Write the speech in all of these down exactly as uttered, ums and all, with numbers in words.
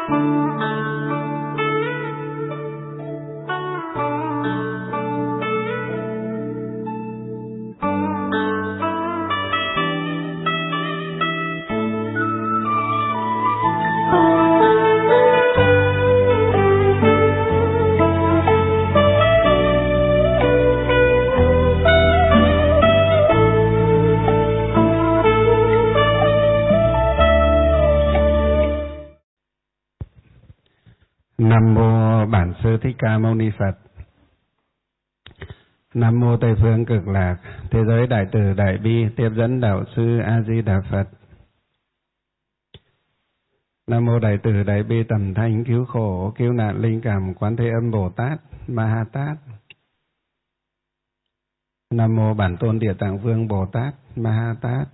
Nam mô Bản Sư Thích Ca Mâu Ni Phật. Nam mô Tây phương Cực Lạc Thế giới Đại Từ Đại Bi Tiếp dẫn Đạo sư A Di Đà Phật. Nam mô Đại Từ Đại Bi Tầm Thanh Cứu Khổ Cứu Nạn Linh Cảm Quán Thế Âm Bồ Tát Ma Ha Tát. Nam mô Bản Tôn Địa Tạng Vương Bồ Tát Ma Ha Tát.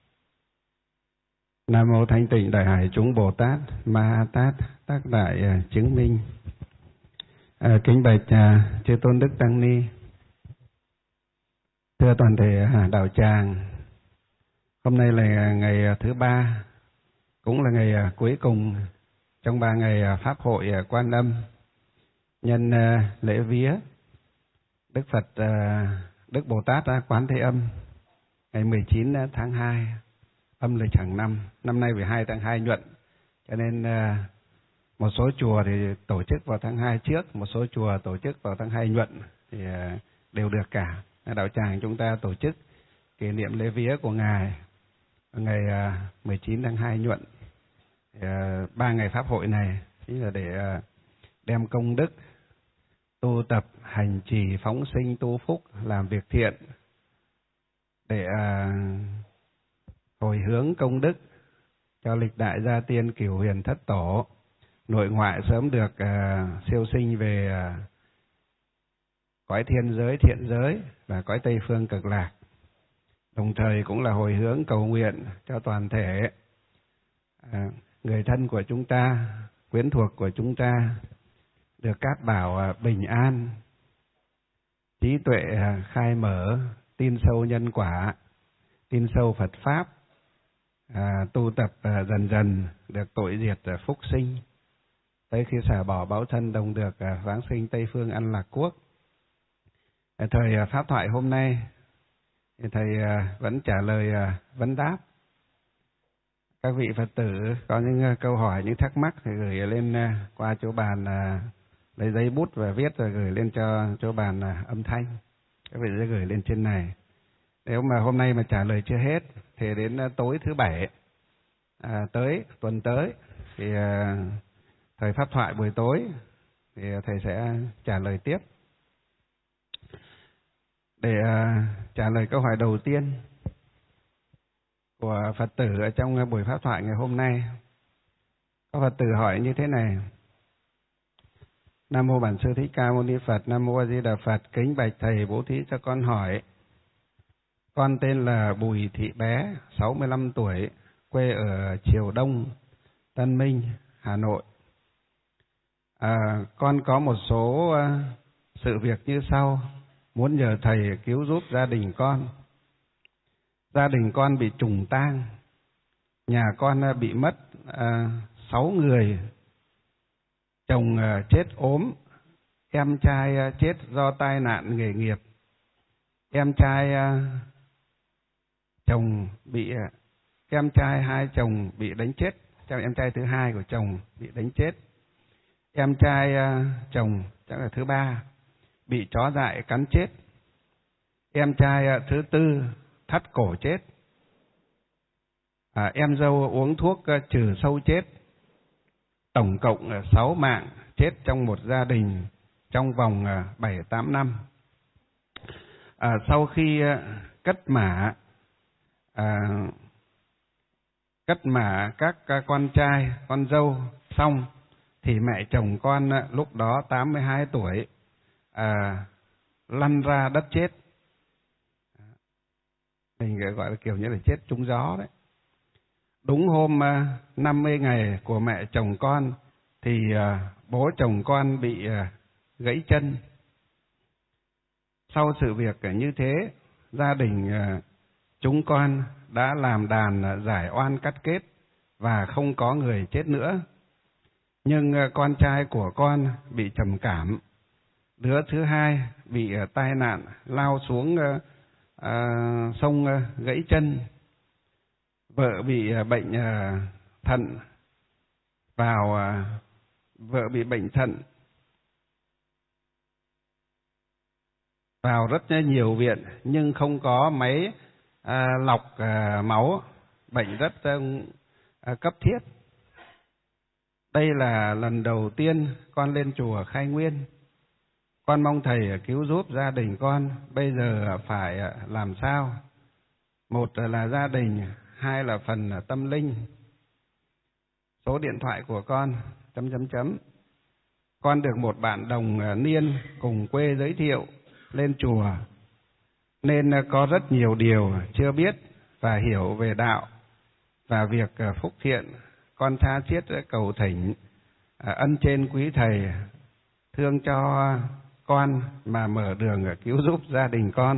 Nam mô Thanh Tịnh Đại Hải Chúng Bồ Tát Ma Ha Tát tác đại uh, chứng minh. À, kính bạch uh, chư tôn đức tăng ni, thưa toàn thể uh, đạo tràng, hôm nay là ngày uh, thứ ba, cũng là ngày uh, cuối cùng trong ba ngày uh, pháp hội uh, Quan Âm, nhân uh, lễ vía Đức Phật uh, Đức Bồ Tát uh, Quán Thế Âm ngày mười chín tháng hai âm lịch hàng năm. Năm nay mười hai tháng hai nhuận, cho nên uh, một số chùa thì tổ chức vào tháng hai trước, một số chùa tổ chức vào tháng hai nhuận, thì uh, đều được cả. Đạo tràng chúng ta tổ chức kỷ niệm lễ vía của Ngài ngày uh, mười chín tháng hai nhuận. Uh, ba ngày pháp hội này chính là để uh, đem công đức tu tập hành trì phóng sinh tu phúc, làm việc thiện, để uh, hồi hướng công đức cho lịch đại gia tiên cửu huyền thất tổ, nội ngoại sớm được uh, siêu sinh về uh, cõi thiên giới, thiện giới và cõi Tây phương Cực Lạc. Đồng thời cũng là hồi hướng cầu nguyện cho toàn thể uh, người thân của chúng ta, quyến thuộc của chúng ta được cát bảo uh, bình an, trí tuệ uh, khai mở, tin sâu nhân quả, tin sâu Phật Pháp, À, tu tập à, dần dần được tội diệt à, phúc sinh, tới khi xả bỏ báo thân đồng được à, vãng sinh Tây phương An Lạc Quốc. À, thời à, pháp thoại hôm nay thì thầy à, vẫn trả lời à, vấn đáp. Các vị Phật tử có những à, câu hỏi, những thắc mắc thì gửi lên à, qua chỗ bàn, à, lấy giấy bút và viết rồi gửi lên cho chỗ bàn à, âm thanh. Các vị sẽ gửi lên trên này. Nếu mà hôm nay mà trả lời chưa hết thì đến tối thứ bảy à, tới tuần tới thì à, thời pháp thoại buổi tối thì thầy sẽ trả lời tiếp. Để à, trả lời câu hỏi đầu tiên của Phật tử ở trong buổi pháp thoại ngày hôm nay, có Phật tử hỏi như thế này: Nam mô Bản Sư Thích Ca Mâu Ni Phật. Nam mô A Di Đà Phật. Kính bạch thầy bố thí cho con hỏi. Con tên là Bùi Thị Bé, sáu mươi lăm tuổi, quê ở Triều Đông, Tân Minh, Hà Nội. À, con có một số uh, sự việc như sau, muốn nhờ thầy cứu giúp gia đình con. Gia đình con bị trùng tang, nhà con uh, bị mất sáu uh, người, chồng uh, chết ốm, em trai uh, chết do tai nạn nghề nghiệp, em trai uh, chồng bị em trai hai chồng bị đánh chết, em trai thứ hai của chồng bị đánh chết, em trai uh, chồng chắc là thứ ba bị chó dại cắn chết, em trai uh, thứ tư thắt cổ chết, à, em dâu uống thuốc uh, trừ sâu chết. Tổng cộng uh, sáu mạng chết trong một gia đình trong vòng uh, bảy tám năm. À, sau khi uh, cất mả À, cất mả các con trai, con dâu xong thì mẹ chồng con lúc đó tám mươi hai tuổi à, lăn ra đất chết. Mình gọi là kiểu như là chết trúng gió đấy. Đúng hôm năm mươi ngày của mẹ chồng con thì à, bố chồng con bị à, gãy chân. Sau sự việc như thế, gia đình à, chúng con đã làm đàn giải oan cắt kết và không có người chết nữa. Nhưng con trai của con bị trầm cảm, đứa thứ hai bị tai nạn lao xuống à, sông gãy chân, vợ bị bệnh à, thận vào à, vợ bị bệnh thận vào rất nhiều viện nhưng không có máy à, lọc à, máu, bệnh rất à, cấp thiết. Đây là lần đầu tiên con lên chùa khai nguyên. Con mong thầy cứu giúp gia đình con, bây giờ phải làm sao? Một là gia đình, hai là phần tâm linh. Số điện thoại của con chấm chấm chấm. Con được một bạn đồng niên cùng quê giới thiệu lên chùa, nên có rất nhiều điều chưa biết và hiểu về đạo và việc phúc thiện. Con tha thiết cầu thỉnh ân trên quý thầy thương cho con mà mở đường cứu giúp gia đình con.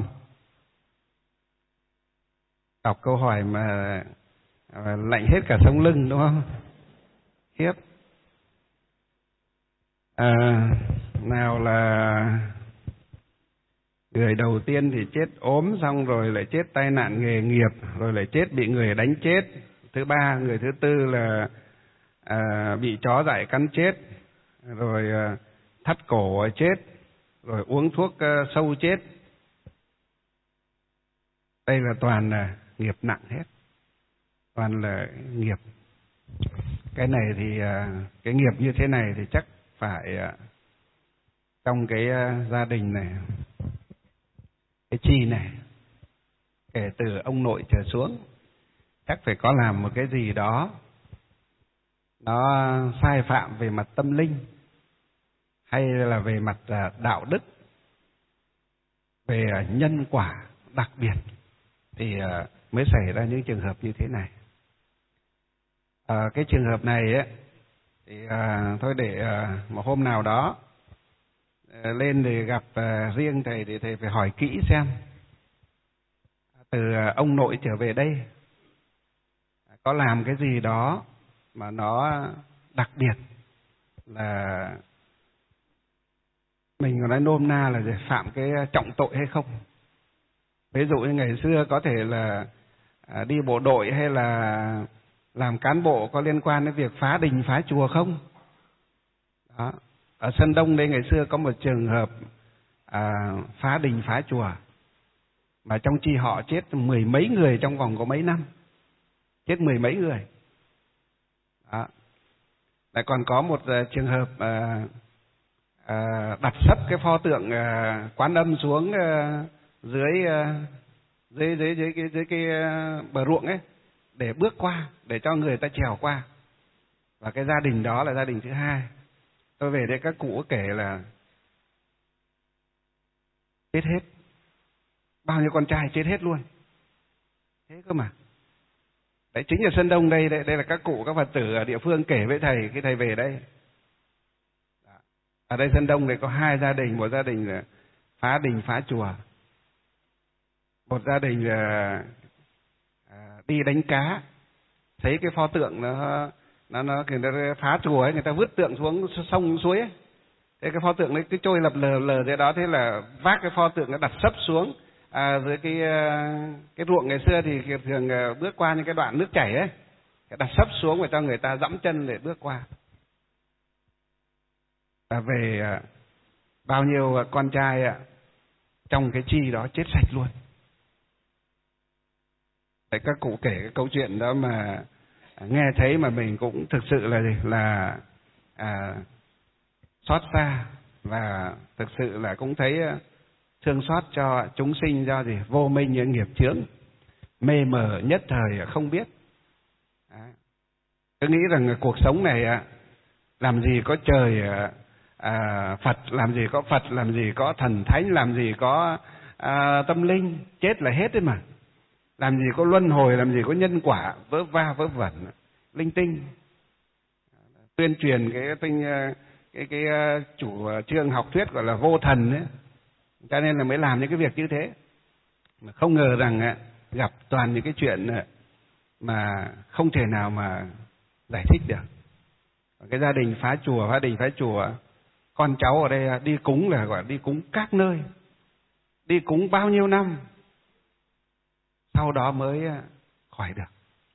Đọc câu hỏi mà lạnh hết cả sống lưng đúng không? Tiếp. À, nào là người đầu tiên thì chết ốm, xong rồi lại chết tai nạn nghề nghiệp, rồi lại chết bị người đánh chết. Thứ ba, người thứ tư là à, bị chó dại cắn chết, rồi à, thắt cổ chết, rồi uống thuốc à, sâu chết. Đây là toàn là nghiệp nặng hết, toàn là nghiệp. Cái này thì à, cái nghiệp như thế này thì chắc phải à, trong cái à, gia đình này, cái chi này, kể từ ông nội trở xuống, chắc phải có làm một cái gì đó nó sai phạm về mặt tâm linh hay là về mặt đạo đức, về nhân quả đặc biệt thì mới xảy ra những trường hợp như thế này. À, cái trường hợp này ấy, thì à, thôi để à, một hôm nào đó à, lên để gặp à, riêng thầy thì thầy phải hỏi kỹ xem từ à, ông nội trở về đây có làm cái gì đó mà nó đặc biệt, là mình nói nôm na là để phạm cái trọng tội hay không. Ví dụ như ngày xưa có thể là à, đi bộ đội hay là làm cán bộ có liên quan đến việc phá đình phá chùa không? Đó. Ở Sơn Đông đây ngày xưa có một trường hợp à, phá đình phá chùa mà trong chi họ chết mười mấy người trong vòng có mấy năm, chết mười mấy người. Đó. Lại còn có một uh, trường hợp uh, uh, đặt sấp cái pho tượng uh, Quán Âm xuống uh, dưới, uh, dưới dưới dưới cái dưới cái uh, bờ ruộng ấy để bước qua, để cho người ta trèo qua. Và cái gia đình đó là gia đình thứ hai. Tôi về đây các cụ kể là chết hết, bao nhiêu con trai chết hết luôn, thế cơ mà. Đấy, chính ở Sơn Đông đây, đây, đây là các cụ, các Phật tử ở địa phương kể với thầy khi thầy về đây. Ở đây Sơn Đông này có hai gia đình, một gia đình là phá đình phá chùa, một gia đình là à, đi đánh cá, thấy cái pho tượng nó nó nó người ta phá chùa ấy, người ta vứt tượng xuống sông suối ấy. Thế cái pho tượng đấy cứ trôi lập lờ lờ thế đó, thế là vác cái pho tượng nó đặt sấp xuống à, dưới cái cái ruộng ngày xưa thì thường bước qua những cái đoạn nước chảy ấy, đặt sấp xuống để cho người ta dẫm chân để bước qua. Và về bao nhiêu con trai trong cái chi đó chết sạch luôn. Đấy, các cụ kể cái câu chuyện đó mà nghe thấy mà mình cũng thực sự là gì? là à, xót xa, và thực sự là cũng thấy thương xót cho chúng sinh do gì vô minh những nghiệp chướng, mê mờ nhất thời không biết. Tôi nghĩ rằng cuộc sống này làm gì có trời à, Phật, làm gì có Phật, làm gì có thần thánh, làm gì có à, tâm linh, chết là hết đấy mà. Làm gì có luân hồi, làm gì có nhân quả, vớ va vớ vẩn linh tinh. Tuyên truyền cái tinh cái cái chủ trương học thuyết gọi là vô thần ấy, cho nên là mới làm những cái việc như thế. Mà không ngờ rằng gặp toàn những cái chuyện mà không thể nào mà giải thích được. Cái gia đình phá chùa, phá đình phá chùa, con cháu ở đây đi cúng là gọi đi cúng các nơi, đi cúng bao nhiêu năm, sau đó mới khỏi được.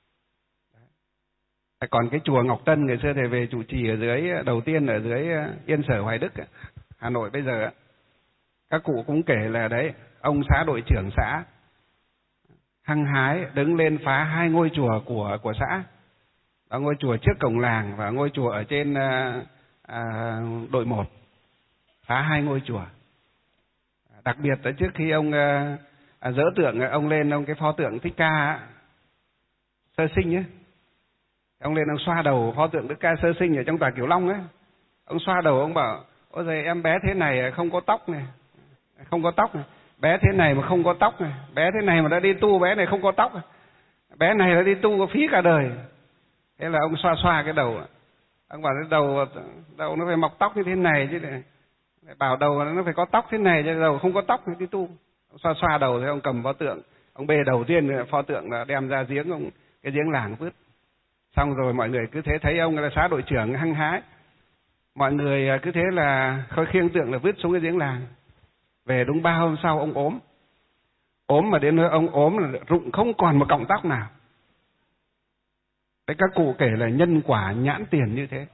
Còn cái chùa Ngọc Tân ngày xưa thầy về trụ trì ở dưới, đầu tiên ở dưới Yên Sở Hoài Đức, Hà Nội bây giờ, các cụ cũng kể là đấy, ông xã đội trưởng xã hăng hái đứng lên phá hai ngôi chùa của của xã, đó, ngôi chùa trước cổng làng và ngôi chùa ở trên à, à, đội một, phá hai ngôi chùa. Đặc biệt là trước khi ông à, à, dỡ tượng ông lên, ông cái pho tượng Thích Ca sơ sinh ấy, ông lên ông xoa đầu pho tượng Đức Ca sơ sinh ở trong tòa Kiểu Long ấy, ông xoa đầu ông bảo: ôi giời, em bé thế này không có tóc này, không có tóc này, bé thế này mà không có tóc này, bé thế này mà đã đi tu, bé này không có tóc này, bé này đã đi tu có phí cả đời. Thế là ông xoa xoa cái đầu, ông bảo: đầu đầu nó phải mọc tóc như thế này chứ, này bảo đầu nó phải có tóc thế này chứ, đầu không có tóc thì đi tu. Ông xoa xoa đầu thì ông cầm pho tượng, ông bê đầu tiên pho tượng là đem ra giếng, ông cái giếng làng vứt. Xong rồi mọi người cứ thế thấy ông là xã đội trưởng hăng hái, mọi người cứ thế là khơi khiêng tượng là vứt xuống cái giếng làng. Về đúng ba hôm sau ông ốm, ốm mà đến nơi ông ốm là rụng không còn một cọng tóc nào. Đấy, các cụ kể là nhân quả nhãn tiền như thế,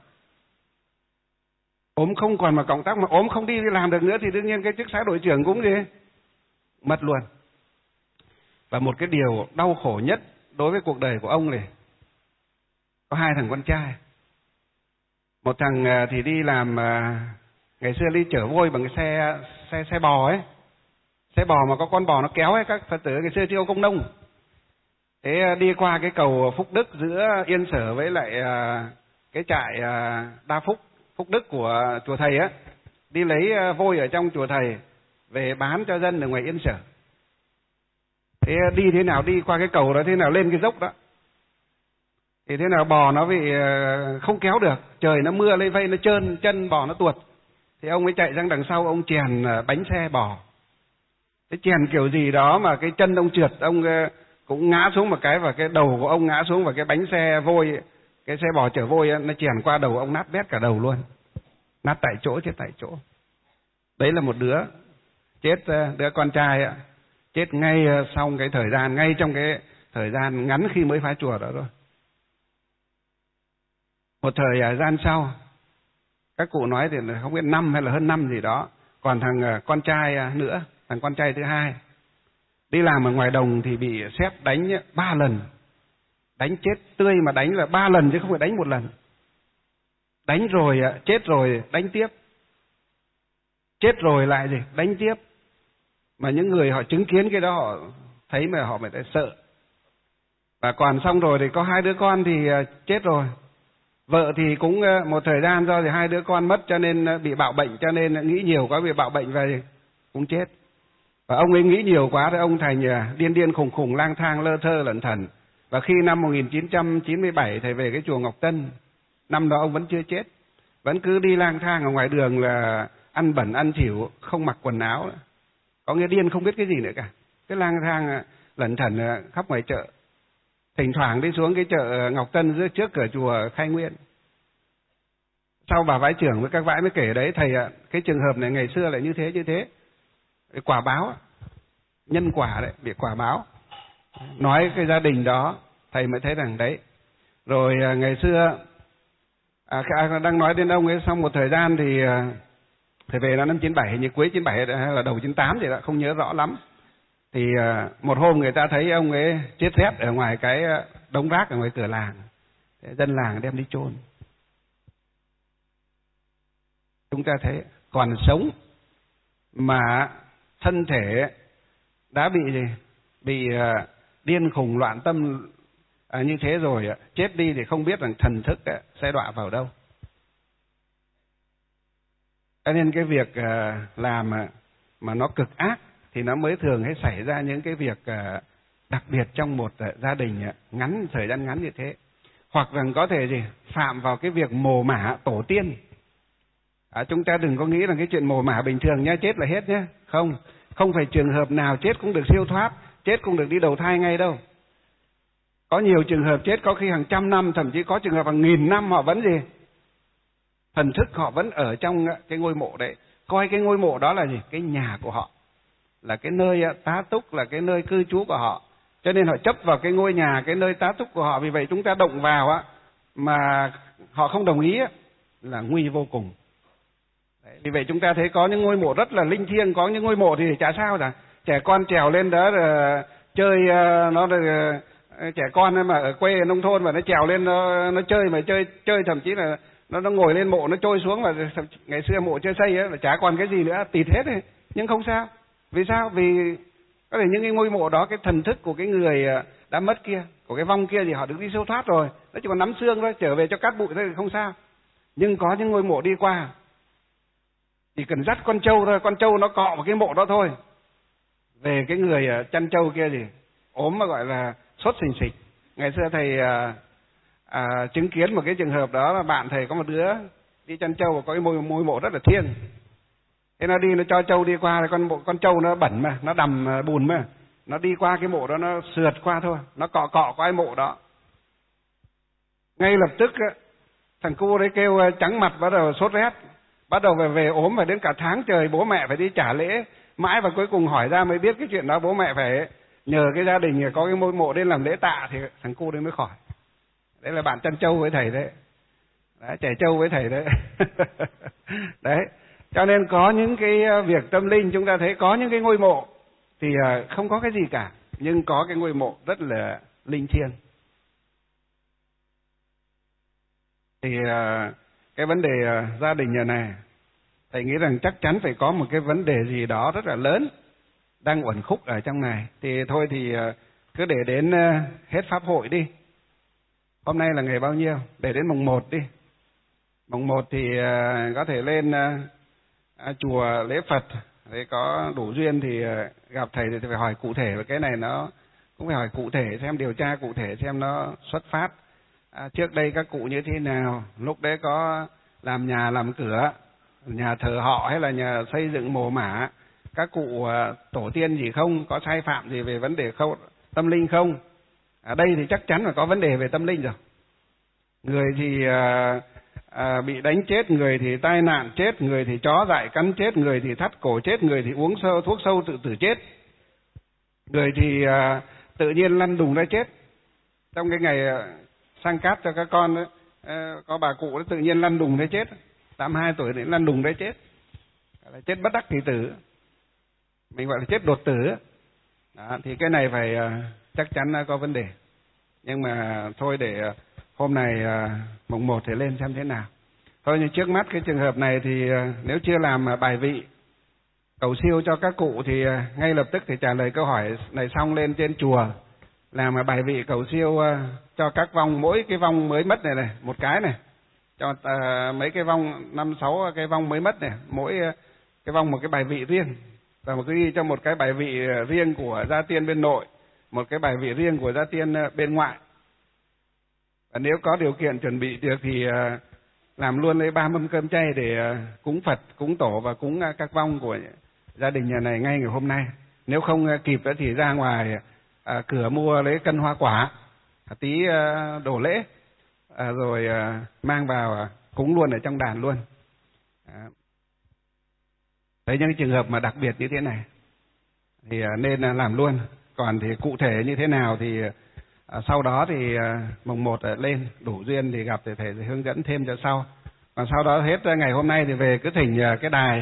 ốm không còn một cọng tóc, mà ốm không đi làm được nữa thì đương nhiên cái chức xã đội trưởng cũng gì mất luôn. Và một cái điều đau khổ nhất đối với cuộc đời của ông này, có hai thằng con trai. Một thằng thì đi làm, ngày xưa đi chở vôi bằng cái xe xe xe bò ấy, xe bò mà có con bò nó kéo ấy, các Phật tử ngày xưa chưa có công nông. Thế đi qua cái cầu Phúc Đức giữa Yên Sở với lại cái trại Đa Phúc, Phúc Đức của chùa thầy á, đi lấy vôi ở trong chùa thầy về bán cho dân ở ngoài Yên Sở. Thế đi thế nào, đi qua cái cầu đó thế nào lên cái dốc đó, thì thế nào bò nó bị không kéo được, trời nó mưa lấy vây nó trơn, chân bò nó tuột. Thì ông ấy chạy sang đằng sau, ông chèn bánh xe bò. Cái chèn kiểu gì đó mà cái chân ông trượt, ông cũng ngã xuống một cái, và cái đầu của ông ngã xuống, và cái bánh xe vôi, cái xe bò chở vôi nó chèn qua đầu ông, nát bét cả đầu luôn, nát tại chỗ, chết tại chỗ. Đấy là một đứa chết, đứa con trai chết ngay xong cái thời gian, ngay trong cái thời gian ngắn khi mới phá chùa đó rồi. Một thời gian sau, các cụ nói thì không biết năm hay là hơn năm gì đó, còn thằng con trai nữa, thằng con trai thứ hai đi làm ở ngoài đồng thì bị sét đánh ba lần, đánh chết tươi, mà đánh là ba lần chứ không phải đánh một lần. Đánh rồi chết rồi đánh tiếp, chết rồi lại gì đánh tiếp. Mà những người họ chứng kiến cái đó họ thấy mà họ phải sợ. Và còn xong rồi thì có hai đứa con thì chết rồi. Vợ thì cũng một thời gian do thì hai đứa con mất cho nên bị bạo bệnh, cho nên nghĩ nhiều quá bị bạo bệnh về cũng chết. Và ông ấy nghĩ nhiều quá thì ông thành điên điên khùng khùng, lang thang lơ thơ lẩn thẩn. Và khi năm một nghìn chín trăm chín mươi bảy thầy về cái chùa Ngọc Tân, năm đó ông vẫn chưa chết, vẫn cứ đi lang thang ở ngoài đường là ăn bẩn ăn thỉu, không mặc quần áo, có nghĩa điên không biết cái gì nữa cả, cứ lang thang lẩn thẩn khắp ngoài chợ. Thỉnh thoảng đi xuống cái chợ Ngọc Tân dưới trước cửa chùa Khai Nguyên. Sau bà vãi trưởng với các vãi mới kể đấy, thầy ạ, cái trường hợp này ngày xưa lại như thế như thế. Quả báo, nhân quả đấy, bị quả báo. Nói cái gia đình đó, thầy mới thấy rằng đấy. Rồi ngày xưa, à, đang nói đến ông ấy, xong một thời gian thì thầy về năm chín bảy, hình như cuối chín bảy hay là đầu chín tám thì đã không nhớ rõ lắm. Thì một hôm người ta thấy ông ấy chết rét ở ngoài cái đống rác ở ngoài cửa làng, dân làng đem đi chôn. Chúng ta thấy còn sống mà thân thể đã bị gì? Bị uh, điên khùng loạn tâm uh, như thế rồi, uh, chết đi thì không biết rằng thần thức uh, sẽ đọa vào đâu. Cho nên cái việc uh, làm uh, mà nó cực ác thì nó mới thường hay xảy ra những cái việc uh, đặc biệt trong một uh, gia đình uh, ngắn, thời gian ngắn như thế. Hoặc rằng có thể gì? Phạm vào cái việc mồ mả tổ tiên. À, chúng ta đừng có nghĩ rằng cái chuyện mồ mả bình thường nhá, chết là hết nhé. Không, không phải trường hợp nào chết cũng được siêu thoát, chết cũng được đi đầu thai ngay đâu. Có nhiều trường hợp chết có khi hàng trăm năm, thậm chí có trường hợp hàng nghìn năm họ vẫn gì? thần thức họ vẫn ở trong cái ngôi mộ đấy, coi cái ngôi mộ đó là gì? Cái nhà của họ, là cái nơi tá túc, là cái nơi cư trú của họ. Cho nên họ chấp vào cái ngôi nhà, cái nơi tá túc của họ. Vì vậy chúng ta động vào á mà họ không đồng ý á, là nguy vô cùng. Đấy, vì vậy chúng ta thấy có những ngôi mộ rất là linh thiêng, có những ngôi mộ thì chả sao cả. Trẻ con trèo lên đó rồi chơi, nó rồi, trẻ con mà ở quê nông thôn mà nó trèo lên nó nó chơi mà chơi chơi thậm chí là nó nó ngồi lên mộ nó trôi xuống, và ngày xưa mộ chưa xây á là chả còn cái gì nữa, tịt hết rồi. Nhưng không sao. Vì sao? Vì có thể những cái ngôi mộ đó, cái thần thức của cái người đã mất kia, của cái vong kia thì họ được đi siêu thoát rồi, nó chỉ còn nắm xương thôi, trở về cho cát bụi thôi thì không sao. Nhưng có những ngôi mộ đi qua, chỉ cần dắt con trâu thôi, con trâu nó cọ vào cái mộ đó thôi, về cái người chăn trâu kia thì ốm mà gọi là sốt sình sịch. Ngày xưa thầy à, à, chứng kiến một cái trường hợp đó là bạn thầy có một đứa đi chăn trâu và có cái môi, môi mộ rất là thiêng. Thế nó đi, nó cho trâu đi qua, con bộ con trâu nó bẩn mà, nó đầm bùn mà, nó đi qua cái mộ đó, nó sượt qua thôi, nó cọ cọ qua cái mộ đó. Ngay lập tức thằng cu đấy kêu trắng mặt, bắt đầu sốt rét, bắt đầu về về ốm, và đến cả tháng trời bố mẹ phải đi trả lễ mãi, và cuối cùng hỏi ra mới biết cái chuyện đó. Bố mẹ phải nhờ cái gia đình có cái ngôi mộ đến làm lễ tạ thì thằng cu đấy mới khỏi. Đấy là bạn chăn trâu với thầy đấy, đấy, trẻ trâu với thầy đấy. Đấy, cho nên có những cái việc tâm linh chúng ta thấy có những cái ngôi mộ thì không có cái gì cả, nhưng có cái ngôi mộ rất là linh thiêng. Thì cái vấn đề gia đình nhà này, thầy nghĩ rằng chắc chắn phải có một cái vấn đề gì đó rất là lớn đang uẩn khúc ở trong này. Thì thôi thì cứ để đến hết pháp hội đi. Hôm nay là ngày bao nhiêu? Để đến mùng một đi. Mùng một thì có thể lên chùa lễ Phật. Đấy, có đủ duyên thì gặp thầy thì phải hỏi cụ thể, và cái này nó cũng phải hỏi cụ thể, xem điều tra cụ thể xem nó xuất phát à, trước đây các cụ như thế nào, lúc đấy có làm nhà làm cửa, nhà thờ họ hay là nhà xây dựng mồ mả, các cụ tổ tiên gì không, có sai phạm gì về vấn đề không tâm linh không. Ở đây thì chắc chắn là có vấn đề về tâm linh rồi. Người thì à, à, bị đánh chết, người thì tai nạn chết, người thì chó dại cắn chết, người thì thắt cổ chết, người thì uống sâu, thuốc sâu tự tử chết, người thì à, tự nhiên lăn đùng ra chết. Trong cái ngày à, sang cát cho các con ấy, à, có bà cụ tự nhiên lăn đùng ra chết, tám mươi hai tuổi đến lăn đùng ra chết, là chết bất đắc kỳ tử, mình gọi là chết đột tử. Đó, thì cái này phải à, chắc chắn có vấn đề. Nhưng mà thôi để à, hôm nay à, mùng một thì lên xem thế nào. Thôi nhưng trước mắt cái trường hợp này thì à, nếu chưa làm à, bài vị cầu siêu cho các cụ thì à, ngay lập tức thì trả lời câu hỏi này xong lên trên chùa làm à, bài vị cầu siêu à, cho các vong, mỗi cái vong mới mất này này một cái này, cho à, mấy cái vong năm sáu cái vong mới mất này, mỗi à, cái vong một cái bài vị riêng, và một cái cho một cái bài vị riêng của gia tiên bên nội, một cái bài vị riêng của gia tiên bên ngoại. Và nếu có điều kiện chuẩn bị được thì làm luôn lấy ba mâm cơm chay để cúng Phật, cúng tổ và cúng các vong của gia đình nhà này ngay ngày hôm nay. Nếu không kịp thì ra ngoài à, cửa mua lấy cân hoa quả, tí à, đổ lễ, à, rồi à, mang vào cúng luôn ở trong đàn luôn. À. Đấy, những trường hợp mà đặc biệt như thế này thì à, nên làm luôn. Còn thì cụ thể như thế nào thì À, sau đó thì à, mùng một lên đủ duyên thì gặp thì thầy thì hướng dẫn thêm cho sau. Còn sau đó hết ngày hôm nay thì về cứ thỉnh à, cái đài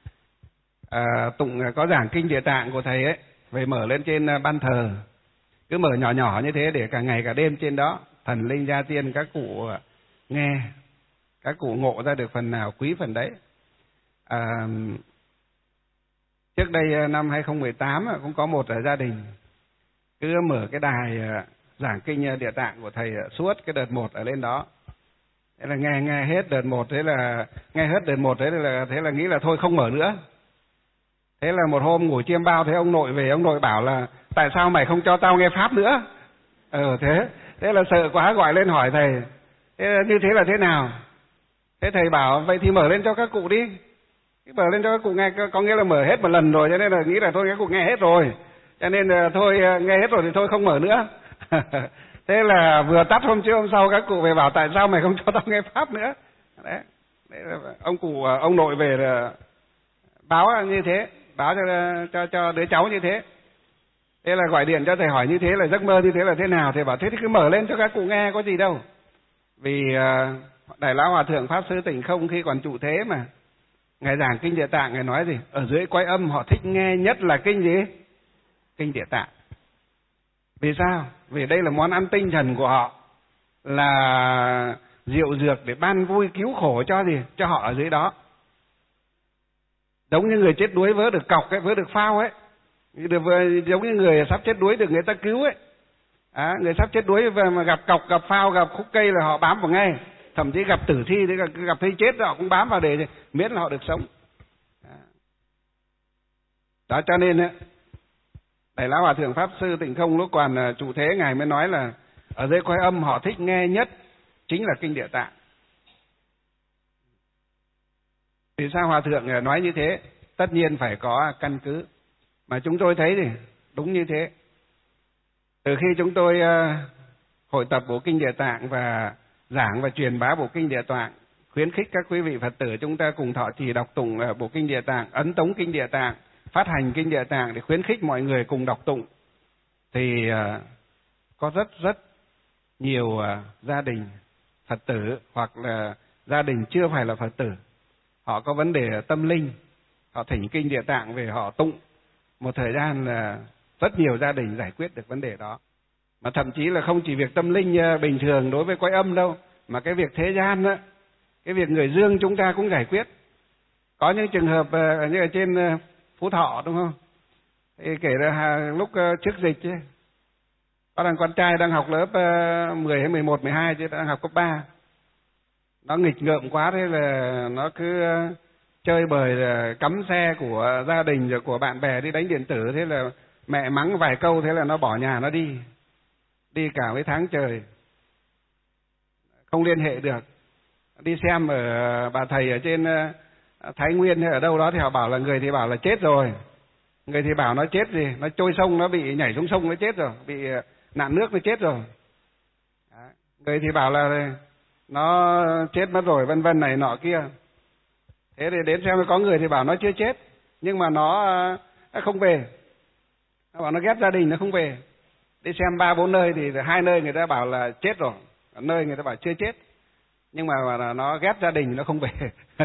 à, tụng à, có giảng kinh Địa Tạng của thầy ấy, về mở lên trên à, ban thờ, cứ mở nhỏ nhỏ như thế để cả ngày cả đêm trên đó thần linh gia tiên các cụ à, nghe, các cụ ngộ ra được phần nào quý phần đấy. À, trước đây năm hai không một tám cũng có một gia đình cứ mở cái đài à, giảng kinh Địa Tạng của thầy suốt cái đợt một ở lên đó. Thế là nghe nghe hết đợt một, thế là nghe hết đợt một thế là thế là nghĩ là thôi không mở nữa. Thế là một hôm ngủ chiêm bao thấy ông nội về, ông nội bảo là tại sao mày không cho tao nghe pháp nữa? Ờ thế, thế là sợ quá gọi lên hỏi thầy. Thế là như thế là thế nào? Thế thầy bảo vậy thì mở lên cho các cụ đi. Mở lên cho các cụ nghe, có nghĩa là mở hết một lần rồi, cho nên là nghĩ là thôi các cụ nghe hết rồi. Cho nên là thôi nghe hết rồi thì thôi không mở nữa. Thế là vừa tắt hôm trước hôm sau các cụ về bảo tại sao mày không cho tao nghe pháp nữa. Đấy, Ông cụ ông nội về là báo như thế, báo cho cho cho đứa cháu như thế. Thế là gọi điện cho thầy hỏi như thế là giấc mơ như thế là thế nào, thầy bảo thế thì cứ mở lên cho các cụ nghe, có gì đâu. Vì uh, Đại Lão Hòa Thượng Pháp Sư Tịnh Không khi còn trụ thế mà ngài giảng kinh Địa Tạng, ngài nói gì? Ở dưới Quái Âm họ thích nghe nhất là kinh gì? Kinh Địa Tạng. Vì sao? Vì đây là món ăn tinh thần của họ, là rượu dược để ban vui cứu khổ cho gì? Cho họ ở dưới đó. Giống như người chết đuối vớ được cọc ấy, vớ được phao ấy, được, giống như người sắp chết đuối được người ta cứu ấy. À, người sắp chết đuối mà gặp cọc, gặp phao, gặp khúc cây là họ bám vào ngay. Thậm chí gặp tử thi, gặp thi chết họ cũng bám vào để miễn là họ được sống. Đó cho nên ấy, Đại Lão Hòa Thượng Pháp Sư Tịnh Không lúc còn trụ thế, ngài mới nói là ở dưới Quái Âm họ thích nghe nhất chính là kinh Địa Tạng. Vì sao Hòa Thượng nói như thế? Tất nhiên phải có căn cứ. Mà chúng tôi thấy thì đúng như thế. Từ khi chúng tôi uh, hội tập bộ kinh Địa Tạng và giảng và truyền bá bộ kinh Địa Tạng, khuyến khích các quý vị Phật tử chúng ta cùng thọ trì đọc tụng uh, bộ kinh Địa Tạng, ấn tống kinh Địa Tạng, phát hành kinh Địa Tạng để khuyến khích mọi người cùng đọc tụng, thì uh, có rất rất nhiều uh, gia đình Phật tử hoặc là gia đình chưa phải là Phật tử, họ có vấn đề tâm linh, họ thỉnh kinh Địa Tạng về họ tụng, một thời gian là rất nhiều gia đình giải quyết được vấn đề đó. Mà thậm chí là không chỉ việc tâm linh bình thường đối với Quái Âm đâu, mà cái việc thế gian đó, cái việc người dương chúng ta cũng giải quyết. Có những trường hợp như ở trên Phú Thọ đúng không? Thì kể ra lúc trước dịch ấy, có thằng con trai đang học lớp mười hay mười một, mười hai chứ đang học cấp ba. Nó nghịch ngợm quá, thế là nó cứ chơi bời, cắm xe của gia đình rồi của bạn bè đi đánh điện tử, thế là mẹ mắng vài câu, thế là nó bỏ nhà nó đi. Đi cả mấy tháng trời. Không liên hệ được. Đi xem ở bà thầy ở trên Thái Nguyên hay ở đâu đó thì họ bảo là người thì bảo là chết rồi. Người thì bảo nó chết gì, nó trôi sông, nó bị nhảy xuống sông nó chết rồi, bị nạn nước nó chết rồi. Người thì bảo là nó chết mất rồi, vân vân này nọ kia. Thế thì đến xem có người thì bảo nó chưa chết, nhưng mà nó, nó không về. Nó bảo nó ghét gia đình, nó không về. Đi xem ba bốn nơi thì hai nơi người ta bảo là chết rồi, nơi người ta bảo chưa chết, nhưng mà nó ghét gia đình, nó không về.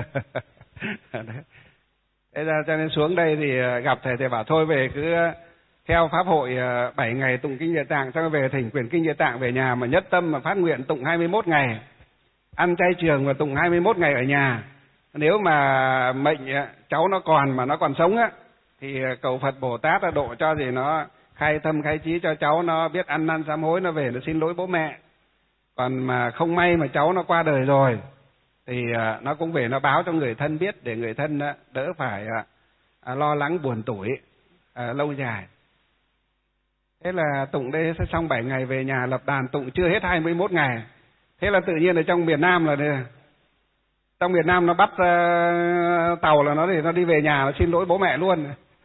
Thế ra cho nên xuống đây thì gặp thầy, thầy bảo thôi về cứ theo pháp hội bảy ngày tụng kinh Địa Tạng, xong về thỉnh quyển kinh Địa Tạng về nhà mà nhất tâm mà phát nguyện tụng hai mươi mốt ngày, ăn chay trường và tụng hai mươi mốt ngày ở nhà. Nếu mà mệnh cháu nó còn mà nó còn sống á, thì cầu Phật Bồ Tát độ cho gì nó khai tâm khai trí cho cháu nó biết ăn năn sám hối, nó về nó xin lỗi bố mẹ. Còn mà không may mà cháu nó qua đời rồi thì nó cũng về nó báo cho người thân biết, để người thân đỡ phải lo lắng buồn tủi lâu dài. Thế là tụng đây sẽ xong bảy ngày, về nhà lập đàn tụng chưa hết hai mươi mốt ngày. Thế là tự nhiên ở trong miền Nam là trong miền Nam nó bắt uh, tàu là nó để nó đi về nhà, nó xin lỗi bố mẹ luôn.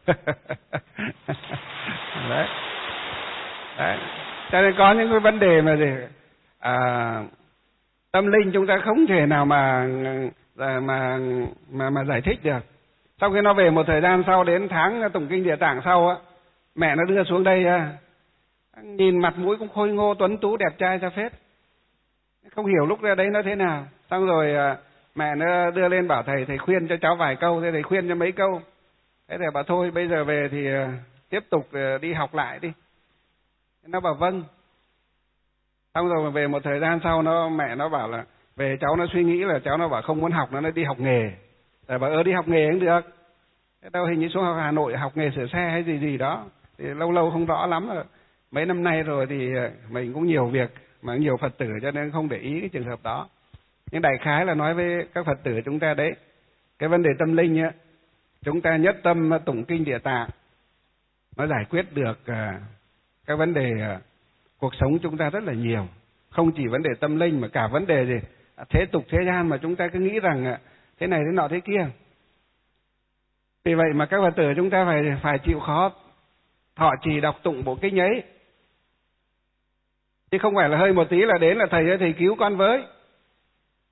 Đấy. Đấy. Cho nên có những cái vấn đề mà gì à, tâm linh chúng ta không thể nào mà mà mà mà giải thích được. Sau khi nó về một thời gian sau, đến tháng tụng kinh Địa Tạng sau á, mẹ nó đưa xuống đây á, nhìn mặt mũi cũng khôi ngô tuấn tú đẹp trai ra phết. Không hiểu lúc đấy nó thế nào. Xong rồi mẹ nó đưa lên bảo thầy, thầy khuyên cho cháu vài câu, thế thầy khuyên cho mấy câu. Thế thầy bảo thôi bây giờ về thì tiếp tục đi học lại đi. Nó bảo vâng. Xong rồi về một thời gian sau nó mẹ nó bảo là về cháu nó suy nghĩ là cháu nó bảo không muốn học, nó nó đi học nghề. Thầy bảo ơ đi học nghề cũng được. Thế đâu hình như xuống Hà Nội học nghề sửa xe hay gì gì đó. Thì lâu lâu không rõ lắm rồi. Mấy năm nay rồi thì mình cũng nhiều việc mà nhiều Phật tử cho nên không để ý cái trường hợp đó. Nhưng đại khái là nói với các Phật tử chúng ta đấy, cái vấn đề tâm linh á, chúng ta nhất tâm tụng kinh Địa Tạng, nó giải quyết được các vấn đề cuộc sống chúng ta rất là nhiều. Không chỉ vấn đề tâm linh mà cả vấn đề gì thế tục thế gian mà chúng ta cứ nghĩ rằng thế này thế nọ thế kia. Vì vậy mà các Phật tử chúng ta phải phải chịu khó thọ trì đọc tụng bộ kinh ấy, chứ không phải là hơi một tí là đến là thầy ơi thầy cứu con với.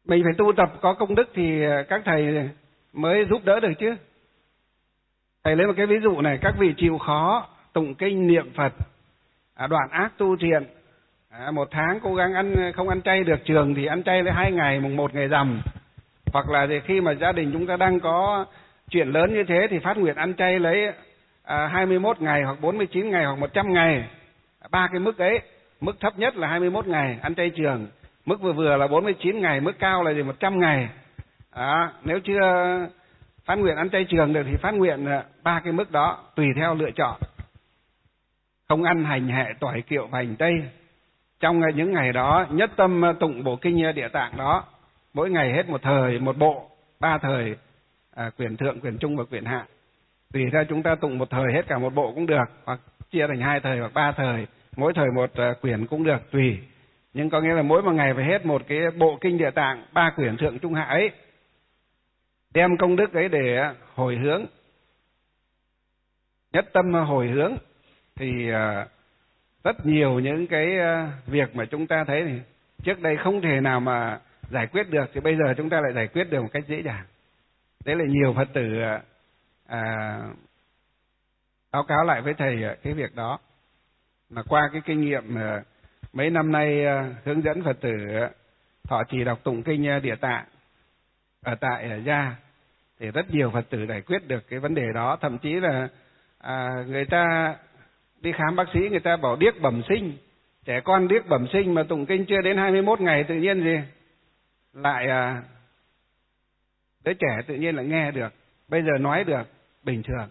Mình phải tu tập có công đức thì các thầy mới giúp đỡ được chứ. Thầy lấy một cái ví dụ này, các vị chịu khó tụng kinh niệm Phật, à, đoạn ác tu thiện, à, một tháng cố gắng ăn không ăn chay được trường thì ăn chay lấy hai ngày, mùng một ngày rằm, hoặc là thì khi mà gia đình chúng ta đang có chuyện lớn như thế thì phát nguyện ăn chay lấy à, hai mươi mốt ngày hoặc bốn mươi chín ngày hoặc một trăm ngày, ba cái mức ấy. Mức thấp nhất là hai mươi mốt ngày ăn chay trường, mức vừa vừa là bốn mươi chín ngày, mức cao là gì một trăm ngày. À, nếu chưa phát nguyện ăn chay trường được thì phát nguyện ba cái mức đó, tùy theo lựa chọn. Không ăn hành hẹ, tỏi kiệu và hành tây. Trong những ngày đó nhất tâm tụng bộ kinh Địa Tạng đó, mỗi ngày hết một thời, một bộ, ba thời, à, quyển thượng, quyển trung và quyển hạ. Tùy theo chúng ta tụng một thời hết cả một bộ cũng được, hoặc chia thành hai thời hoặc ba thời, mỗi thời một quyển cũng được, tùy. Nhưng có nghĩa là mỗi một ngày phải hết một cái bộ kinh Địa Tạng, ba quyển thượng trung hạ ấy. Đem công đức ấy để hồi hướng, nhất tâm hồi hướng thì rất nhiều những cái việc mà chúng ta thấy thì trước đây không thể nào mà giải quyết được thì bây giờ chúng ta lại giải quyết được một cách dễ dàng. Đấy là nhiều Phật tử à, báo cáo lại với thầy cái việc đó. Mà qua cái kinh nghiệm mấy năm nay hướng dẫn Phật tử thọ trì đọc tụng kinh Địa Tạng ở tại gia thì rất nhiều Phật tử giải quyết được cái vấn đề đó. Thậm chí là à, người ta đi khám bác sĩ, người ta bảo điếc bẩm sinh, trẻ con điếc bẩm sinh mà tụng kinh chưa đến hai mươi mốt ngày tự nhiên gì lại à, đứa trẻ tự nhiên lại nghe được, bây giờ nói được bình thường.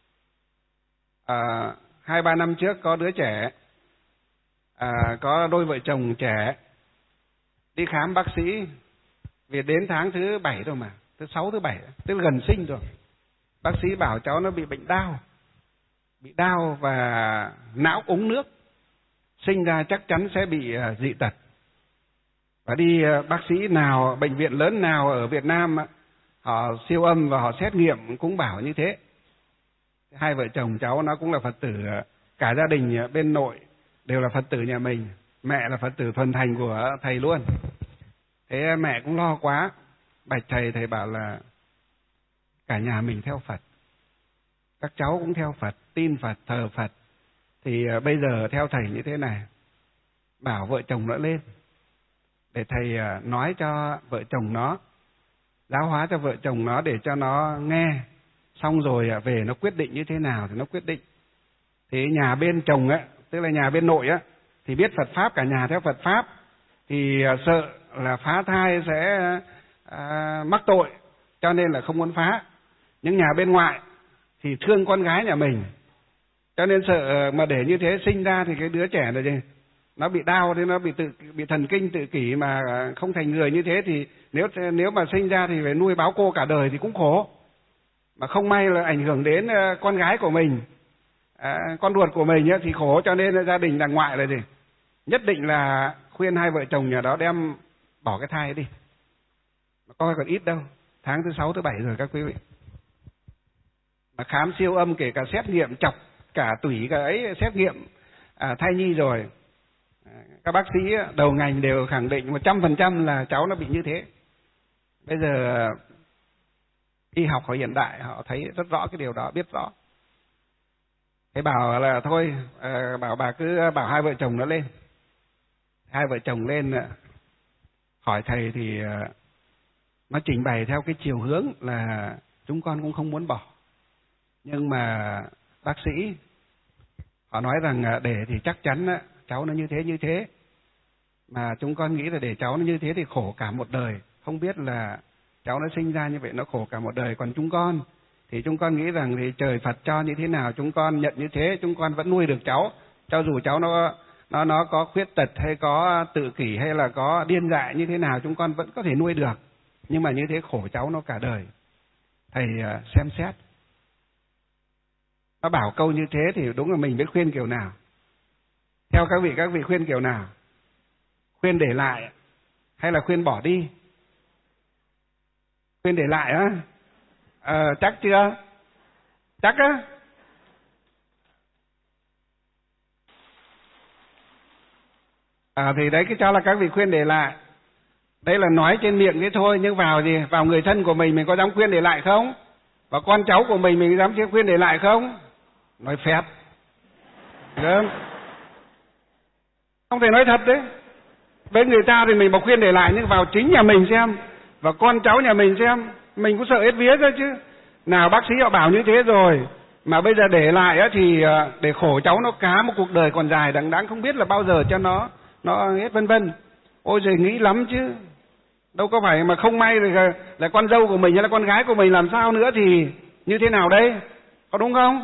À, hai ba năm trước có đứa trẻ, à, có đôi vợ chồng trẻ đi khám bác sĩ, vì đến tháng thứ bảy rồi mà, thứ sáu thứ bảy, tức là gần sinh rồi. Bác sĩ bảo cháu nó bị bệnh đau, bị đau và não ống nước, sinh ra chắc chắn sẽ bị dị tật. Và đi bác sĩ nào, bệnh viện lớn nào ở Việt Nam, họ siêu âm và họ xét nghiệm cũng bảo như thế. Hai vợ chồng cháu nó cũng là Phật tử, cả gia đình bên nội đều là Phật tử nhà mình, mẹ là Phật tử thuần thành của thầy luôn. Thế mẹ cũng lo quá, bạch thầy, thầy bảo là cả nhà mình theo Phật, các cháu cũng theo Phật, tin Phật, thờ Phật, thì bây giờ theo thầy như thế này, bảo vợ chồng nó lên để thầy nói cho vợ chồng nó, giáo hóa cho vợ chồng nó để cho nó nghe, xong rồi về nó quyết định như thế nào thì nó quyết định. Thì nhà bên chồng á, tức là nhà bên nội á, thì biết Phật Pháp, cả nhà theo Phật Pháp, thì sợ là phá thai sẽ à, mắc tội, cho nên là không muốn phá. Nhưng nhà bên ngoại thì thương con gái nhà mình, cho nên sợ mà để như thế sinh ra thì cái đứa trẻ này gì, nó bị đau, thì nó bị tự bị thần kinh tự kỷ mà không thành người như thế, thì nếu nếu mà sinh ra thì phải nuôi báo cô cả đời thì cũng khổ. Mà không may là ảnh hưởng đến con gái của mình, à, con ruột của mình ấy, thì khổ. Cho nên gia đình đàng ngoại là gì, nhất định là khuyên hai vợ chồng nhà đó đem bỏ cái thai đi, mà coi còn ít đâu, tháng thứ sáu thứ bảy rồi các quý vị. Mà khám siêu âm, kể cả xét nghiệm chọc cả tủy cả ấy, xét nghiệm à, thai nhi rồi, các bác sĩ đầu ngành đều khẳng định một trăm phần trăm là cháu nó bị như thế. Bây giờ y học họ hiện đại, họ thấy rất rõ cái điều đó, biết rõ. Thế bảo là thôi, bảo bà cứ bảo hai vợ chồng nó lên. Hai vợ chồng lên hỏi thầy thì nó trình bày theo cái chiều hướng là chúng con cũng không muốn bỏ, nhưng mà bác sĩ họ nói rằng để thì chắc chắn cháu nó như thế như thế, mà chúng con nghĩ là để cháu nó như thế thì khổ cả một đời, không biết là cháu nó sinh ra như vậy nó khổ cả một đời. Còn chúng con thì chúng con nghĩ rằng thì trời Phật cho như thế nào chúng con nhận như thế, chúng con vẫn nuôi được cháu, cho dù cháu nó nó nó có khuyết tật hay có tự kỷ hay là có điên dại như thế nào chúng con vẫn có thể nuôi được, nhưng mà như thế khổ cháu nó cả đời. Thầy xem xét, nó bảo câu như thế thì đúng là mình biết khuyên kiểu nào. Theo các vị, các vị khuyên kiểu nào? Khuyên để lại hay là khuyên bỏ đi? Khuyên để lại á? À, chắc chưa? Chắc á? À, thì đấy cái cho là các vị khuyên để lại. Đấy là nói trên miệng thế thôi, nhưng vào gì vào người thân của mình mình có dám khuyên để lại không? Và con cháu của mình mình dám khuyên để lại không? Nói phét. Được. Không thể nói thật đấy. Bên người ta thì mình bảo khuyên để lại, nhưng vào chính nhà mình xem, và con cháu nhà mình xem, mình cũng sợ hết vía cơ chứ. Nào bác sĩ họ bảo như thế rồi, mà bây giờ để lại á thì để khổ cháu nó cá một cuộc đời còn dài đằng đẵng không biết là bao giờ cho nó nó hết vân vân. Ôi giời, nghĩ lắm chứ. Đâu có phải mà không may là, là con dâu của mình hay là con gái của mình làm sao nữa thì như thế nào đây? Có đúng không?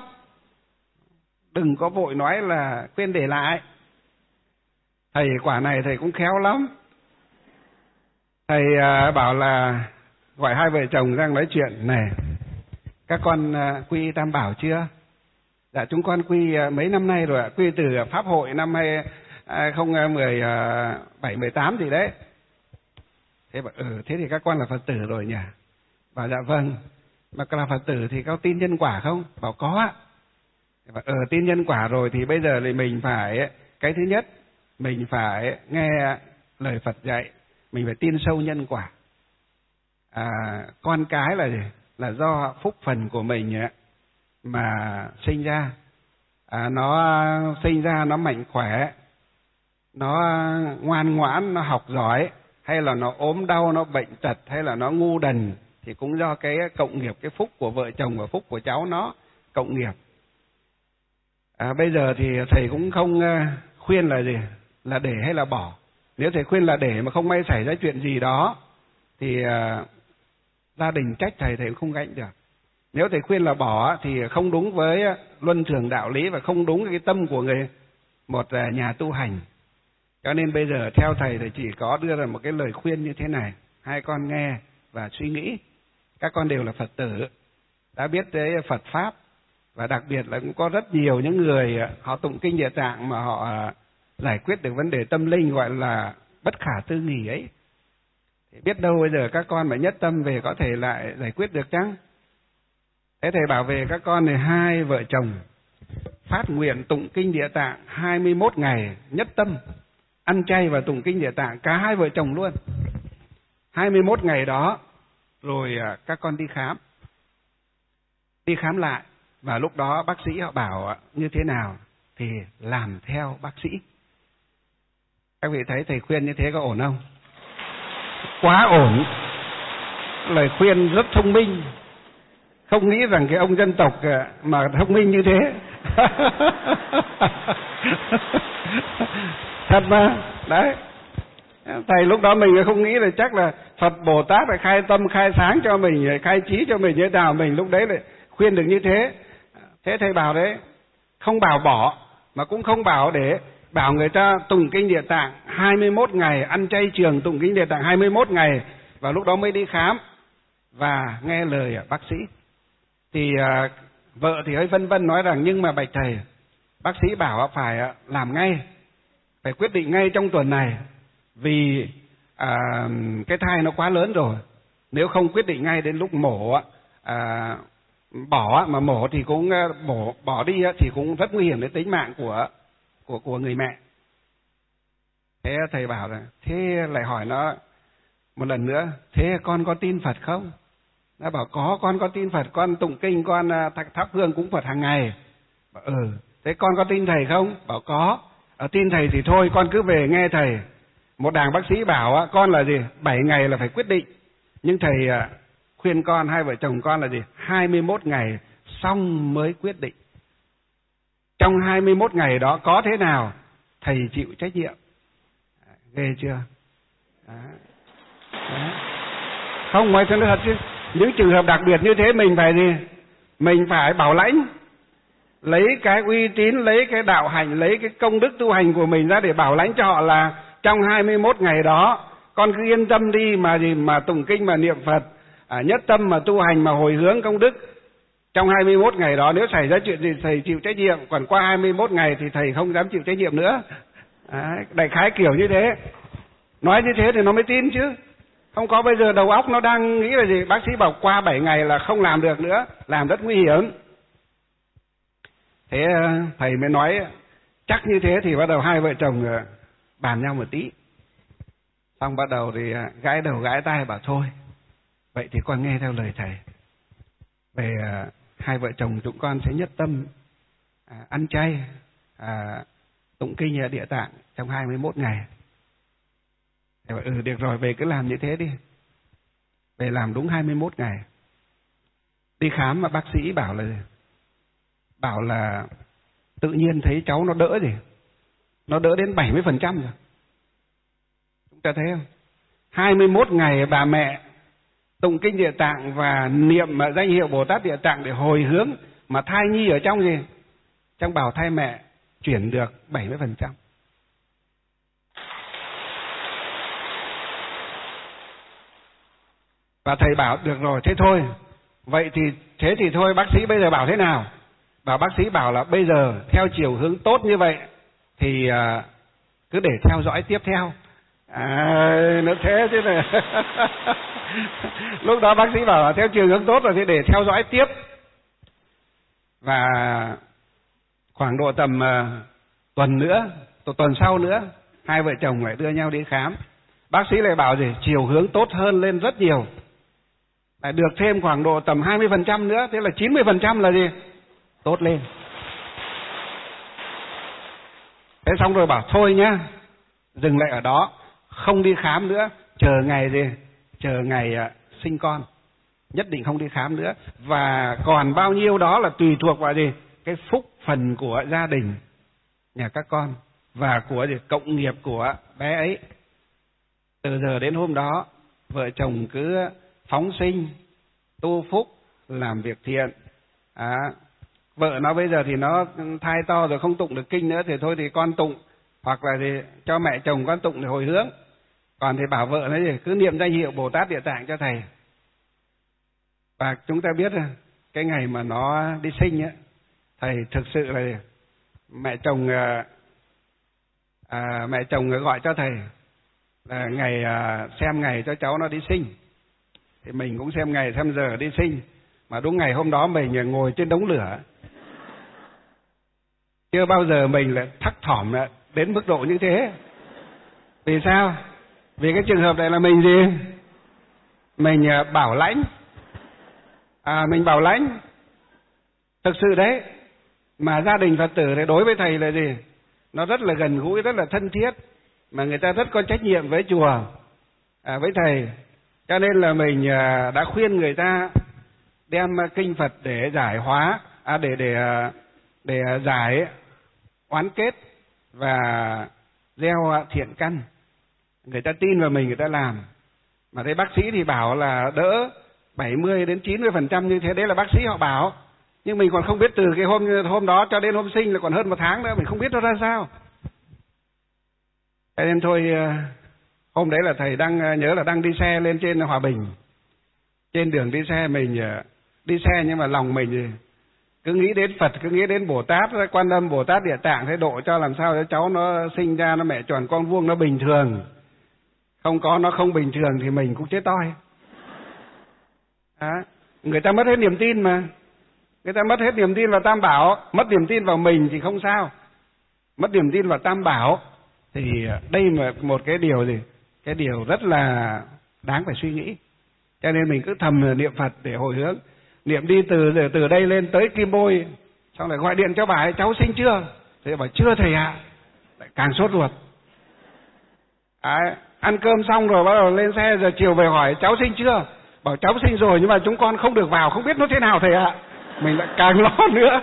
Đừng có vội nói là khuyên để lại. Thầy quả này thầy cũng khéo lắm. Thầy à, bảo là gọi hai vợ chồng đang nói chuyện này. Các con à, quy Tam Bảo chưa? Dạ chúng con quy à, mấy năm nay rồi ạ. Quy từ Pháp hội năm hai không một bảy mười tám gì đấy. Thế bảo ừ thế thì các con là Phật tử rồi nhỉ? Bảo dạ vâng. Mà là Phật tử thì có tin nhân quả không? Bảo có ạ. Bảo ừ tin nhân quả rồi thì bây giờ thì mình phải, cái thứ nhất mình phải nghe lời Phật dạy, mình phải tin sâu nhân quả. À, con cái là gì? Là do phúc phần của mình ấy, mà sinh ra. À, nó sinh ra nó mạnh khỏe, nó ngoan ngoãn, nó học giỏi, hay là nó ốm đau, nó bệnh tật, hay là nó ngu đần, thì cũng do cái cộng nghiệp, cái phúc của vợ chồng và phúc của cháu nó cộng nghiệp. À, bây giờ thì thầy cũng không khuyên là gì? Là để hay là bỏ. Nếu thầy khuyên là để mà không may xảy ra chuyện gì đó thì uh, gia đình trách thầy, thầy cũng không gánh được. Nếu thầy khuyên là bỏ thì không đúng với luân thường đạo lý và không đúng cái tâm của người một nhà tu hành. Cho nên bây giờ theo thầy thì chỉ có đưa ra một cái lời khuyên như thế này, hai con nghe và suy nghĩ. Các con đều là Phật tử, đã biết tới Phật Pháp, và đặc biệt là cũng có rất nhiều những người họ tụng kinh Địa Tạng mà họ giải quyết được vấn đề tâm linh gọi là bất khả tư nghì ấy. Thì biết đâu bây giờ các con mà nhất tâm về có thể lại giải quyết được chăng? Thế thầy bảo về các con này hai vợ chồng phát nguyện tụng kinh Địa Tạng hai mươi mốt ngày nhất tâm, ăn chay và tụng kinh Địa Tạng cả hai vợ chồng luôn. hai mươi mốt ngày đó rồi các con đi khám. Đi khám lại và lúc đó bác sĩ họ bảo như thế nào thì làm theo bác sĩ. Các vị thấy thầy khuyên như thế có ổn không? Quá ổn. Lời khuyên rất thông minh. Không nghĩ rằng cái ông dân tộc mà thông minh như thế. Thật mà. Đấy. Thầy lúc đó mình không nghĩ là chắc là Phật Bồ Tát lại khai tâm, khai sáng cho mình, khai trí cho mình như thế nào, mình lúc đấy lại khuyên được như thế. Thế thầy bảo đấy, không bảo bỏ, mà cũng không bảo để bảo người ta tụng kinh Địa Tạng hai mươi mốt ngày, ăn chay trường tụng kinh Địa Tạng hai mươi mốt ngày, và lúc đó mới đi khám và nghe lời bác sĩ. Thì à, vợ thì hơi vân vân nói rằng nhưng mà bạch thầy, bác sĩ bảo phải làm ngay, phải quyết định ngay trong tuần này, vì à, cái thai nó quá lớn rồi, nếu không quyết định ngay đến lúc mổ à, bỏ mà mổ thì cũng bỏ bỏ đi thì cũng rất nguy hiểm đến tính mạng của của của người mẹ. Thế thầy bảo là thế lại hỏi nó một lần nữa, thế con có tin Phật không? Nó bảo có, con có tin Phật, con tụng kinh, con thắp hương cúng Phật hàng ngày. Bảo, ừ, thế con có tin thầy không? Bảo có. Ở tin thầy thì thôi, con cứ về nghe thầy. Một đàng bác sĩ bảo con là gì? bảy ngày là phải quyết định. Nhưng thầy khuyên con, hai vợ chồng con là gì? hai mươi mốt ngày xong mới quyết định. Trong hai mươi mốt ngày đó có thế nào thầy chịu trách nhiệm. Ghê chưa? Đó. Đó. Không, ngoài cho nó thật chứ. Những trường hợp đặc biệt như thế mình phải gì? Mình phải bảo lãnh, lấy cái uy tín, lấy cái đạo hành, lấy cái công đức tu hành của mình ra để bảo lãnh cho họ là trong hai mươi mốt ngày đó con cứ yên tâm đi mà gì mà tụng kinh mà niệm Phật, à, nhất tâm mà tu hành mà hồi hướng công đức. Trong hai mươi mốt ngày đó nếu xảy ra chuyện gì thầy chịu trách nhiệm, còn qua hai mươi mốt ngày thì thầy không dám chịu trách nhiệm nữa. À, đại khái kiểu như thế. Nói như thế thì nó mới tin chứ. Không có bây giờ đầu óc nó đang nghĩ là gì? Bác sĩ bảo qua bảy ngày là không làm được nữa, làm rất nguy hiểm. Thế thầy mới nói chắc như thế thì bắt đầu hai vợ chồng bàn nhau một tí. Xong bắt đầu thì gãi đầu gãi tai bảo thôi, vậy thì con nghe theo lời thầy. Về à, hai vợ chồng chúng con sẽ nhất tâm à, ăn chay, à, tụng kinh Địa Tạng trong hai mươi mốt ngày. Thầy bảo, ừ được rồi, về cứ làm như thế đi. Về làm đúng hai mươi mốt ngày. Đi khám mà bác sĩ bảo là bảo là tự nhiên thấy cháu nó đỡ gì, nó đỡ đến bảy mươi phần trăm rồi. Chúng ta thấy không? hai mươi mốt ngày bà mẹ tụng kinh Địa Tạng và niệm danh hiệu Bồ Tát Địa Tạng để hồi hướng, mà thai nhi ở trong gì? Trong bào thai mẹ chuyển được bảy mươi phần trăm. Và thầy bảo được rồi, thế thôi. Vậy thì thế thì thôi, bác sĩ bây giờ bảo thế nào? Bảo bác sĩ bảo là bây giờ theo chiều hướng tốt như vậy thì uh, cứ để theo dõi tiếp theo. À, nó thế chứ này. Lúc đó bác sĩ bảo là theo chiều hướng tốt rồi thì để theo dõi tiếp. Và khoảng độ tầm uh, tuần nữa, tuần sau nữa, hai vợ chồng lại đưa nhau đi khám. Bác sĩ lại bảo gì? Chiều hướng tốt hơn lên rất nhiều. Lại được thêm khoảng độ tầm hai mươi phần trăm nữa, thế là chín mươi phần trăm là gì? Tốt lên. Thế xong rồi bảo thôi nhá, dừng lại ở đó, không đi khám nữa, chờ ngày gì? Chờ ngày uh, sinh con. Nhất định không đi khám nữa. Và còn bao nhiêu đó là tùy thuộc vào gì? Cái phúc phần của gia đình, nhà các con, và của gì? Cộng nghiệp của bé ấy. Từ giờ đến hôm đó, vợ chồng cứ phóng sinh, tu phúc, làm việc thiện. À, vợ nó bây giờ thì nó thai to rồi không tụng được kinh nữa, thì thôi thì con tụng, hoặc là thì cho mẹ chồng con tụng để hồi hướng. Còn thì bảo vợ nó gì? Cứ niệm danh hiệu Bồ Tát Địa Tạng cho thầy. Và chúng ta biết cái ngày mà nó đi sinh ấy, thầy thực sự là mẹ chồng à, mẹ chồng gọi cho thầy là ngày à, xem ngày cho cháu nó đi sinh. Thì mình cũng xem ngày xem giờ đi sinh. Mà đúng ngày hôm đó mình ngồi trên đống lửa. Chưa bao giờ mình lại thắc thỏm đến mức độ như thế. Vì sao? Vì cái trường hợp này là mình gì? Mình bảo lãnh. À, mình bảo lãnh. Thực sự đấy. Mà gia đình Phật tử thì đối với thầy là gì? Nó rất là gần gũi, rất là thân thiết. Mà người ta rất có trách nhiệm với chùa, à, với thầy. Cho nên là mình à, đã khuyên người ta đem kinh Phật để giải hóa, à, để để để giải oán kết và gieo thiện căn. Người ta tin vào mình, người ta làm. Mà thấy bác sĩ thì bảo là đỡ bảy mươi đến chín mươi phần trăm như thế, đấy là bác sĩ họ bảo. Nhưng mình còn không biết từ cái hôm hôm đó cho đến hôm sinh là còn hơn một tháng nữa, mình không biết nó ra sao. Cho nên thôi, hôm đấy là thầy đang nhớ là đang đi xe lên trên Hòa Bình. Trên đường đi xe mình đi xe nhưng mà lòng mình cứ nghĩ đến Phật, cứ nghĩ đến Bồ Tát, Quan Âm, Bồ Tát Địa Tạng, thế độ cho làm sao cho cháu nó sinh ra nó mẹ tròn con vuông nó bình thường. Không có nó không bình thường thì mình cũng chết toi. À, người ta mất hết niềm tin mà. Người ta mất hết niềm tin vào Tam Bảo, mất niềm tin vào mình thì không sao. Mất niềm tin vào Tam Bảo thì đây là một cái điều gì? Cái điều rất là đáng phải suy nghĩ. Cho nên mình cứ thầm niệm Phật để hồi hướng. Niệm đi từ từ đây lên tới Kim Bôi, xong lại gọi điện cho bà ấy, cháu sinh chưa? Thế bảo chưa thầy ạ. Lại càng sốt ruột. À, ăn cơm xong rồi bắt đầu lên xe, giờ chiều về hỏi cháu sinh chưa? Bảo cháu sinh rồi nhưng mà chúng con không được vào, không biết nó thế nào thầy ạ. Mình lại càng lo nữa.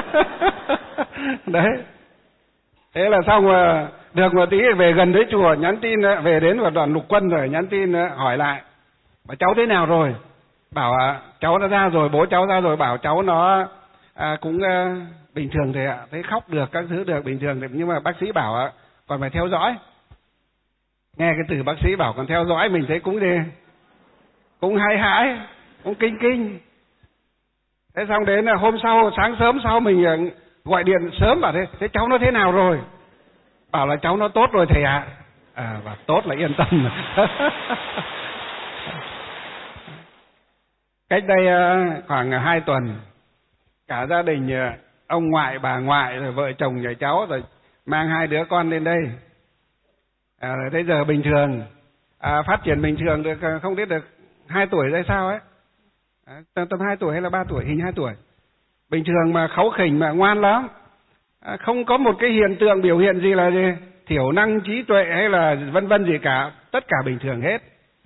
Đấy. Thế là xong rồi, được một tí về gần tới chùa, nhắn tin về đến vào đoàn Lục Quân rồi, nhắn tin hỏi lại. Bảo cháu thế nào rồi? Bảo à, cháu đã ra rồi, bố cháu ra rồi, bảo cháu nó à, cũng à, bình thường thầy ạ. Thấy khóc được, các thứ được bình thường. Nhưng mà bác sĩ bảo à, còn phải theo dõi. Nghe cái từ bác sĩ bảo còn theo dõi mình thấy cũng đi, cũng hãi hãi, cũng kinh kinh. Thế xong đến hôm sau, sáng sớm sau mình gọi điện sớm bảo thế, thế cháu nó thế nào rồi? Bảo là cháu nó tốt rồi thầy ạ. À, à và tốt là yên tâm. Cách đây khoảng hai tuần, cả gia đình ông ngoại, bà ngoại, rồi vợ chồng nhà cháu rồi mang hai đứa con lên đây. À, thế giờ bình thường, à, phát triển bình thường được không biết được hai tuổi hay sao ấy, à, tầm, tầm hai tuổi hay là ba tuổi, hình hai tuổi. Bình thường mà kháu khỉnh mà ngoan lắm, à, không có một cái hiện tượng biểu hiện gì là gì thiểu năng trí tuệ hay là vân vân gì cả, tất cả bình thường hết.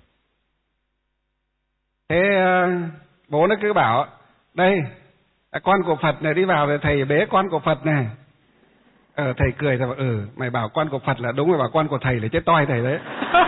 Thế à, bố nó cứ bảo đây con của Phật này đi vào rồi thầy bế con của Phật này. Ờ, thầy cười rồi, ừ mày bảo con của Phật là đúng, mày bảo con của thầy là chết toi thầy đấy.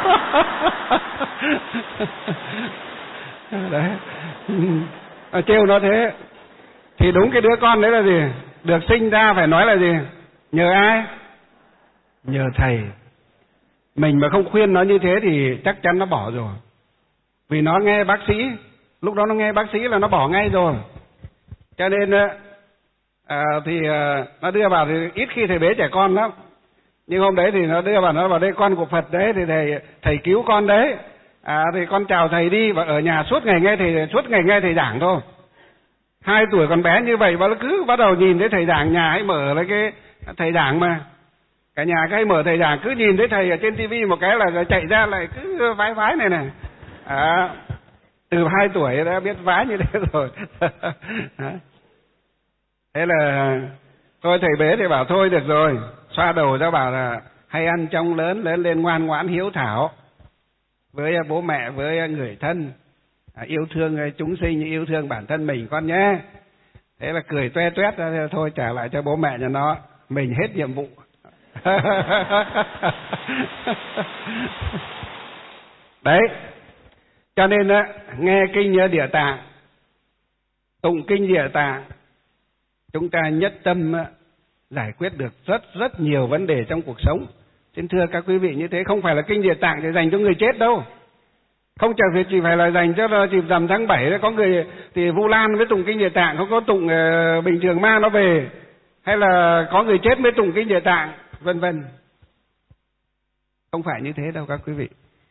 Đấy, à, trêu nó thế. Thì đúng cái đứa con đấy là gì, được sinh ra phải nói là gì, nhờ ai, nhờ thầy. Mình mà không khuyên nó như thế thì chắc chắn nó bỏ rồi. Vì nó nghe bác sĩ, lúc đó nó nghe bác sĩ là nó bỏ ngay rồi. Cho nên à, thì à, nó đưa vào thì ít khi thầy bế trẻ con lắm. Nhưng hôm đấy thì nó đưa vào, nó vào đây con của Phật đấy, thì thầy thầy cứu con đấy. À, thì con chào thầy đi, và ở nhà suốt ngày nghe thầy, suốt ngày nghe thầy giảng thôi. Hai tuổi còn bé như vậy mà nó cứ bắt đầu nhìn thấy thầy giảng, nhà ấy mở lấy cái thầy giảng mà. Cả nhà cái mở thầy giảng, cứ nhìn thấy thầy ở trên tivi một cái là chạy ra lại cứ vái vái này này. À, từ hai tuổi đã biết vái như thế rồi. Thế là thôi thầy bế thì bảo thôi được rồi, xoa đầu ra bảo là hay ăn trong lớn, lớn lên ngoan ngoãn hiếu thảo với bố mẹ, với người thân, à, yêu thương chúng sinh như yêu thương bản thân mình con nhé. Thế là cười toe toét ra, thôi trả lại cho bố mẹ nhà nó, mình hết nhiệm vụ. Đấy, cho nên á, nghe kinh Địa Tạng, tụng kinh Địa Tạng, chúng ta nhất tâm giải quyết được rất rất nhiều vấn đề trong cuộc sống. Xin thưa các quý vị, như thế không phải là kinh Địa Tạng để dành cho người chết đâu. Không chỉ, chỉ phải là dành cho dịp rằm tháng bảy đấy. Có người thì Vu Lan mới tụng kinh Địa Tạng, không có tụng uh, bình thường ma nó về. Hay là có người chết mới tụng kinh Địa Tạng, vân vân. Không phải như thế đâu các quý vị.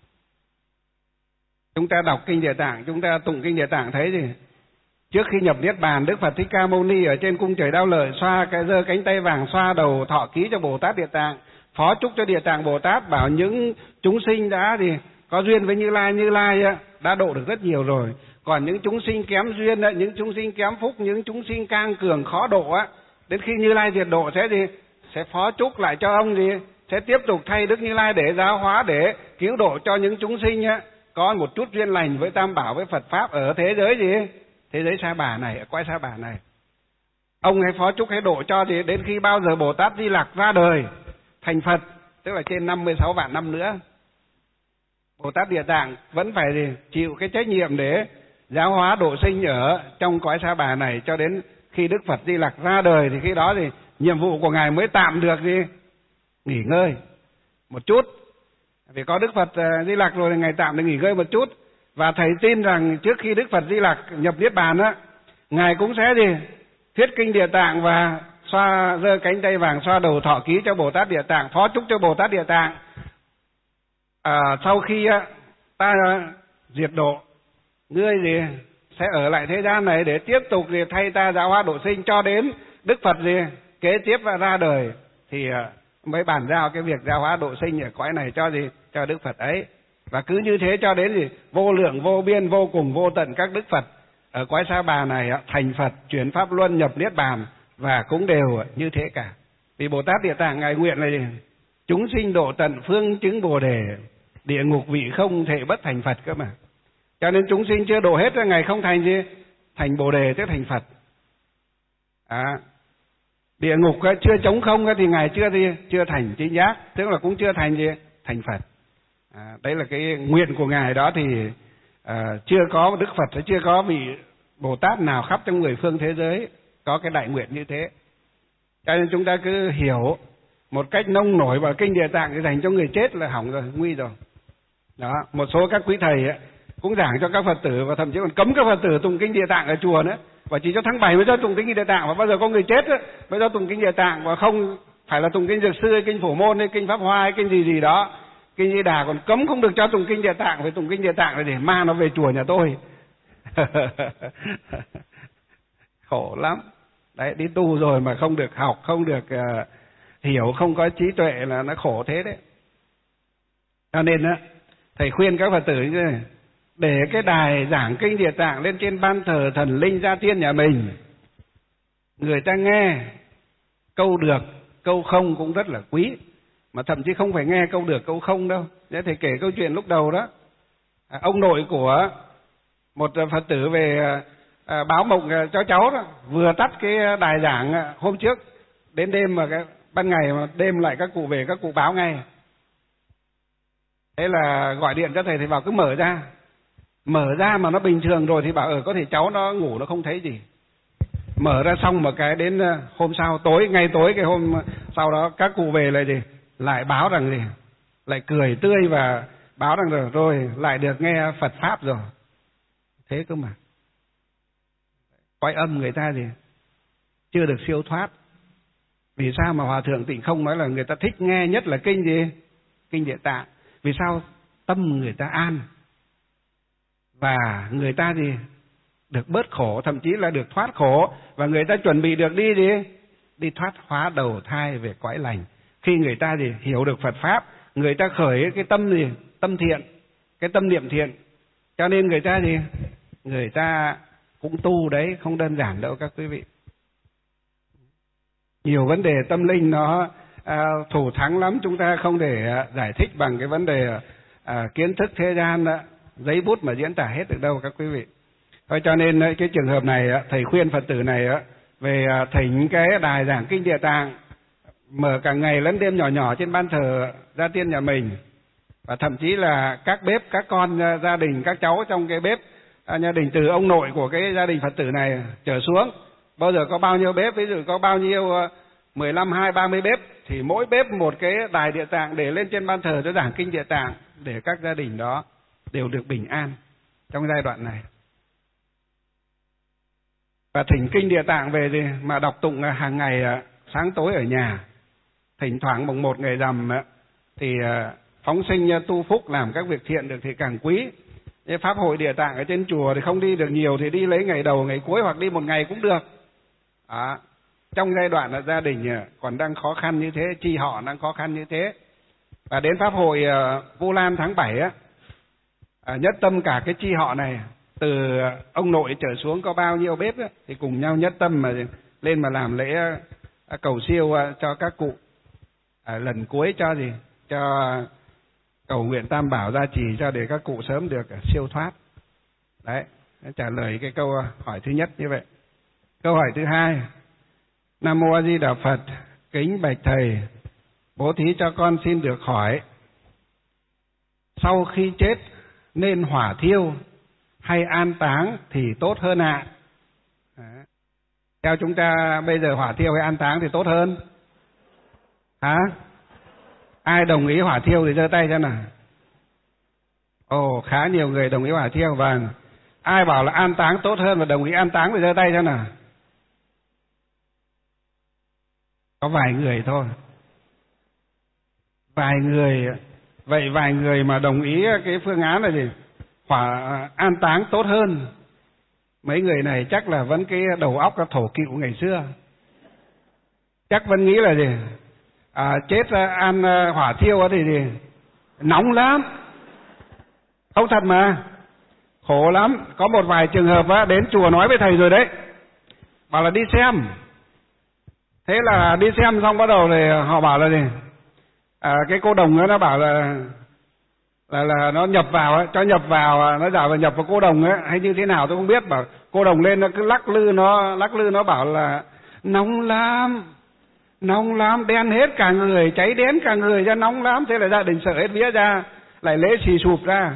Chúng ta đọc kinh Địa Tạng, chúng ta tụng kinh Địa Tạng thấy gì? Trước khi nhập Niết Bàn, Đức Phật Thích Ca Mâu Ni ở trên cung trời Đao Lợi xoa cái giơ cánh tay vàng xoa đầu thọ ký cho Bồ Tát Địa Tạng, phó chúc cho Địa Tạng Bồ Tát, bảo những chúng sinh đã thì có duyên với Như Lai, Như Lai đã độ được rất nhiều rồi. Còn những chúng sinh kém duyên, những chúng sinh kém phúc, những chúng sinh cang cường khó độ á, đến khi Như Lai diệt độ sẽ gì? Sẽ phó chúc lại cho ông gì? Sẽ tiếp tục thay Đức Như Lai để giáo hóa, để cứu độ cho những chúng sinh á có một chút duyên lành với Tam Bảo, với Phật Pháp ở thế giới gì? Thế giới Sa Bà này, ở cõi Sa Bà này. Ông hãy phó chúc hãy độ cho thì đến khi bao giờ Bồ Tát Di Lặc ra đời thành Phật, tức là trên năm mươi sáu vạn năm nữa, Bồ Tát Địa Tạng vẫn phải gì? Chịu cái trách nhiệm để giáo hóa độ sinh ở trong cõi Sa Bà này cho đến khi Đức Phật Di Lặc ra đời, thì khi đó thì nhiệm vụ của Ngài mới tạm được gì? Nghỉ ngơi một chút. Vì có Đức Phật Di Lặc rồi thì Ngài tạm được nghỉ ngơi một chút. Và thầy tin rằng trước khi Đức Phật Di Lặc nhập Niết Bàn á, Ngài cũng sẽ gì? Thuyết kinh Địa Tạng và xoa giơ cánh tay vàng xoa đầu thọ ký cho Bồ Tát Địa Tạng, phó chúc cho Bồ Tát Địa Tạng. À, sau khi á, ta diệt độ, ngươi gì sẽ ở lại thế gian này để tiếp tục gì thay ta giáo hóa độ sinh cho đến Đức Phật gì kế tiếp và ra đời thì mới bàn giao cái việc giáo hóa độ sinh ở cõi này cho gì? Cho Đức Phật ấy. Và cứ như thế cho đến gì? Vô lượng, vô biên, vô cùng, vô tận các Đức Phật ở cõi Sa Bà này thành Phật, chuyển Pháp Luân, nhập Niết Bàn, và cũng đều như thế cả. Vì Bồ Tát Địa Tạng Ngài nguyện là gì? Chúng sinh độ tận phương chứng Bồ Đề, địa ngục vị không thể bất thành Phật cơ mà. Cho nên chúng sinh chưa độ hết ra Ngài không thành gì? Thành Bồ Đề tức thành Phật. À, địa ngục chưa trống không thì Ngài chưa gì? Chưa thành chính giác, tức là cũng chưa thành gì? Thành Phật. À, đấy là cái nguyện của Ngài đó, thì à, chưa có Đức Phật, chưa có vị Bồ Tát nào khắp trong mười phương thế giới có cái đại nguyện như thế. Cho nên chúng ta cứ hiểu một cách nông nổi vào kinh Địa Tạng để dành cho người chết là hỏng rồi, nguy rồi. Đó, một số các quý thầy ấy, cũng giảng cho các Phật tử, và thậm chí còn cấm các Phật tử tụng kinh Địa Tạng ở chùa nữa. Và chỉ cho tháng bảy mới cho tụng kinh Địa Tạng, và bao giờ có người chết ấy, mới cho tụng kinh Địa Tạng, và không phải là tụng kinh Dược Sư hay kinh Phổ Môn hay kinh Pháp Hoa hay kinh gì gì đó. Kinh Di Đà còn cấm không được cho tụng kinh Địa Tạng, phải tụng kinh Địa Tạng là để ma nó về chùa nhà tôi. Khổ lắm. Đấy, đi tu rồi mà không được học, không được uh, hiểu, không có trí tuệ là nó khổ thế đấy. Cho nên á, thầy khuyên các Phật tử như này, để cái đài giảng kinh Địa Tạng lên trên ban thờ thần linh gia tiên nhà mình, người ta nghe câu được, câu không cũng rất là quý, mà thậm chí không phải nghe câu được câu không đâu. Để thầy kể câu chuyện lúc đầu đó, à, ông nội của một Phật tử về à, báo mộng cho cháu đó, vừa tắt cái đài giảng hôm trước, đến đêm mà cái ban ngày mà đêm lại các cụ về, các cụ báo ngay. Thế là gọi điện cho thầy, thì bảo cứ mở ra, mở ra mà nó bình thường rồi thì bảo ở có thể cháu nó ngủ nó không thấy gì. Mở ra xong một cái đến hôm sau tối, ngay tối cái hôm sau đó các cụ về lại gì, lại báo rằng gì, lại cười tươi và báo rằng rồi, rồi lại được nghe Phật pháp rồi. Thế cơ mà. Quay âm người ta gì chưa được siêu thoát. Vì sao mà Hòa thượng Tịnh Không nói là người ta thích nghe nhất là kinh gì? Kinh Địa Tạng. Vì sao? Tâm người ta an, và người ta gì được bớt khổ, thậm chí là được thoát khổ, và người ta chuẩn bị được đi gì? Đi thoát hóa đầu thai về cõi lành. Khi người ta gì hiểu được Phật pháp, người ta khởi cái tâm gì? Tâm thiện, cái tâm niệm thiện. Cho nên người ta gì? Người ta cũng tu đấy, không đơn giản đâu các quý vị. Nhiều vấn đề tâm linh nó à, thủ thắng lắm, chúng ta không thể à, giải thích bằng cái vấn đề à, kiến thức thế gian đó, giấy bút mà diễn tả hết được đâu các quý vị. Thôi cho nên cái trường hợp này thầy khuyên Phật tử này về thỉnh cái đài giảng kinh Địa Tạng, mở cả ngày lẫn đêm nhỏ nhỏ trên ban thờ gia tiên nhà mình, và thậm chí là các bếp, các con gia đình, các cháu trong cái bếp gia đình, từ ông nội của cái gia đình Phật tử này trở xuống, bao giờ có bao nhiêu bếp, ví dụ có bao nhiêu mười lăm, hai, ba mươi bếp, thì mỗi bếp một cái đài Địa Tạng để lên trên ban thờ cho giảng kinh Địa Tạng, để các gia đình đó đều được bình an trong giai đoạn này. Và thỉnh kinh Địa Tạng về thì mà đọc tụng hàng ngày sáng tối ở nhà, thỉnh thoảng mùng một ngày rằm thì phóng sinh tu phúc, làm các việc thiện được thì càng quý. Cái pháp hội Địa Tạng ở trên chùa thì không đi được nhiều, thì đi lấy ngày đầu ngày cuối hoặc đi một ngày cũng được. Đó. Trong giai đoạn là gia đình còn đang khó khăn như thế, chi họ đang khó khăn như thế. Và đến pháp hội Vu Lan tháng bảy á, nhất tâm cả cái chi họ này, từ ông nội trở xuống có bao nhiêu bếp ấy, thì cùng nhau nhất tâm mà lên mà làm lễ cầu siêu cho các cụ. À, lần cuối cho gì? Cho cầu nguyện Tam Bảo gia trì cho để các cụ sớm được siêu thoát. Đấy, trả lời cái câu hỏi thứ nhất như vậy. Câu hỏi thứ hai: Nam Mô A Di Đà Phật, kính bạch thầy, bố thí cho con xin được hỏi, sau khi chết nên hỏa thiêu hay an táng thì tốt hơn ạ? À? Theo chúng ta bây giờ hỏa thiêu hay an táng thì tốt hơn? Hả? Ai đồng ý hỏa thiêu thì giơ tay cho nào. Ồ, khá nhiều người đồng ý hỏa thiêu. Vâng. Ai bảo là an táng tốt hơn và đồng ý an táng thì giơ tay cho nào. Có vài người thôi. Vài người. Vậy vài người mà đồng ý cái phương án là gì? Hỏa an táng tốt hơn. Mấy người này chắc là vẫn cái đầu óc cái thổ cựu ngày xưa. Chắc vẫn nghĩ là gì? À, chết an hỏa thiêu thì gì? Nóng lắm. Không thật mà. Khổ lắm. Có một vài trường hợp á, đến chùa nói với thầy rồi đấy. Bảo là đi xem. Thế là đi xem xong bắt đầu thì họ bảo là gì? À, cái cô đồng đó nó bảo là là là nó nhập vào, cho nhập vào, nó giả vào nhập vào cô đồng ấy, hay như thế nào tôi không biết. Bảo cô đồng lên nó cứ lắc lư nó lắc lư nó bảo là nóng lắm, nóng lắm, đen hết cả người, cháy đen cả người ra, nóng lắm. Thế là gia đình sợ hết vía ra, lại lễ xì sụp ra.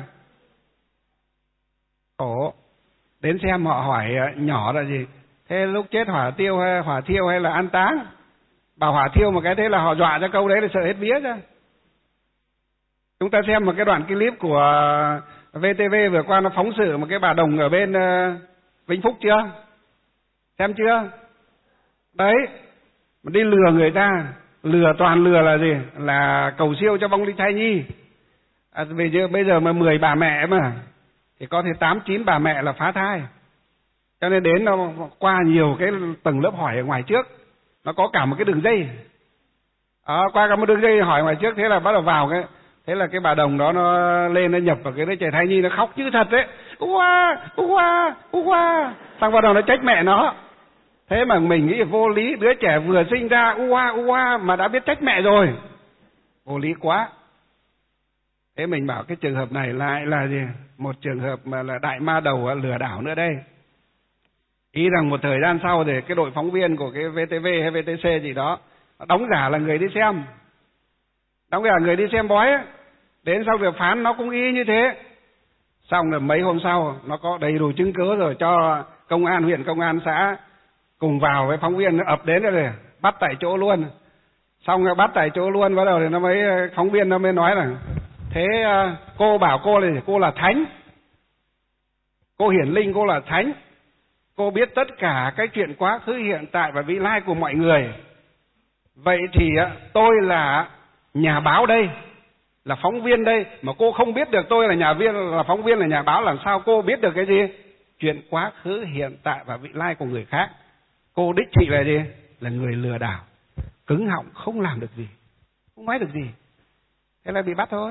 Ồ, đến xem họ hỏi nhỏ là gì? Thế lúc chết hỏa tiêu hay hỏa thiêu hay là an táng? Bảo hỏa thiêu một cái, thế là họ dọa cho câu đấy là sợ hết vía ra. Chúng ta xem một cái đoạn clip của vê tê vê vừa qua, nó phóng sự một cái bà đồng ở bên uh, Vĩnh Phúc chưa? Xem chưa? Đấy, mà đi lừa người ta, lừa toàn lừa là gì? Là cầu siêu cho vong linh thai nhi. À, bây giờ bây giờ mà mười bà mẹ mà thì có thể tám chín bà mẹ là phá thai. Cho nên đến nó qua nhiều cái tầng lớp hỏi ở ngoài trước, nó có cả một cái đường dây. À, qua cả một đường dây hỏi ngoài trước, thế là bắt đầu vào cái Thế là cái bà đồng đó nó lên nó nhập vào cái đứa trẻ thai nhi, nó khóc như thật đấy. Ua, ua, ua. Xong bắt đầu nó trách mẹ nó. Thế mà mình nghĩ vô lý, đứa trẻ vừa sinh ra ua ua mà đã biết trách mẹ rồi. Vô lý quá. Thế mình bảo cái trường hợp này lại là gì? Một trường hợp mà là đại ma đầu lừa đảo nữa đây. Ý rằng một thời gian sau thì cái đội phóng viên của cái vê tê vê hay vê tê xê gì đó đóng giả là người đi xem. Đóng giả người đi xem bói ấy. Đến sau việc phán nó cũng y như thế. Xong rồi mấy hôm sau nó có đầy đủ chứng cứ rồi, cho công an huyện, công an xã cùng vào với phóng viên, nó ập đến rồi bắt tại chỗ luôn. Xong rồi bắt tại chỗ luôn, bắt đầu thì nó mới phóng viên nó mới nói là thế cô bảo cô là cô là thánh, cô hiển linh, cô là thánh, cô biết tất cả cái chuyện quá khứ, hiện tại và vị lai của mọi người. Vậy thì tôi là nhà báo đây, là phóng viên đây, mà cô không biết được tôi là nhà viên, là phóng viên, là nhà báo, làm sao cô biết được cái gì? Chuyện quá khứ, hiện tại và vị lai của người khác. Cô đích thị là gì? Là người lừa đảo, cứng họng không làm được gì, không nói được gì. Thế là bị bắt thôi.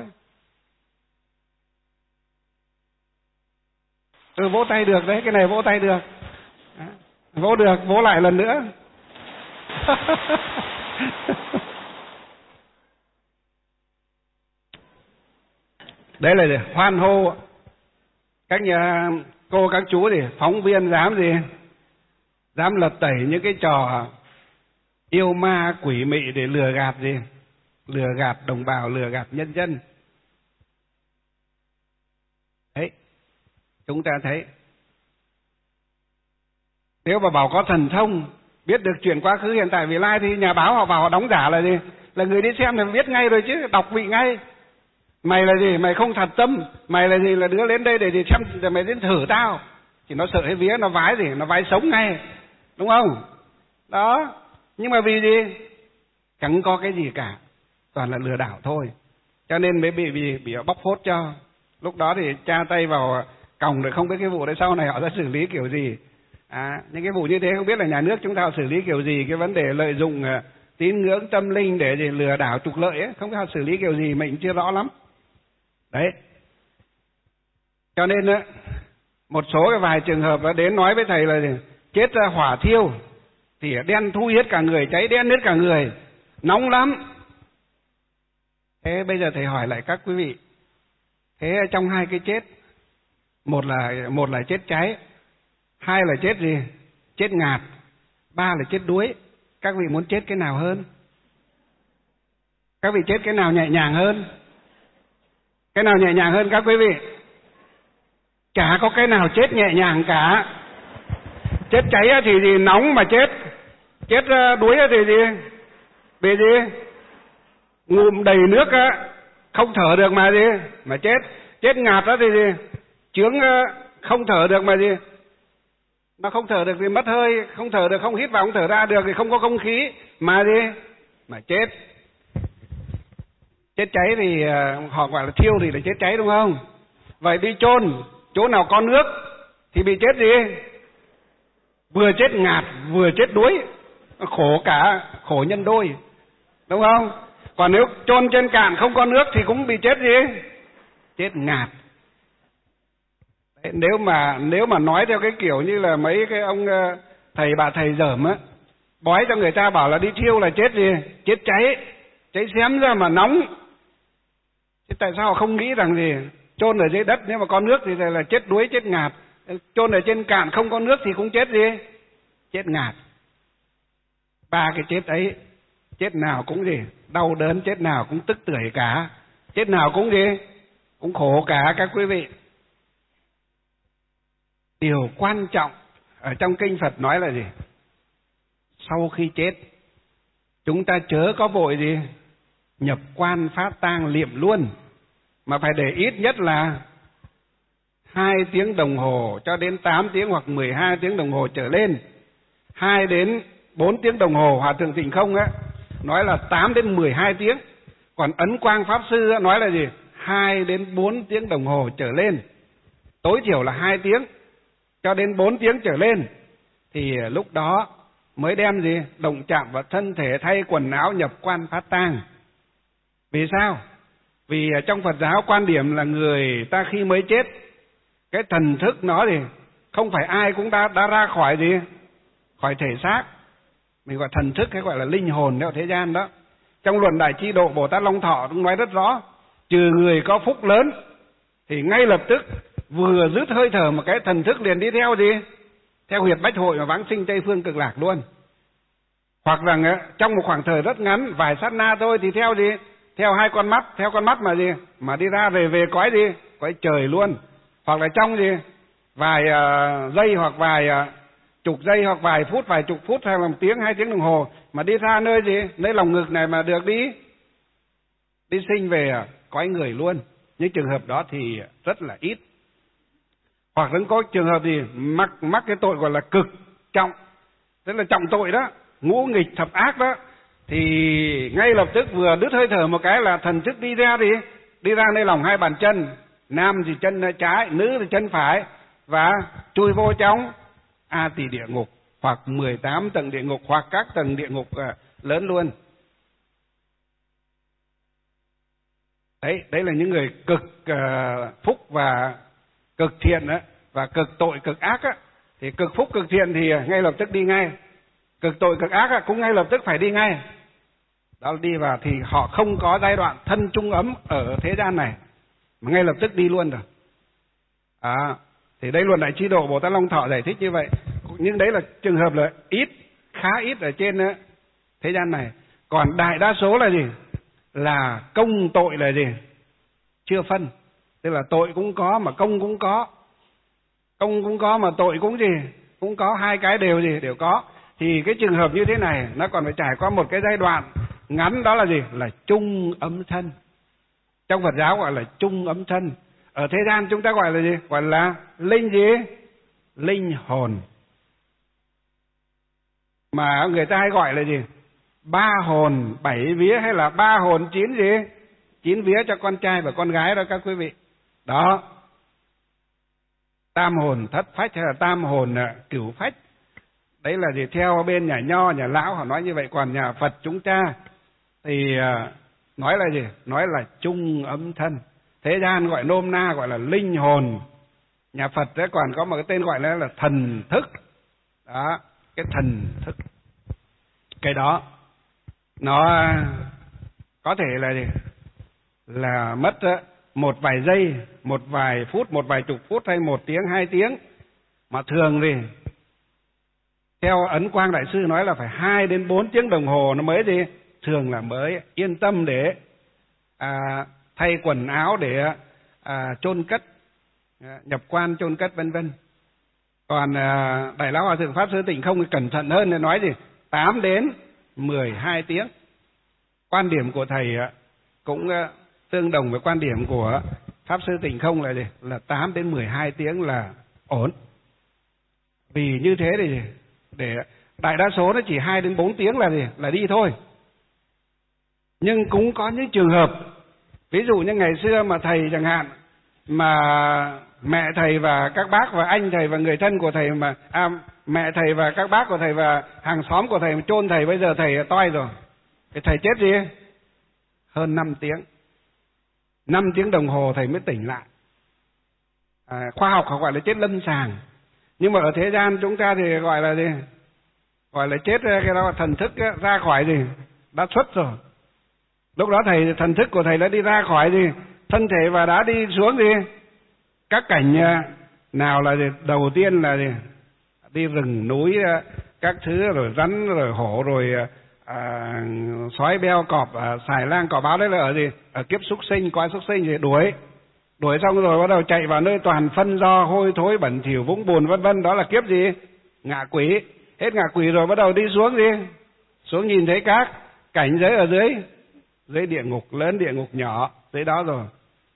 Ừ, vỗ tay được đấy, cái này vỗ tay được. À, vỗ được, vỗ lại lần nữa. Đấy là gì? Hoan hô. Các nhà cô, các chú thì phóng viên dám gì? Dám lật tẩy những cái trò yêu ma quỷ mị để lừa gạt gì? Lừa gạt đồng bào, lừa gạt nhân dân. Đấy, chúng ta thấy. Nếu mà bảo có thần thông, biết được chuyện quá khứ, hiện tại, vị lai thì nhà báo họ vào họ đóng giả là gì? Là người đi xem thì biết ngay rồi chứ, đọc vị ngay. Mày là gì? Mày không thật tâm. Mày là gì? Là đứa đến đây để, để xem, để mày đến thử tao. Thì nó sợ cái vía, nó vái gì? Nó vái sống ngay. Đúng không? Đó. Nhưng mà vì gì? Chẳng có cái gì cả. Toàn là lừa đảo thôi. Cho nên mới bị, bị, bị bóc phốt cho. Lúc đó thì tra tay vào còng rồi, không biết cái vụ đấy sau này họ sẽ xử lý kiểu gì. À, những cái vụ như thế không biết là nhà nước chúng ta xử lý kiểu gì. Cái vấn đề lợi dụng uh, tín ngưỡng tâm linh để, để lừa đảo trục lợi ấy, không biết họ xử lý kiểu gì mình chưa rõ lắm. Đấy. Cho nên uh, một số cái vài trường hợp đến nói với thầy là gì? Chết ra hỏa thiêu thì đen thui hết cả người, cháy đen hết cả người, nóng lắm. Thế bây giờ thầy hỏi lại các quý vị, thế trong hai cái chết, một là một là chết cháy, hai là chết gì? Chết ngạt, ba là chết đuối. Các vị muốn chết cái nào hơn? Các vị chết cái nào nhẹ nhàng hơn? Cái nào nhẹ nhàng hơn các quý vị? Chả có cái nào chết nhẹ nhàng cả. Chết cháy thì gì? Nóng mà chết. Chết đuối thì gì? Bị gì? Ngụm đầy nước không thở được mà gì? Mà chết. Chết ngạt thì gì? Chướng không thở được mà gì? Mà không thở được thì mất hơi, không thở được, không hít vào, không thở ra được thì không có không khí mà gì? Mà chết. Chết cháy thì họ gọi là thiêu thì là chết cháy, đúng không? Vậy đi chôn, chỗ nào có nước thì bị chết gì? Vừa chết ngạt, vừa chết đuối. Khổ cả, khổ nhân đôi. Đúng không? Còn nếu chôn trên cạn không có nước thì cũng bị chết gì? Chết ngạt. Đấy, nếu mà nếu mà nói theo cái kiểu như là mấy cái ông thầy bà thầy dởm á, bói cho người ta bảo là đi thiêu là chết gì? Chết cháy. Cháy xém ra mà nóng. Thế tại sao không nghĩ rằng gì? Chôn ở dưới đất nếu mà có nước thì là chết đuối, chết ngạt. Chôn ở trên cạn không có nước thì cũng chết gì? Chết ngạt. Ba cái chết ấy, chết nào cũng gì? Đau đớn, chết nào cũng tức tưởi cả. Chết nào cũng gì? Cũng khổ cả các quý vị. Điều quan trọng ở trong kinh Phật nói là gì? Sau khi chết, chúng ta chớ có vội gì? Nhập quan phát tang liệm luôn. Mà phải để ít nhất là hai tiếng đồng hồ cho đến tám tiếng hoặc mười hai tiếng đồng hồ trở lên. hai đến bốn tiếng đồng hồ, Hòa Thượng Tịnh Không á nói là tám đến mười hai tiếng. Còn Ấn Quang Pháp Sư á, nói là gì? hai đến bốn tiếng đồng hồ trở lên. Tối thiểu là hai tiếng cho đến bốn tiếng trở lên. Thì lúc đó mới đem gì? Động chạm vào thân thể, thay quần áo, nhập quan phát tang. Vì sao? Vì trong Phật giáo quan điểm là người ta khi mới chết, cái thần thức nó thì không phải ai cũng đã, đã ra khỏi gì, khỏi thể xác. Mình gọi thần thức hay gọi là linh hồn theo thế gian đó. Trong luận Đại Chi Độ, Bồ Tát Long Thọ cũng nói rất rõ, trừ người có phúc lớn thì ngay lập tức vừa dứt hơi thở một cái thần thức liền đi theo gì? Theo huyệt bách hội mà vãng sinh Tây Phương Cực Lạc luôn. Hoặc rằng trong một khoảng thời rất ngắn, vài sát na thôi thì theo gì? Theo hai con mắt, theo con mắt mà gì? Mà đi ra về về cõi gì? Cõi trời luôn. Hoặc là trong gì? Vài uh, giây hoặc vài uh, chục giây hoặc vài phút, vài chục phút hay là một tiếng, hai tiếng đồng hồ mà đi ra nơi gì? Nơi lòng ngực này mà được đi đi sinh về cõi người luôn. Những trường hợp đó thì rất là ít. Hoặc vẫn có trường hợp gì mắc mắc cái tội gọi là cực trọng, tức là trọng tội đó, ngũ nghịch thập ác đó, thì ngay lập tức vừa đứt hơi thở một cái là thần thức đi ra đi đi ra nơi lòng hai bàn chân, nam thì chân trái, nữ thì chân phải, và chui vô trong A Tỳ địa ngục hoặc mười tám tầng địa ngục hoặc các tầng địa ngục lớn luôn. Đấy, đấy là những người cực uh, phúc và cực thiện đó, và cực tội cực ác á. Thì cực phúc cực thiện thì ngay lập tức đi ngay, cực tội cực ác á, cũng ngay lập tức phải đi ngay. Đó, đi vào thì họ không có giai đoạn thân chung ấm ở thế gian này, mà ngay lập tức đi luôn rồi. À, thì đây luận Đại Chi Độ Bồ Tát Long Thọ giải thích như vậy. Nhưng đấy là trường hợp là ít, khá ít ở trên thế gian này. Còn đại đa số là gì? Là công tội là gì? Chưa phân. Tức là tội cũng có mà công cũng có. Công cũng có mà tội cũng gì? Cũng có, hai cái đều gì? Đều có. Thì cái trường hợp như thế này nó còn phải trải qua một cái giai đoạn ngắn, đó là gì? Là chung ấm thân. Trong Phật giáo gọi là chung ấm thân. Ở thế gian chúng ta gọi là gì? Gọi là linh gì? Linh hồn. Mà người ta hay gọi là gì? Ba hồn bảy vía, hay là ba hồn chín gì? Chín vía cho con trai và con gái đó các quý vị. Đó. Tam hồn thất phách hay là tam hồn cửu phách. Đấy là gì? Theo bên nhà Nho, nhà Lão họ nói như vậy. Còn nhà Phật chúng ta thì nói là gì? Nói là chung ấm thân. Thế gian gọi nôm na gọi là linh hồn. Nhà Phật đấy còn có một cái tên gọi là, là thần thức. Đó, cái thần thức. Cái đó nó có thể là gì? Là mất một vài giây, một vài phút, một vài chục phút hay một tiếng, hai tiếng. Mà thường thì theo Ấn Quang Đại Sư nói là phải hai đến bốn tiếng đồng hồ nó mới gì? Thường là mới yên tâm để à, thay quần áo, để à, chôn cất, nhập quan chôn cất vân vân. Còn à, Đại Lão Hòa Thượng Pháp Sư Tịnh Không cẩn thận hơn để nói gì? tám đến mười hai tiếng. Quan điểm của thầy cũng tương đồng với quan điểm của Pháp Sư Tịnh Không là gì? Là tám đến mười hai tiếng là ổn. Vì như thế thì để đại đa số nó chỉ hai đến bốn tiếng là gì? Là đi thôi. Nhưng cũng có những trường hợp, ví dụ như ngày xưa mà thầy chẳng hạn, mà mẹ thầy và các bác và anh thầy và người thân của thầy mà à, mẹ thầy và các bác của thầy và hàng xóm của thầy mà chôn thầy, bây giờ thầy toi rồi, thì thầy chết gì? Hơn năm tiếng. năm tiếng đồng hồ thầy mới tỉnh lại. À, khoa học họ gọi là chết lâm sàng. Nhưng mà ở thế gian chúng ta thì gọi là gì? Gọi là chết cái đó thần thức ra khỏi gì? Đã xuất rồi. Lúc đó thầy thần thức của thầy đã đi ra khỏi gì? Thân thể và đã đi xuống gì? Các cảnh nào là gì? Đầu tiên là gì? Đi rừng núi các thứ, rồi rắn rồi hổ rồi à, sói beo cọp à, xài lang cỏ báo. Đấy là ở gì? Ở kiếp súc sinh, coi súc sinh thì đuổi đuổi xong rồi bắt đầu chạy vào nơi toàn phân do hôi thối bẩn thỉu vũng bùn vân vân. Đó là kiếp gì? Ngạ quỷ. Hết ngạ quỷ rồi bắt đầu đi xuống gì? Xuống nhìn thấy các cảnh giới ở dưới dưới địa ngục lớn, địa ngục nhỏ dưới đó rồi.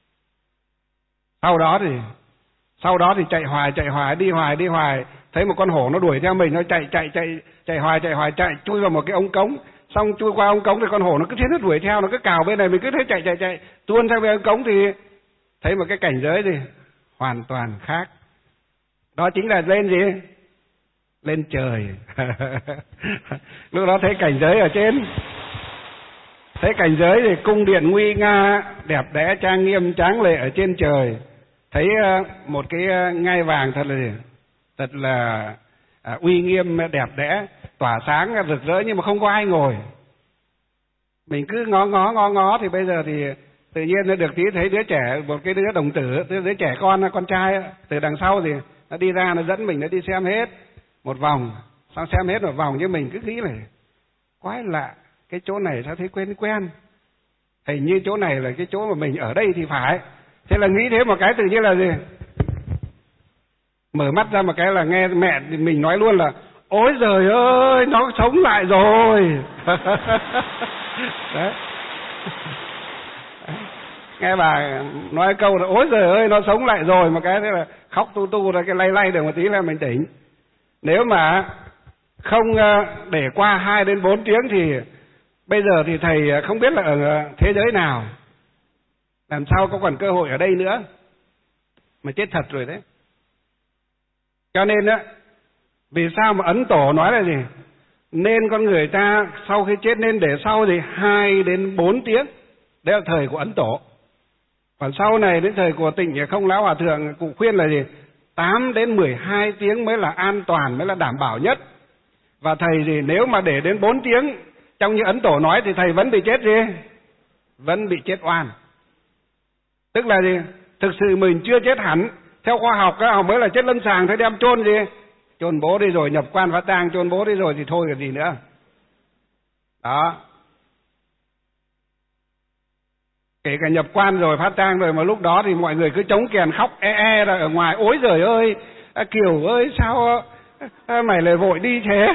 Sau đó thì sau đó thì chạy hoài chạy hoài đi hoài đi hoài, thấy một con hổ nó đuổi theo mình, nó chạy chạy chạy chạy hoài chạy hoài chạy chui vào một cái ống cống, xong chui qua ống cống thì con hổ nó cứ thế nó đuổi theo, nó cứ cào bên này, mình cứ thế chạy chạy chạy tuôn theo cái ống cống thì thấy một cái cảnh giới gì hoàn toàn khác. Đó chính là lên gì? Lên trời. Lúc đó thấy cảnh giới ở trên. Thấy cảnh giới thì cung điện nguy nga, đẹp đẽ trang nghiêm tráng lệ ở trên trời. Thấy một cái ngai vàng thật là thật là à, uy nghiêm đẹp đẽ, tỏa sáng rực rỡ nhưng mà không có ai ngồi. Mình cứ ngó ngó ngó ngó thì bây giờ thì tự nhiên nó được tí thấy đứa trẻ, một cái đứa đồng tử, đứa trẻ con con trai từ đằng sau thì nó đi ra, nó dẫn mình nó đi xem hết một vòng, xong xem hết một vòng, nhưng mình cứ nghĩ là quái lạ, cái chỗ này sao thấy quen quen, hình như chỗ này là cái chỗ mà mình ở đây thì phải. Thế là nghĩ thế một cái tự nhiên là gì, mở mắt ra một cái là nghe mẹ mình nói luôn là ôi giời ơi nó sống lại rồi. Đấy. Nghe bà nói câu là ôi giời ơi nó sống lại rồi, một cái thế là khóc tu tu ra, cái lay lay được một tí là mình tỉnh. Nếu mà không để qua hai đến bốn tiếng thì bây giờ thì thầy không biết là ở thế giới nào, làm sao có còn cơ hội ở đây nữa, mà chết thật rồi đấy. Cho nên á, vì sao mà Ấn Tổ nói là gì, nên con người ta sau khi chết nên để sau thì hai đến bốn tiếng, đấy là thời của Ấn Tổ. Còn sau này đến thời của Tịnh Không Lão Hòa Thượng cụ khuyên là gì, tám đến mười hai tiếng mới là an toàn, mới là đảm bảo nhất. Và thầy gì nếu mà để đến bốn tiếng trong như Ấn Tổ nói thì thầy vẫn bị chết gì, vẫn bị chết oan. Tức là gì, thực sự mình chưa chết hẳn. Theo khoa học họ mới là chết lâm sàng, thấy đem chôn gì, chôn bố đi rồi nhập quan phát tang, chôn bố đi rồi thì thôi còn gì nữa. Đó, kể cả nhập quan rồi phát tang rồi mà lúc đó thì mọi người cứ chống kèn khóc e e ra ở ngoài, ối giời ơi Kiều ơi sao mày lại vội đi thế.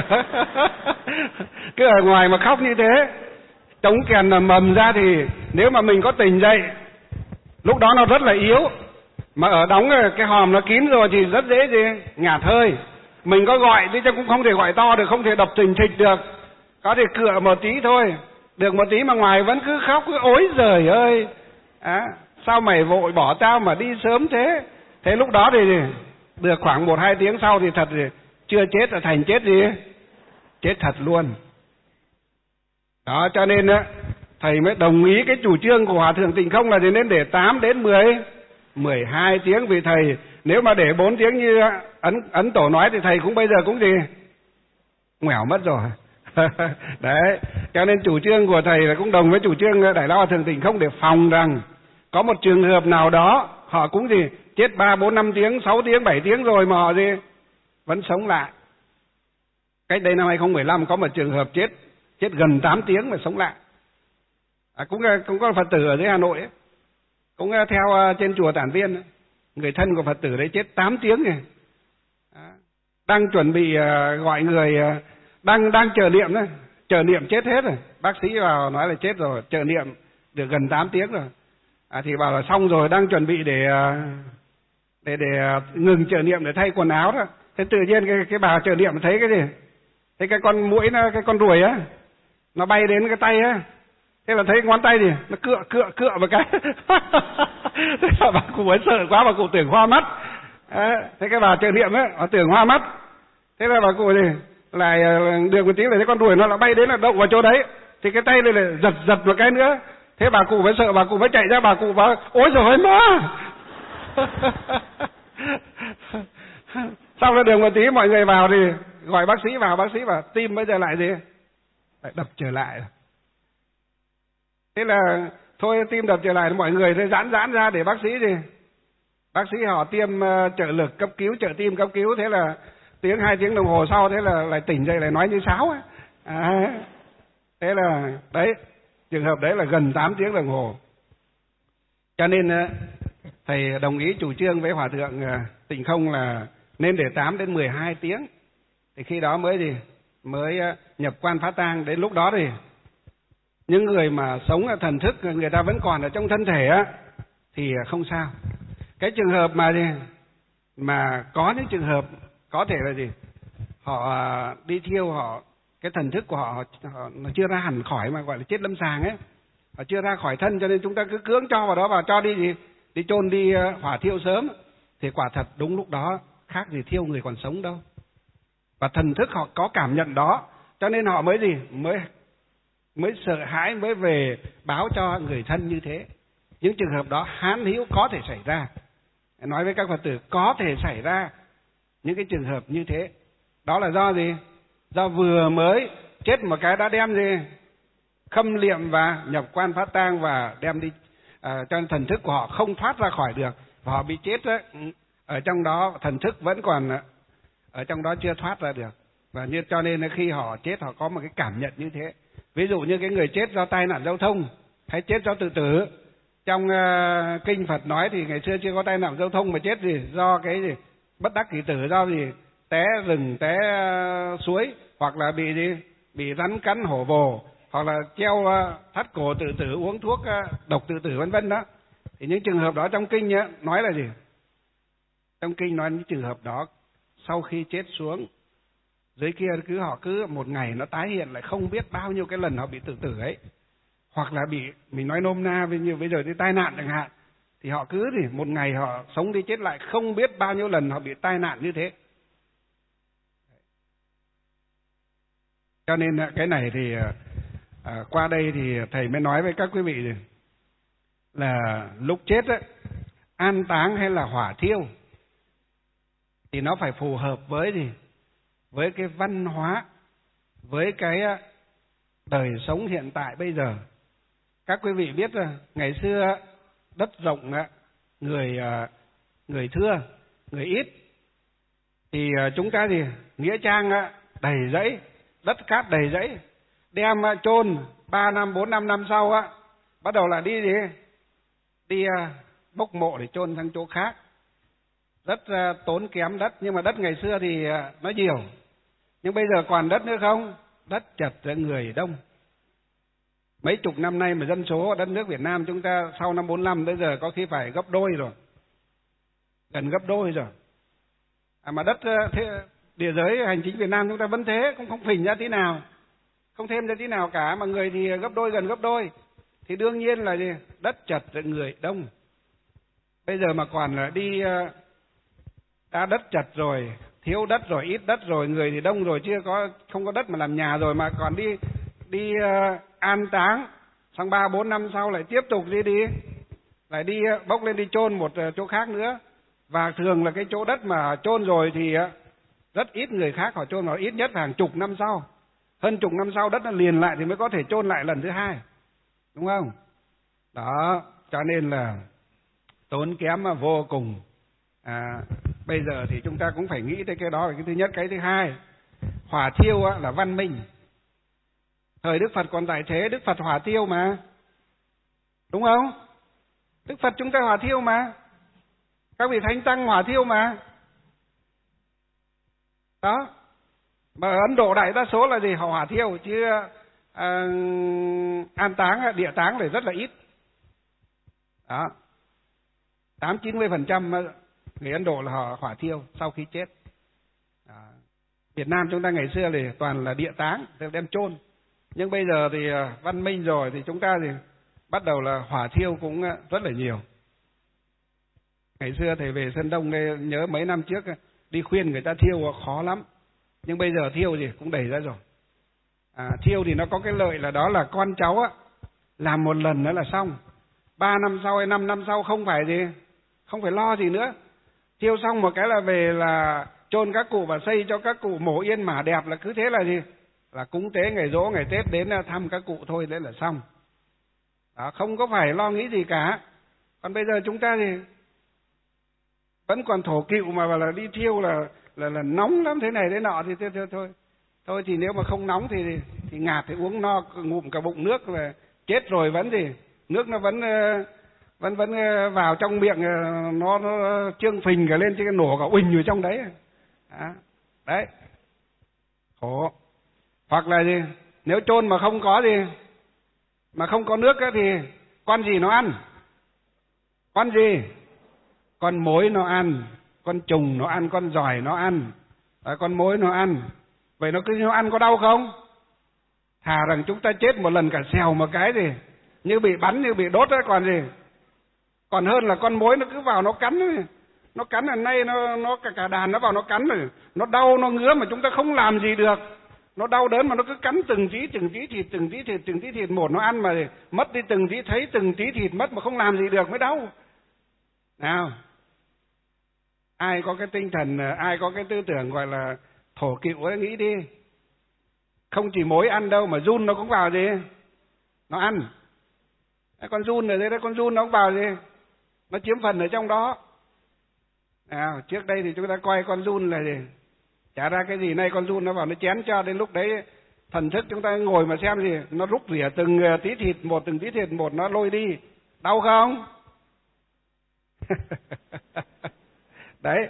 Cứ ở ngoài mà khóc như thế, chống kèn là mầm ra thì nếu mà mình có tỉnh dậy lúc đó nó rất là yếu, mà ở đóng cái hòm nó kín rồi thì rất dễ gì ngạt hơi. Mình có gọi đi chứ cũng không thể gọi to được, không thể đập thình thịch được, có thể cựa một tí thôi, được một tí mà ngoài vẫn cứ khóc, cứ ối giời ơi à, sao mày vội bỏ tao mà đi sớm thế. Thế lúc đó thì được khoảng một hai tiếng sau thì thật thì chưa chết là thành chết gì, chết thật luôn. Đó, cho nên á thầy mới đồng ý cái chủ trương của Hòa Thượng Tịnh Không là thì nên để tám đến mười, mười hai tiếng. Vì thầy nếu mà để bốn tiếng như Ấn, Ấn Tổ nói thì thầy cũng bây giờ cũng gì ngoẻo mất rồi. Đấy, cho nên chủ trương của thầy là cũng đồng với chủ trương Đại Lão Hòa Thượng Tịnh Không, để phòng rằng có một trường hợp nào đó họ cũng gì chết ba bốn năm tiếng, sáu tiếng, bảy tiếng rồi mà họ gì vẫn sống lại. Cách đây năm hai không một năm có một trường hợp chết chết gần tám tiếng mà sống lại. À, cũng cũng có Phật tử ở dưới Hà Nội ấy, cũng theo trên chùa Tản Viên, người thân của Phật tử đấy chết tám tiếng rồi. À, đang chuẩn bị uh, gọi người uh, đang đang chờ niệm đấy, chờ niệm chết hết rồi, bác sĩ vào nói là chết rồi, chờ niệm được gần tám tiếng rồi. À, thì bảo là xong rồi, đang chuẩn bị để để để ngừng chờ niệm để thay quần áo đó. Thế tự nhiên cái cái bà chờ niệm thấy cái gì, thấy cái con muỗi nó, cái con ruồi á, nó bay đến cái tay á. Thế là thấy ngón tay gì nó cựa cựa cựa một cái. Thế là bà cụ ấy sợ quá, bà cụ tưởng hoa mắt. À, thế cái bà chờ niệm ấy, bà tưởng hoa mắt. Thế là bà cụ gì lại được một tí là thấy con ruồi nó lại bay đến là động vào chỗ đấy, thì cái tay này lại giật giật một cái nữa. Thế bà cụ mới sợ, bà cụ mới chạy ra, bà cụ bảo ôi giời ơi má. Xong rồi được một tí mọi người vào thì gọi bác sĩ vào, bác sĩ bảo tim bây giờ lại gì lại đập trở lại. Thế là thôi tim đập trở lại, mọi người thôi giãn giãn ra để bác sĩ gì bác sĩ họ tiêm uh, trợ lực cấp cứu, trợ tim cấp cứu. Thế là tiếng hai tiếng đồng hồ sau thế là lại tỉnh dậy, lại nói như sáo ấy. À, thế là đấy, trường hợp đấy là gần tám tiếng đồng hồ. Cho nên uh, thầy đồng ý chủ trương với Hòa Thượng uh, Tịnh Không là nên để tám đến mười hai tiếng, thì khi đó mới gì mới uh, nhập quan phát tang. Đến lúc đó thì những người mà sống thần thức người ta vẫn còn ở trong thân thể á thì không sao. Cái trường hợp mà gì mà có những trường hợp có thể là gì họ đi thiêu, họ cái thần thức của họ, họ nó chưa ra hẳn khỏi mà gọi là chết lâm sàng ấy, họ chưa ra khỏi thân, cho nên chúng ta cứ cưỡng cho vào đó, vào cho đi gì đi chôn đi hỏa thiêu sớm, thì quả thật đúng lúc đó khác gì thiêu người còn sống đâu. Và thần thức họ có cảm nhận đó, cho nên họ mới gì mới mới sợ hãi, mới về báo cho người thân như thế. Những trường hợp đó hán hữu có thể xảy ra. Nói với các Phật tử có thể xảy ra những cái trường hợp như thế. Đó là do gì? Do vừa mới chết một cái đã đem gì? Khâm liệm và nhập quan phát tang và đem đi, à, cho thần thức của họ không thoát ra khỏi được. Và họ bị chết đó, ở trong đó thần thức vẫn còn ở trong đó chưa thoát ra được. Và như cho nên là khi họ chết họ có một cái cảm nhận như thế. Ví dụ như cái người chết do tai nạn giao thông hay chết do tự tử. Trong uh, kinh Phật nói thì ngày xưa chưa có tai nạn giao thông mà chết gì do cái gì bất đắc kỳ tử, do gì té rừng, té uh, suối, hoặc là bị gì bị rắn cắn hổ vồ, hoặc là treo uh, thắt cổ tự tử, uống thuốc uh, độc tự tử vân vân đó. Thì những trường hợp đó trong kinh nhá, nói là gì? Trong kinh nói những trường hợp đó sau khi chết xuống dưới kia cứ họ cứ một ngày nó tái hiện lại không biết bao nhiêu cái lần họ bị tự tử ấy, hoặc là bị, mình nói nôm na như bây giờ đi tai nạn chẳng hạn, thì họ cứ thì một ngày họ sống đi chết lại không biết bao nhiêu lần họ bị tai nạn như thế. Cho nên cái này thì à, qua đây thì thầy mới nói với các quý vị là lúc chết ấy, an táng hay là hỏa thiêu thì nó phải phù hợp với gì? Với cái văn hóa, với cái đời sống hiện tại bây giờ. Các quý vị biết là ngày xưa đất rộng, người người thưa, người ít, thì chúng ta thì nghĩa trang đầy rẫy, đất cát đầy rẫy, đem chôn ba năm bốn năm năm sau á, bắt đầu là đi gì? Đi bốc mộ để chôn sang chỗ khác. Rất tốn kém đất, nhưng mà đất ngày xưa thì nó nhiều. Nhưng bây giờ còn đất nữa không? Đất chật ra người đông. Mấy chục năm nay mà dân số ở đất nước Việt Nam chúng ta sau năm bốn lăm tới giờ có khi phải gấp đôi rồi. Gần gấp đôi rồi. À mà đất thế, địa giới hành chính Việt Nam chúng ta vẫn thế, cũng không phình ra tí nào. Không thêm ra tí nào cả, mà người thì gấp đôi, gần gấp đôi. Thì đương nhiên là gì? Đất chật ra người đông. Bây giờ mà còn là đi đã đất chật rồi, thiếu đất rồi, ít đất rồi, người thì đông rồi, chưa có không có đất mà làm nhà rồi, mà còn đi đi uh, an táng, sang ba bốn năm sau lại tiếp tục đi đi, lại đi uh, bốc lên đi chôn một uh, chỗ khác nữa. Và thường là cái chỗ đất mà chôn rồi thì uh, rất ít người khác họ chôn, nó ít nhất là hàng chục năm sau, hơn chục năm sau đất nó liền lại thì mới có thể chôn lại lần thứ hai, đúng không? Đó, cho nên là tốn kém mà vô cùng. À, bây giờ thì chúng ta cũng phải nghĩ tới cái đó là cái thứ nhất. Cái thứ hai, hỏa thiêu là văn minh. Thời Đức Phật còn tại thế, Đức Phật hỏa thiêu mà, đúng không? Đức Phật chúng ta hỏa thiêu mà, các vị thánh tăng hỏa thiêu mà. Đó, mà ở Ấn Độ đại đa số là gì? Họ hỏa thiêu, chứ à, an táng, địa táng thì rất là ít. Đó, tám chín mươi phần trăm người Ấn Độ là họ hỏa thiêu sau khi chết. À, Việt Nam chúng ta ngày xưa thì toàn là địa táng, đem chôn. Nhưng bây giờ thì văn minh rồi thì chúng ta thì bắt đầu là hỏa thiêu cũng rất là nhiều. Ngày xưa thầy về Sơn Đông đây, nhớ mấy năm trước đi khuyên người ta thiêu khó lắm. Nhưng bây giờ thiêu gì cũng đầy ra rồi. À, thiêu thì nó có cái lợi là đó là con cháu á, làm một lần nữa là xong. Ba năm sau hay năm năm sau không phải gì, không phải lo gì nữa. Thiêu xong một cái là về là chôn các cụ và xây cho các cụ mộ yên mả đẹp, là cứ thế là gì? Là cúng tế ngày giỗ ngày Tết đến thăm các cụ thôi, đấy là xong. Đó, không có phải lo nghĩ gì cả. Còn bây giờ chúng ta thì vẫn còn thổ cựu mà là đi thiêu là là là nóng lắm, thế này thế nọ thì thôi thôi thôi. Thôi thì nếu mà không nóng thì thì ngạt thì uống no ngụm cả bụng nước là chết rồi vẫn gì, nước nó vẫn vẫn vẫn vào trong miệng, nó, nó trương phình cả lên chứ, cái nổ cả uỳnh ở trong đấy. Đó. Đấy, khổ. Hoặc là gì, nếu chôn mà không có gì, mà không có nước á thì con gì nó ăn? Con gì? Con mối nó ăn, con trùng nó ăn, con giòi nó ăn, à, con mối nó ăn. Vậy nó cứ nó ăn có đau không? Thà rằng chúng ta chết một lần cả xèo một cái gì, như bị bắn, như bị đốt ấy, còn gì. Còn hơn là con mối nó cứ vào nó cắn ấy. Nó cắn ở nay nó nó cả, cả đàn nó vào nó cắn rồi, nó đau nó ngứa mà chúng ta không làm gì được. Nó đau đớn mà nó cứ cắn từng tí từng tí thịt, từng tí thịt, từng tí thịt một nó ăn mà mất đi từng tí, thấy từng tí thịt mất mà không làm gì được mới đau. Nào, ai có cái tinh thần, ai có cái tư tưởng gọi là thổ cựu ấy, nghĩ đi. Không chỉ mối ăn đâu mà giun nó cũng vào gì, nó ăn. Con giun ở đây đấy, con giun nó cũng vào gì, nó chiếm phần ở trong đó. Nào, trước đây thì chúng ta coi con giun là gì, chả ra cái gì, nay con giun nó vào nó chén cho, đến lúc đấy thần thức chúng ta ngồi mà xem gì, nó rút rỉa từng tí thịt một, từng tí thịt một nó lôi đi, đau không? Đấy,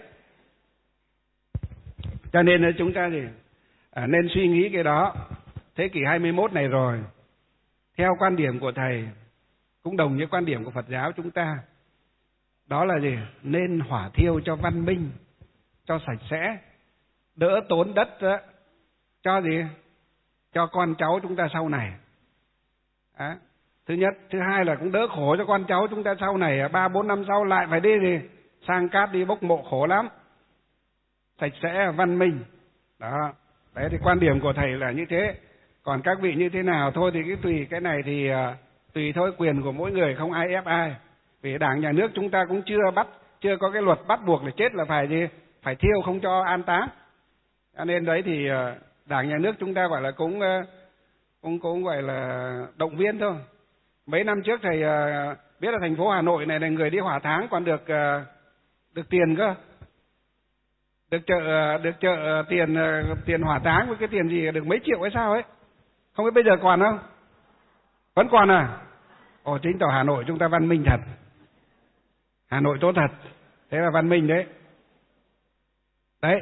cho nên chúng ta thì à, nên suy nghĩ cái đó. Thế kỷ hai mươi mốt này rồi, theo quan điểm của thầy cũng đồng với quan điểm của Phật giáo chúng ta, đó là gì? Nên hỏa thiêu cho văn minh, cho sạch sẽ, đỡ tốn đất đó. Cho gì? Cho con cháu chúng ta sau này. À, thứ nhất, thứ hai là cũng đỡ khổ cho con cháu chúng ta sau này, ba bốn năm sau lại phải đi gì? Sang cát đi bốc mộ khổ lắm. Sạch sẽ, văn minh. Đó, đấy thì quan điểm của thầy là như thế. Còn các vị như thế nào thôi thì cái tùy, cái này thì uh, tùy thôi, quyền của mỗi người, không ai ép ai. Vì Đảng Nhà nước chúng ta cũng chưa bắt, chưa có cái luật bắt buộc là chết là phải gì? Phải thiêu, không cho an táng. Cho nên đấy thì uh, Đảng Nhà nước chúng ta gọi là cũng uh, cũng cũng gọi là động viên thôi. Mấy năm trước thầy uh, biết là thành phố Hà Nội này là người đi hỏa táng còn được uh, được tiền cơ. Được trợ được trợ tiền tiền hỏa táng với cái tiền gì được mấy triệu hay sao ấy. Không biết bây giờ còn không? Vẫn còn à? Ồ, chính tỏ Hà Nội chúng ta văn minh thật. Hà Nội tốt thật. Thế là văn minh đấy. Đấy.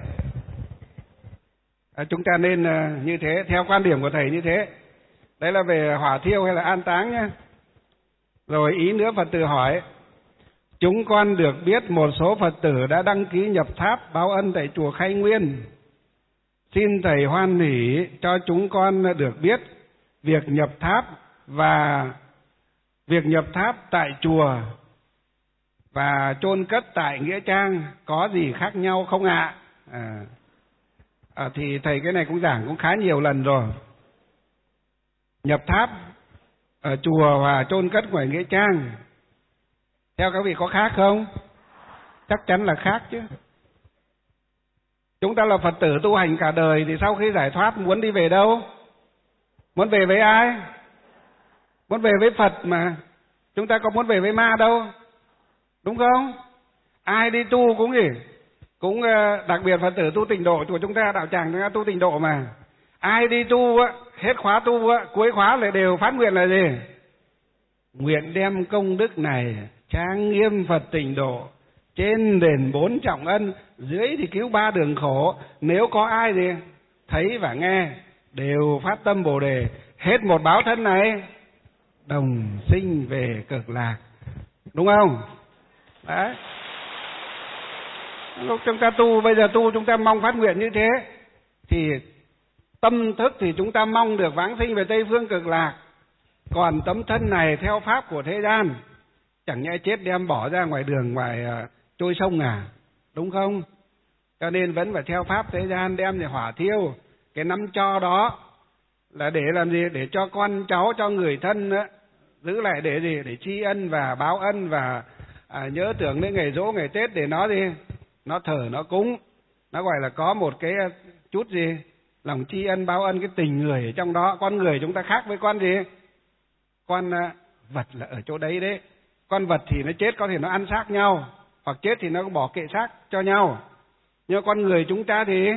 À, chúng ta nên uh, như thế, theo quan điểm của thầy như thế. Đấy là về hỏa thiêu hay là an táng nhá. Rồi ý nữa Phật tử hỏi, chúng con được biết một số Phật tử đã đăng ký nhập tháp báo ân tại chùa Khai Nguyên. Xin thầy hoan hỷ cho chúng con được biết việc nhập tháp và việc nhập tháp tại chùa và chôn cất tại nghĩa trang có gì khác nhau không ạ? À, à, thì thầy cái này cũng giảng cũng khá nhiều lần rồi. Nhập tháp ở chùa và chôn cất ngoài nghĩa trang, theo các vị có khác không? Chắc chắn là khác chứ. Chúng ta là Phật tử tu hành cả đời thì sau khi giải thoát muốn đi về đâu? Muốn về với ai? Muốn về với Phật mà. Chúng ta có muốn về với ma đâu. Đúng không? Ai đi tu cũng gì? Cũng đặc biệt Phật tử tu tịnh độ của chúng ta, đạo tràng chúng ta tu tịnh độ mà. Ai đi tu hết khóa tu cuối khóa lại đều phát nguyện là gì? Nguyện đem công đức này trang nghiêm Phật tịnh độ, trên đền bốn trọng ân, dưới thì cứu ba đường khổ. Nếu có ai gì thấy và nghe đều phát tâm Bồ đề, hết một báo thân này đồng sinh về cực lạc. Đúng không? Đấy. Lúc chúng ta tu, bây giờ tu chúng ta mong phát nguyện như thế, thì tâm thức thì chúng ta mong được vãng sinh về Tây Phương cực lạc. Còn tấm thân này theo pháp của thế gian, chẳng nhẽ chết đem bỏ ra ngoài đường, ngoài uh, trôi sông à? Đúng không? Cho nên vẫn phải theo pháp thế gian, đem để hỏa thiêu. Cái nắm cho đó là để làm gì? Để cho con cháu, cho người thân đó, giữ lại để gì? Để tri ân và báo ân và à, nhớ tưởng đến ngày giỗ, ngày Tết để nó gì? Nó thờ, nó cúng. Nó gọi là có một cái chút gì? Lòng tri ân, báo ân, cái tình người ở trong đó. Con người chúng ta khác với con gì? Con uh, vật là ở chỗ đấy đấy. Con vật thì nó chết có thể nó ăn xác nhau, hoặc chết thì nó bỏ kệ xác cho nhau. Nhưng con người chúng ta thì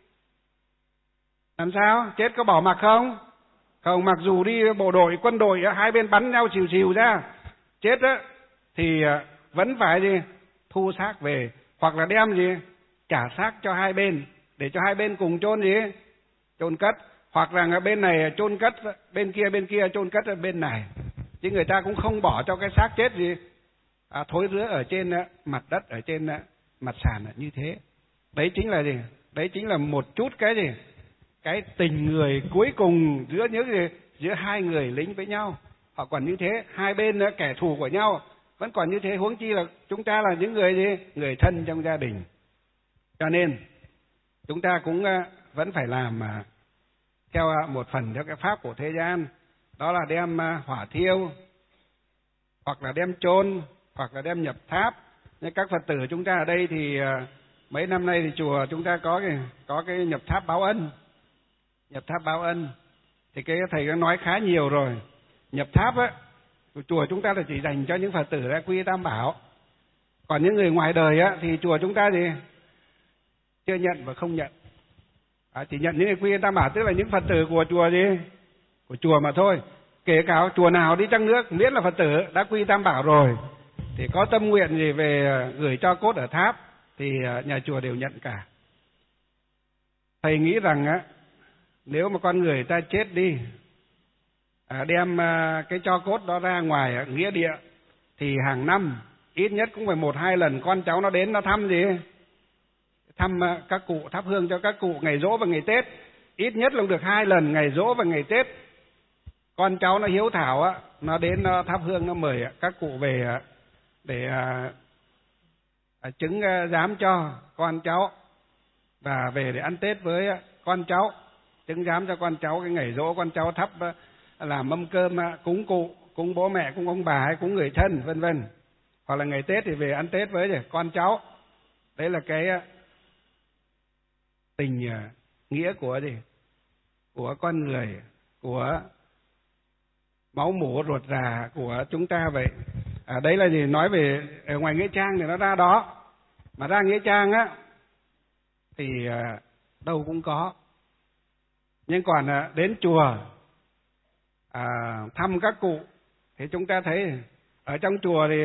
làm sao? Chết có bỏ mặc không? Không, mặc dù đi bộ đội, quân đội, hai bên bắn nhau xìu xìu ra, chết á, thì vẫn phải gì? Thu xác về, hoặc là đem gì? Trả xác cho hai bên, để cho hai bên cùng chôn gì? Chôn cất. Hoặc là bên này chôn cất, bên kia bên kia chôn cất ở bên này. Chứ người ta cũng không bỏ cho cái xác chết gì à, thối rữa ở trên uh, mặt đất, ở trên uh, mặt sàn như thế. Đấy chính là gì? Đấy chính là một chút cái gì? Cái tình người cuối cùng giữa những gì? Giữa hai người lính với nhau. Họ còn như thế, hai bên uh, kẻ thù của nhau vẫn còn như thế, huống chi là chúng ta là những người gì? Người thân trong gia đình. Cho nên chúng ta cũng uh, vẫn phải làm uh, theo một phần theo cái pháp của thế gian, đó là đem hỏa thiêu, hoặc là đem chôn, hoặc là đem nhập tháp. Nhưng các Phật tử chúng ta ở đây thì mấy năm nay thì chùa chúng ta có cái có cái nhập tháp báo ân, nhập tháp báo ân. Thì cái thầy đã nói khá nhiều rồi. Nhập tháp á, chùa chúng ta là chỉ dành cho những Phật tử đã quy Tam Bảo. Còn những người ngoài đời á thì chùa chúng ta thì chưa nhận và không nhận. À, chỉ nhận những người quy Tam Bảo, tức là những Phật tử của chùa gì? Của chùa mà thôi. Kể cả chùa nào đi chăng nữa, miễn là Phật tử đã quy Tam Bảo rồi thì có tâm nguyện gì về gửi cho cốt ở tháp thì nhà chùa đều nhận cả. Thầy nghĩ rằng á, nếu mà con người ta chết đi, à, đem cái tro cốt đó ra ngoài nghĩa địa thì hàng năm ít nhất cũng phải một hai lần con cháu nó đến nó thăm gì, thăm các cụ, thắp hương cho các cụ ngày giỗ và ngày Tết. Ít nhất là được hai lần, ngày giỗ và ngày Tết. Con cháu nó hiếu thảo á, nó đến nó thắp hương, nó mời các cụ về để à, à, chứng giám cho con cháu và về để ăn Tết với con cháu, chứng giám cho con cháu. Cái ngày giỗ con cháu thắp làm mâm cơm cúng cụ, cúng bố mẹ, cúng ông bà hay cúng người thân vân vân. Hoặc là ngày Tết thì về ăn Tết với con cháu. Đấy là cái tình nghĩa của gì? Của con người, của máu mủ ruột rà của chúng ta vậy. À, đấy là gì? Nói về ở ngoài nghĩa trang thì nó ra đó, mà ra nghĩa trang á thì à, đâu cũng có. Nhưng còn à, đến chùa à, thăm các cụ thì chúng ta thấy ở trong chùa thì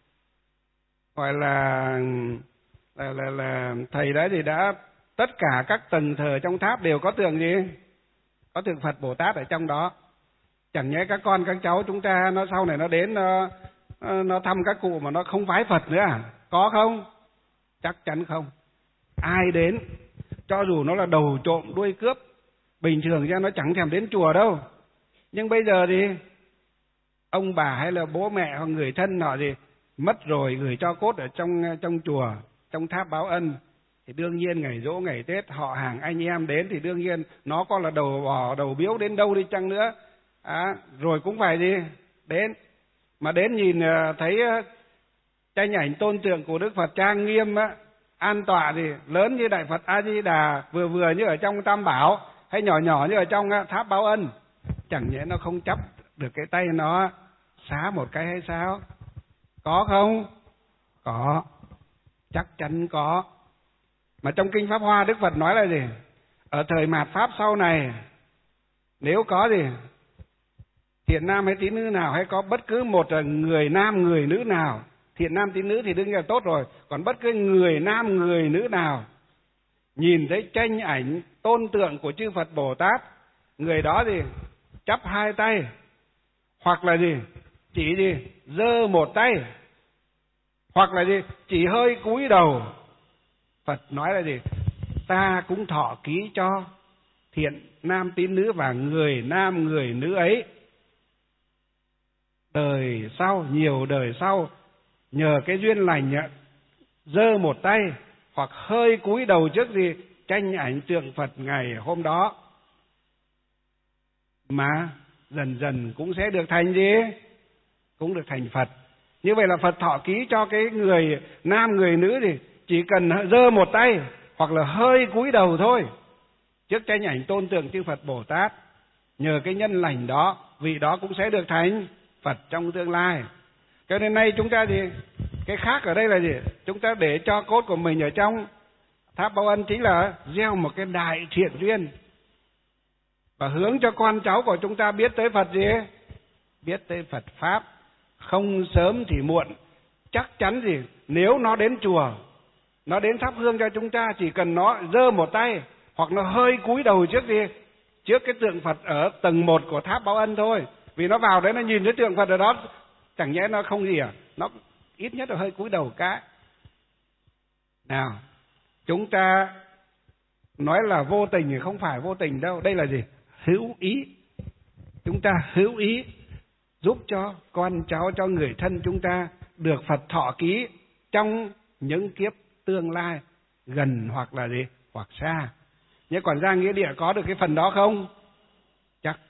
gọi là là, là, là thầy đấy thì đã tất cả các tầng thờ trong tháp đều có tượng gì? Có tượng Phật Bồ Tát ở trong đó. Chẳng nhẽ các con các cháu chúng ta nó sau này nó đến nó, nó thăm các cụ mà nó không vái Phật nữa à? Có không? Chắc chắn không. Ai đến, cho dù nó là đầu trộm đuôi cướp, bình thường ra nó chẳng thèm đến chùa đâu. Nhưng bây giờ thì ông bà hay là bố mẹ hoặc người thân họ gì mất rồi, gửi cho cốt ở trong trong chùa, trong tháp báo ân, thì đương nhiên ngày giỗ ngày Tết họ hàng anh em đến thì đương nhiên nó có là đầu bò đầu biếu đến đâu đi chăng nữa à, rồi cũng phải gì đến. Mà đến nhìn thấy tranh ảnh tôn tượng của Đức Phật trang nghiêm á, an tọa thì lớn như Đại Phật A Di Đà, vừa vừa như ở trong Tam Bảo, hay nhỏ nhỏ như ở trong tháp báo ân, chẳng nhẽ nó không chấp được cái tay nó xá một cái hay sao? Có không? Có, chắc chắn có. Mà trong Kinh Pháp Hoa Đức Phật nói là gì? Ở thời mạt Pháp sau này, nếu có gì thiện nam hay tín nữ nào, hay có bất cứ một người nam người nữ nào, thiện nam tín nữ thì đương nhiên là tốt rồi, còn bất cứ người nam người nữ nào nhìn thấy tranh ảnh tôn tượng của chư Phật Bồ Tát, người đó thì chắp hai tay, hoặc là gì chỉ gì giơ một tay, hoặc là gì chỉ hơi cúi đầu. Phật nói là gì? Ta cũng thọ ký cho thiện nam tín nữ và người nam người nữ ấy, đời sau, nhiều đời sau, nhờ cái duyên lành giơ một tay hoặc hơi cúi đầu trước gì tranh ảnh tượng Phật ngày hôm đó, mà dần dần cũng sẽ được thành gì? Cũng được thành Phật. Như vậy là Phật thọ ký cho cái người nam người nữ thì chỉ cần giơ một tay hoặc là hơi cúi đầu thôi trước tranh ảnh tôn tượng chư Phật Bồ Tát, nhờ cái nhân lành đó, vị đó cũng sẽ được thành Phật trong tương lai. Cho nên nay chúng ta thì cái khác ở đây là gì? Chúng ta để cho cốt của mình ở trong tháp báo ân chính là gieo một cái đại thiện duyên và hướng cho con cháu của chúng ta biết tới Phật gì? Biết tới Phật Pháp. Không sớm thì muộn, chắc chắn gì nếu nó đến chùa, nó đến thắp hương cho chúng ta, chỉ cần nó giơ một tay hoặc nó hơi cúi đầu trước gì trước cái tượng Phật ở tầng một của tháp báo ân thôi. Vì nó vào đấy nó nhìn thấy tượng Phật ở đó, chẳng nhẽ nó không gì à? Nó ít nhất là hơi cúi đầu cái. Nào, chúng ta nói là vô tình thì không phải vô tình đâu. Đây là gì? Hữu ý. Chúng ta hữu ý giúp cho con cháu, cho người thân chúng ta được Phật thọ ký trong những kiếp tương lai, gần hoặc là gì? Hoặc xa. Nhưng còn ra nghĩa địa có được cái phần đó không?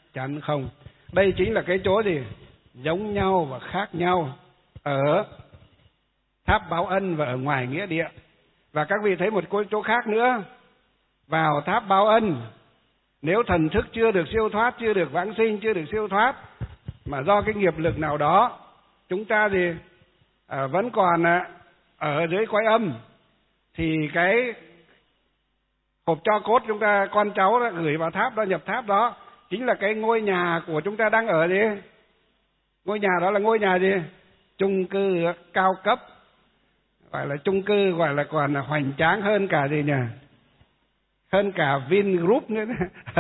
chắn không. Đây chính là cái chỗ gì? Giống nhau và khác nhau ở tháp báo ân và ở ngoài nghĩa địa. Và các vị thấy một chỗ khác nữa. Vào tháp báo ân, nếu thần thức chưa được siêu thoát, chưa được vãng sinh, chưa được siêu thoát, mà do cái nghiệp lực nào đó, chúng ta thì à, vẫn còn à, ở dưới cõi âm, thì cái hộp tro cốt chúng ta, con cháu đã gửi vào tháp đó, nhập tháp đó, chính là cái ngôi nhà của chúng ta đang ở gì? Ngôi nhà đó là ngôi nhà gì? Chung cư cao cấp, gọi là chung cư, gọi là còn là hoành tráng hơn cả gì nhỉ? Hơn cả Vingroup nữa.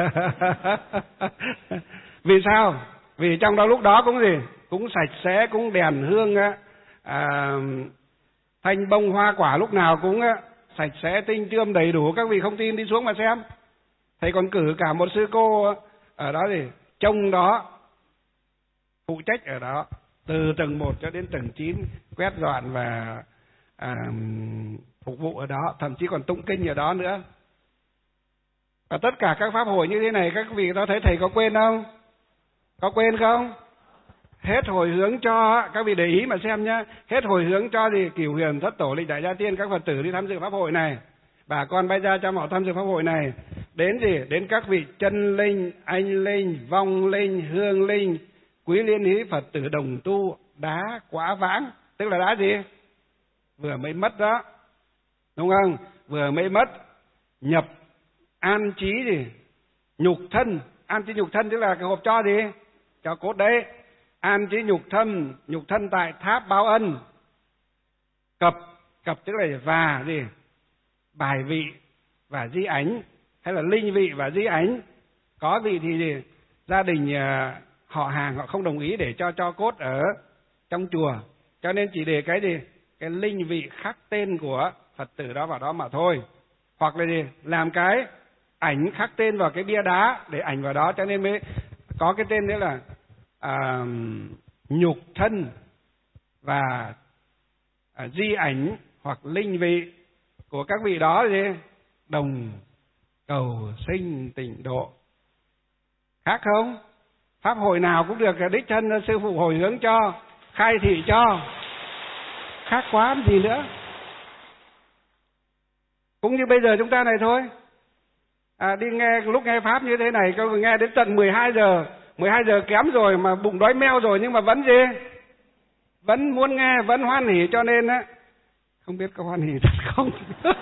Vì sao? Vì trong đó lúc đó cũng gì? Cũng sạch sẽ, cũng đèn hương, à, thanh bông hoa quả lúc nào cũng sạch sẽ, tinh tươm đầy đủ. Các vị không tin đi xuống mà xem. Thầy còn cử cả một sư cô ở đó gì? Trông đó, phụ trách ở đó, từ tầng một cho đến tầng chín, quét dọn và à, phục vụ ở đó, thậm chí còn tụng kinh ở đó nữa. Và tất cả các pháp hội như thế này, các vị đó thấy thầy có quên không? Có quên không? Hết hồi hướng cho, các vị để ý mà xem nhá, hết hồi hướng cho gì? Cửu huyền thất tổ lịch đại gia tiên, các Phật tử đi tham dự pháp hội này, bà con bay ra cho họ tham dự pháp hội này. Đến gì? Đến các vị chân linh, anh linh, vong linh, hương linh, quý liên hí Phật tử đồng tu, đá quả vãng, tức là đá gì? Vừa mới mất đó, đúng không? Vừa mới mất, nhập an trí gì? Nhục thân, an trí nhục thân tức là cái hộp cho gì? Cho cốt đấy. An trí nhục thân, nhục thân tại tháp báo ân. Cập, cập tức là và gì? Bài vị và di ảnh, hay là linh vị và di ảnh. Có vị thì gì? Gia đình họ hàng họ không đồng ý để cho cho cốt ở trong chùa, cho nên chỉ để cái gì? Cái linh vị khắc tên của Phật tử đó vào đó mà thôi. Hoặc là gì? Làm cái ảnh khắc tên vào cái bia đá để ảnh vào đó, cho nên mới có cái tên đấy là à, nhục thân và à, di ảnh hoặc linh vị của các vị đó gì? Đồng cầu sinh tịnh độ. Khác không? Pháp hội nào cũng được đích thân sư phụ hồi hướng cho, khai thị cho. Khác quá gì nữa. Cũng như bây giờ chúng ta này thôi. À, đi nghe lúc nghe pháp như thế này, có nghe đến tận mười hai giờ, mười hai giờ kém rồi mà bụng đói meo rồi, nhưng mà vẫn gì? Vẫn muốn nghe, vẫn hoan hỉ, cho nên á, không biết có hoan hỉ thật không?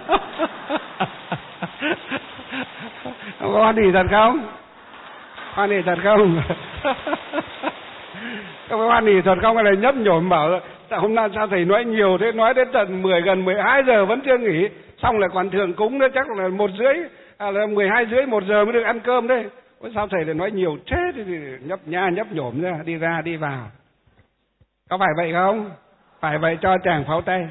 Có hoan hỉ thật không? Hoan hỉ thật không? Có phải hoan hỉ thật không? Hay là nhấp nhổm bảo hôm nay sao thầy nói nhiều thế, nói đến tận mười gần mười hai giờ vẫn chưa nghỉ, xong lại còn thượng cúng nữa, chắc là một rưỡi, à, là mười hai rưỡi một giờ mới được ăn cơm đấy. Sao thầy lại nói nhiều thế thì nhấp nha nhấp nhổm ra, đi ra đi vào. Có phải vậy không? Phải vậy cho chàng pháo tay.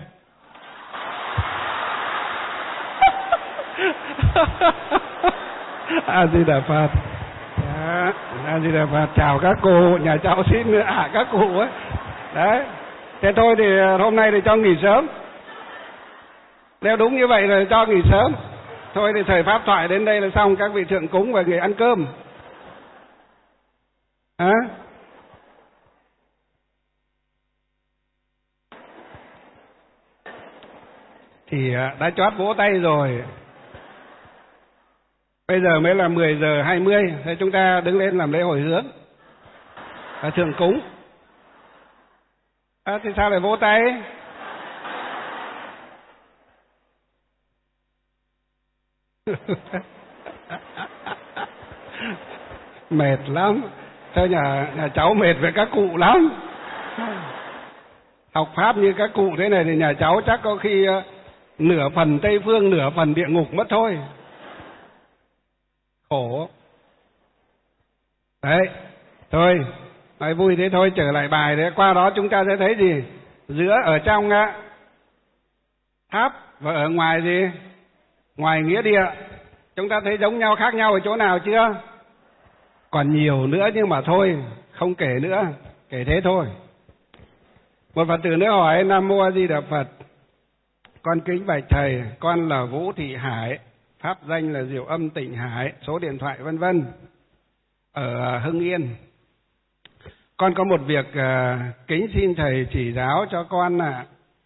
A Di Đà Phật. A Di Đà Phật. Chào các cụ, nhà cháu xin nữa à các cụ ấy. Đấy. Thế thôi thì hôm nay thì cho nghỉ sớm. Nếu đúng như vậy rồi cho nghỉ sớm. Thôi thì thời pháp thoại đến đây là xong, các vị thượng cúng và người ăn cơm. Hả? Thì đã chót vỗ tay rồi. Bây giờ mới là mười giờ hai mươi, thế chúng ta đứng lên làm lễ hồi hướng và thượng cúng. À, thì sao lại vỗ tay? Mệt lắm. Thôi nhà, nhà cháu mệt với các cụ lắm. Học pháp như các cụ thế này thì nhà cháu chắc có khi uh, nửa phần Tây Phương, nửa phần địa ngục mất thôi. Khổ. Đấy. Thôi, nói vui thế thôi, trở lại bài đấy. Qua đó chúng ta sẽ thấy gì? Giữa ở trong uh, tháp và ở ngoài gì? Ngoài nghĩa địa. Chúng ta thấy giống nhau khác nhau ở chỗ nào chưa? Còn nhiều nữa nhưng mà thôi, không kể nữa, kể thế thôi. Một Phật tử nữa hỏi: Nam Mô A Di Đà Phật, con kính bạch thầy, con là Vũ Thị Hải, pháp danh là Diệu Âm Tịnh Hải, số điện thoại vân vân. ở Hưng Yên. Con có một việc uh, kính xin thầy chỉ giáo cho con ạ. À.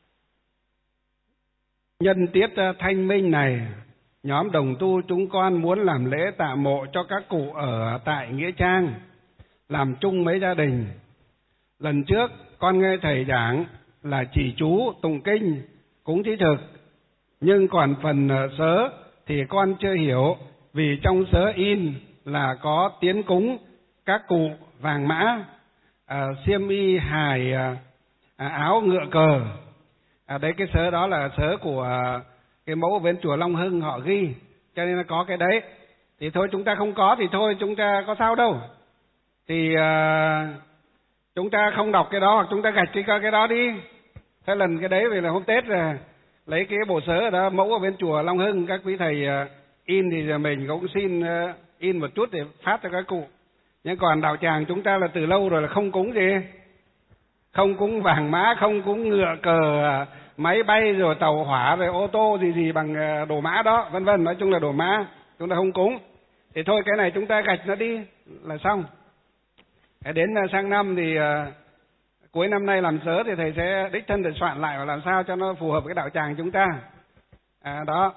Nhân tiết uh, thanh minh này, nhóm đồng tu chúng con muốn làm lễ tạ mộ cho các cụ ở tại Nghĩa Trang, làm chung mấy gia đình. Lần trước con nghe thầy giảng là chỉ chú, tụng kinh, cúng thí thực, nhưng còn phần uh, sớ thì con chưa hiểu, vì trong sớ in là có tiến cúng các cụ vàng mã, à, xiêm y hài, à, áo ngựa cờ. À, đấy cái sớ đó là sớ của à, cái mẫu ở bên chùa Long Hưng họ ghi, cho nên là có cái đấy. Thì thôi chúng ta không có thì thôi, chúng ta có sao đâu. Thì à, chúng ta không đọc cái đó hoặc chúng ta gạch cái cái đó đi. Thế lần cái đấy vì là hôm Tết rồi lấy cái bộ sớ ở đó mẫu ở bên chùa Long Hưng các quý thầy à, in thì mình cũng xin uh, in một chút để phát cho các cụ. Nhưng còn đạo tràng chúng ta là từ lâu rồi là không cúng gì, không cúng vàng mã, không cúng ngựa cờ, máy bay rồi tàu hỏa rồi ô tô gì gì bằng đồ mã đó, vân vân, nói chung là đồ mã chúng ta không cúng. Thì thôi cái này chúng ta gạch nó đi là xong. Đến sang năm thì uh, cuối năm nay làm sớ thì thầy sẽ đích thân để soạn lại và làm sao cho nó phù hợp với đạo tràng chúng ta. À, đó.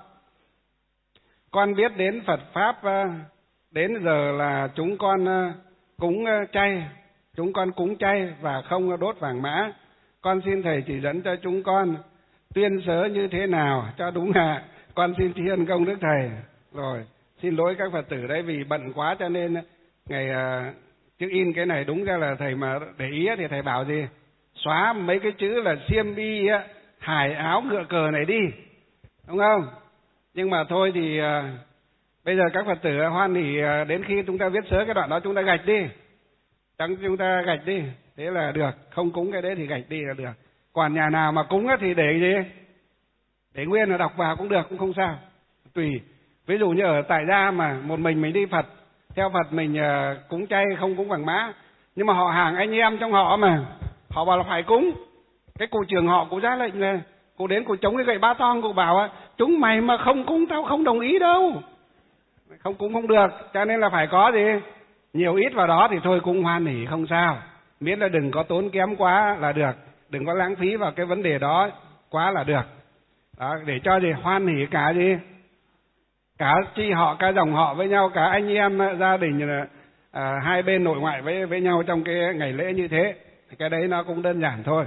Con biết đến Phật Pháp, đến giờ là chúng con cúng chay, chúng con cúng chay và không đốt vàng mã. Con xin thầy chỉ dẫn cho chúng con tuyên sớ như thế nào cho đúng ạ. Con xin tri ân công đức thầy. Rồi, xin lỗi các Phật tử đấy vì bận quá cho nên ngày chữ in cái này đúng ra là thầy mà để ý thì thầy bảo gì? Xóa mấy cái chữ là xiêm y, hài áo ngựa cờ này đi. Đúng không? Nhưng mà thôi thì uh, bây giờ các Phật tử hoan hỉ uh, đến khi chúng ta viết sớ cái đoạn đó chúng ta gạch đi. Chẳng chúng ta gạch đi, thế là được. Không cúng cái đấy thì gạch đi là được. Còn nhà nào mà cúng thì để gì? Để nguyên là đọc vào cũng được, cũng không sao. Tùy. Ví dụ như ở tại gia mà một mình mình đi Phật, theo Phật mình uh, cúng chay không cúng vàng mã. Nhưng mà họ hàng anh em trong họ mà, họ bảo là phải cúng. Cái cụ trưởng họ cụ ra lệnh là cụ đến cụ chống cái gậy ba tong, cụ bảo chúng mày mà không cúng tao không đồng ý đâu, không cúng không được, cho nên là phải có gì nhiều ít vào đó thì thôi cúng hoan hỉ không sao, miễn là đừng có tốn kém quá là được, đừng có lãng phí vào cái vấn đề đó quá là được. Đó, để cho gì hoan hỉ cả gì cả chi họ, cả dòng họ với nhau, cả anh em gia đình à, hai bên nội ngoại với với nhau trong cái ngày lễ như thế, thì cái đấy nó cũng đơn giản thôi.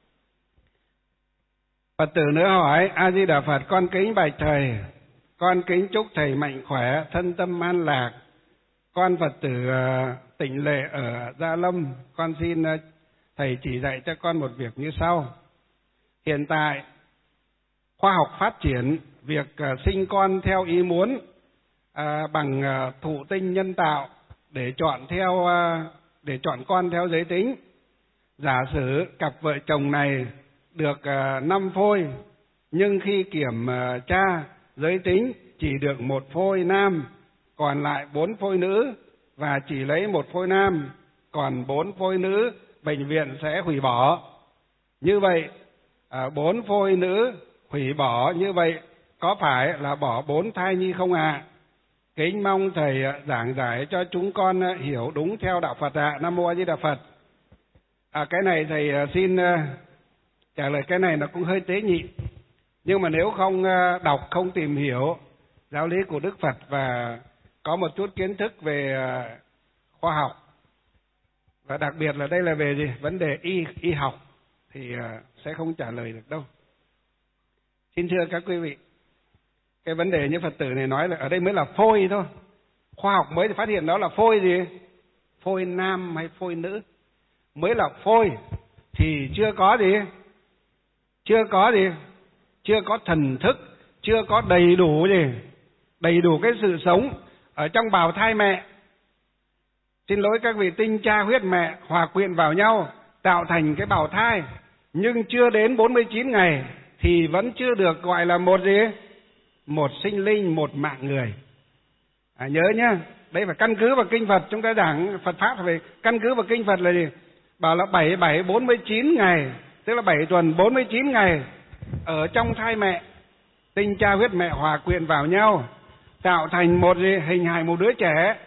Phật tử nữa hỏi: A Di Đà Phật, con kính bạch thầy, con kính chúc thầy mạnh khỏe, thân tâm an lạc. Con Phật tử uh, Tịnh Lệ ở Gia Lâm, con xin uh, thầy chỉ dạy cho con một việc như sau. Hiện tại khoa học phát triển, việc uh, sinh con theo ý muốn uh, bằng uh, thụ tinh nhân tạo để chọn theo uh, để chọn con theo giới tính. Giả sử cặp vợ chồng này được uh, năm phôi, nhưng khi kiểm uh, tra giới tính chỉ được một phôi nam, còn lại bốn phôi nữ, và chỉ lấy một phôi nam, còn bốn phôi nữ, bệnh viện sẽ hủy bỏ. Như vậy, uh, bốn phôi nữ hủy bỏ như vậy, có phải là bỏ bốn thai nhi không ạ? À? Kính mong thầy uh, giảng giải cho chúng con uh, hiểu đúng theo đạo Phật ạ. À. Nam Mô A Di Đà Phật. À, cái này thầy uh, xin... Uh, trả lời cái này nó cũng hơi tế nhị, nhưng mà nếu không đọc, không tìm hiểu giáo lý của Đức Phật và có một chút kiến thức về khoa học, và đặc biệt là đây là về gì? Vấn đề y, y học, thì sẽ không trả lời được đâu. Xin thưa các quý vị, cái vấn đề như Phật tử này nói là ở đây mới là phôi thôi. Khoa học mới thì phát hiện đó là phôi gì? Phôi nam hay phôi nữ? Mới là phôi, thì chưa có gì? Chưa có gì? Chưa có thần thức, chưa có đầy đủ gì? Đầy đủ cái sự sống ở trong bào thai mẹ. Xin lỗi các vị, tinh cha huyết mẹ hòa quyện vào nhau tạo thành cái bào thai, nhưng chưa đến bốn mươi chín ngày thì vẫn chưa được gọi là một gì? Một sinh linh, một mạng người. À, nhớ nhá, đấy phải căn cứ vào kinh Phật. Chúng ta giảng Phật Pháp phải căn cứ vào kinh Phật là gì? Bảo là bảy bảy bốn mươi chín ngày, tức là bảy tuần bốn mươi chín ngày ở trong thai mẹ, tinh cha huyết mẹ hòa quyện vào nhau tạo thành một gì? Hình hài một đứa trẻ.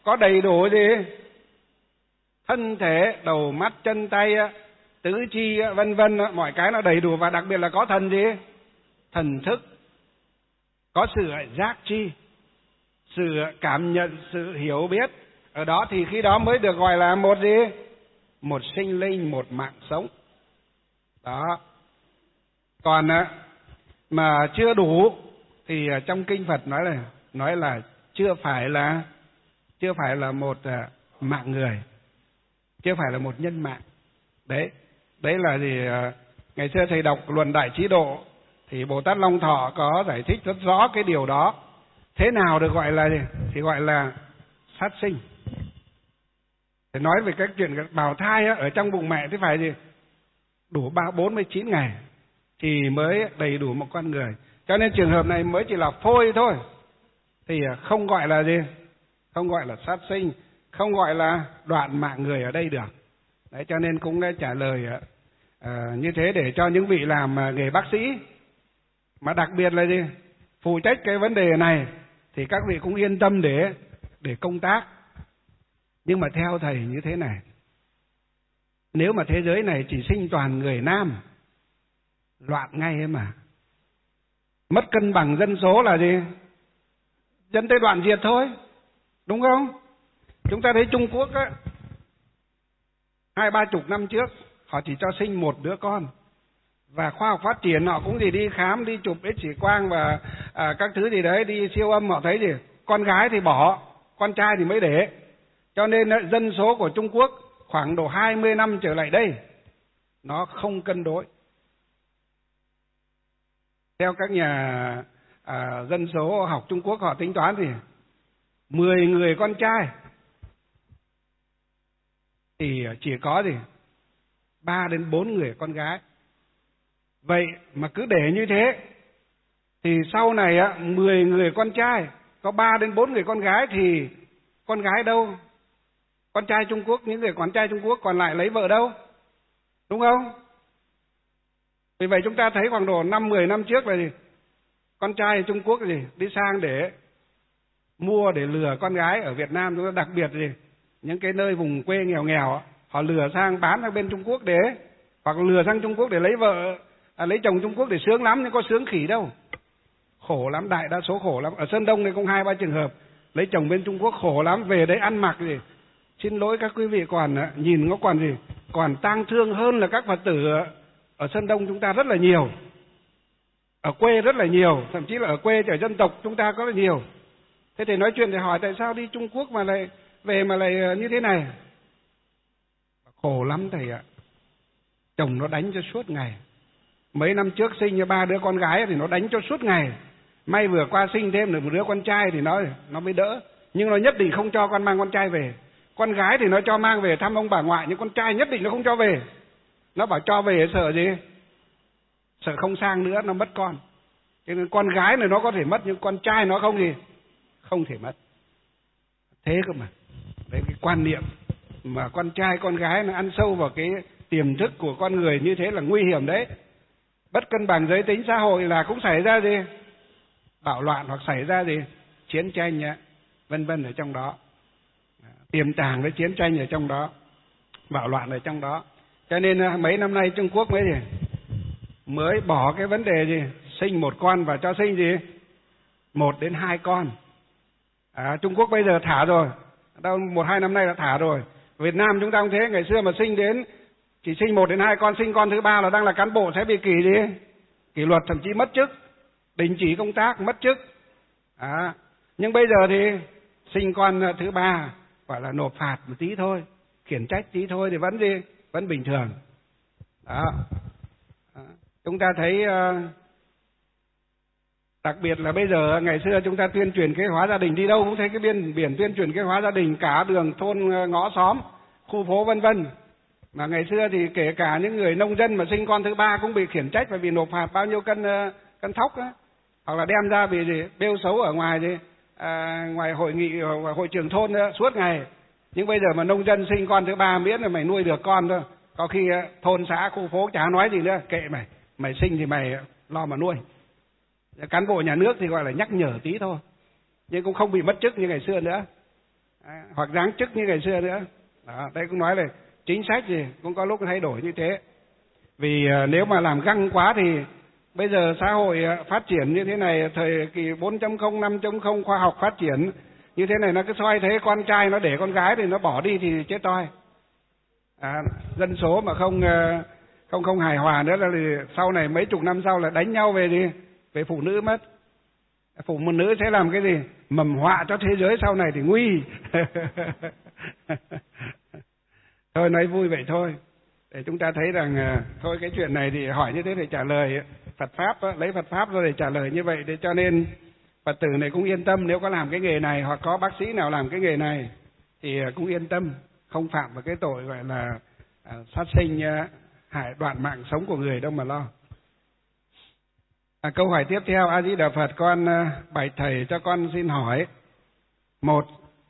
có đầy đủ gì? Thân thể, đầu mắt, chân tay, tứ chi, vân vân, mọi cái nó đầy đủ, và đặc biệt là có thần gì? Thần thức, có sự giác chi, sự cảm nhận, sự hiểu biết. Ở đó thì khi đó mới được gọi là một gì? Một sinh linh, một mạng sống. Đó. Còn mà chưa đủ thì trong kinh Phật nói là nói là chưa phải là chưa phải là một mạng người, chưa phải là một nhân mạng. Đấy, đấy là gì? Ngày xưa thầy đọc Luận Đại Trí Độ thì Bồ Tát Long Thọ có giải thích rất rõ cái điều đó. Thế nào được gọi là gì? Thì gọi là sát sinh. Để nói về cái chuyện bào thai á, ở trong bụng mẹ thì phải gì? Đủ ba bốn mươi chín ngày thì mới đầy đủ một con người. Cho nên trường hợp này mới chỉ là phôi thôi, thì không gọi là gì? Không gọi là sát sinh, không gọi là đoạn mạng người ở đây được. Đấy, cho nên cũng trả lời à, như thế để cho những vị làm nghề bác sĩ, mà đặc biệt là gì? Phụ trách cái vấn đề này, thì các vị cũng yên tâm để để công tác. Nhưng mà theo thầy như thế này, nếu mà thế giới này chỉ sinh toàn người nam, loạn ngay ấy mà. Mất cân bằng dân số là gì? Dân tới đoạn diệt thôi, đúng không? Chúng ta thấy Trung Quốc á, hai ba chục năm trước họ chỉ cho sinh một đứa con, và khoa học phát triển họ cũng gì đi khám, đi chụp X quang và à, các thứ gì đấy, đi siêu âm, họ thấy gì con gái thì bỏ, con trai thì mới để. Cho nên dân số của Trung Quốc khoảng độ hai mươi năm trở lại đây nó không cân đối. Theo các nhà à, dân số học Trung Quốc họ tính toán thì mười người con trai thì chỉ có gì ba đến bốn người con gái. Vậy mà cứ để như thế thì sau này á, mười người con trai có ba đến bốn người con gái thì con gái đâu? Con trai Trung Quốc, những người con trai Trung Quốc còn lại lấy vợ đâu? Đúng không? Vì vậy chúng ta thấy khoảng độ năm mười năm trước là gì? Con trai Trung Quốc gì đi sang để mua, để lừa con gái ở Việt Nam. Chúng ta đặc biệt gì? Những cái nơi vùng quê nghèo nghèo, họ lừa sang bán ở bên Trung Quốc để, hoặc lừa sang Trung Quốc để lấy vợ, à, lấy chồng Trung Quốc để sướng lắm, nhưng có sướng khỉ đâu. Khổ lắm, đại đa số khổ lắm. Ở Sơn Đông này cũng hai ba trường hợp lấy chồng bên Trung Quốc khổ lắm, về đấy ăn mặc gì. Xin lỗi các quý vị, còn nhìn nó còn gì? Còn tang thương hơn là các Phật tử ở Sơn Đông chúng ta rất là nhiều. Ở quê rất là nhiều, thậm chí là ở quê ở dân tộc chúng ta có rất là nhiều. Thế thì nói chuyện thì hỏi tại sao đi Trung Quốc mà lại về mà lại như thế này? Khổ lắm thầy ạ. Chồng nó đánh cho suốt ngày. Mấy năm trước sinh cho ba đứa con gái thì nó đánh cho suốt ngày. May vừa qua sinh thêm được một đứa con trai thì nó nó mới đỡ. Nhưng nó nhất định không cho con mang con trai về. Con gái thì nó cho mang về thăm ông bà ngoại, nhưng con trai nhất định nó không cho về. Nó bảo cho về sợ gì? Sợ không sang nữa, nó mất con. Cho nên con gái này nó có thể mất, nhưng con trai nó không gì? Không thể mất. Thế cơ mà. Đấy, cái quan niệm mà con trai con gái nó ăn sâu vào cái tiềm thức của con người như thế là nguy hiểm đấy. Bất cân bằng giới tính xã hội là cũng xảy ra gì? Bạo loạn, hoặc xảy ra gì? Chiến tranh nhá, vân vân ở trong đó. Tiềm tàng với chiến tranh ở trong đó, bạo loạn ở trong đó. Cho nên mấy năm nay Trung Quốc mới gì? Mới bỏ cái vấn đề gì? Sinh một con và cho sinh gì? Một đến hai con. À, Trung Quốc bây giờ thả rồi. Đâu một hai năm nay đã thả rồi. Việt Nam chúng ta không thế, ngày xưa mà sinh đến chỉ sinh một đến hai con, sinh con thứ ba là đang là cán bộ sẽ bị kỷ gì? Kỷ luật, thậm chí mất chức, đình chỉ công tác, mất chức. À, nhưng bây giờ thì sinh con thứ ba gọi là nộp phạt một tí thôi, khiển trách tí thôi thì vẫn gì? Vẫn bình thường. Đó. À, chúng ta thấy uh, đặc biệt là bây giờ, ngày xưa chúng ta tuyên truyền kế hóa gia đình, đi đâu cũng thấy cái biên biển tuyên truyền kế hóa gia đình, cả đường thôn ngõ xóm, khu phố vân vân. Mà ngày xưa thì kể cả những người nông dân mà sinh con thứ ba cũng bị khiển trách và bị nộp phạt bao nhiêu cân uh, cân thóc đó. Hoặc là đem ra bị gì bêu xấu ở ngoài gì à, ngoài hội nghị hội trường thôn đó, suốt ngày. Nhưng bây giờ mà nông dân sinh con thứ ba miễn là mày nuôi được con thôi, có khi thôn xã khu phố chả nói gì nữa, kệ mày, mày sinh thì mày lo mà nuôi. Cán bộ nhà nước thì gọi là nhắc nhở tí thôi, nhưng cũng không bị mất chức như ngày xưa nữa. à, hoặc giáng chức như ngày xưa nữa. Đó, đây cũng nói là chính sách gì cũng có lúc thay đổi như thế. Vì à, nếu mà làm găng quá thì bây giờ xã hội à, phát triển như thế này, thời kỳ bốn chấm không, năm chấm không, khoa học phát triển như thế này, nó cứ soi thấy con trai nó để con gái thì nó bỏ đi thì chết toi. À, dân số mà không không không hài hòa nữa là thì sau này mấy chục năm sau là đánh nhau về gì, về phụ nữ mất. Phụ nữ sẽ làm cái gì, mầm họa cho thế giới sau này thì nguy. Thôi nói vui vậy thôi, để chúng ta thấy rằng thôi cái chuyện này thì hỏi như thế để trả lời. Phật pháp lấy Phật pháp ra để trả lời như vậy, để cho nên Phật tử này cũng yên tâm, nếu có làm cái nghề này hoặc có bác sĩ nào làm cái nghề này thì cũng yên tâm, không phạm vào cái tội gọi là à, sát sinh à, hại đoạn mạng sống của người đâu mà lo. À, câu hỏi tiếp theo: A Di Đà Phật, con à, bạch thầy cho con xin hỏi. Một,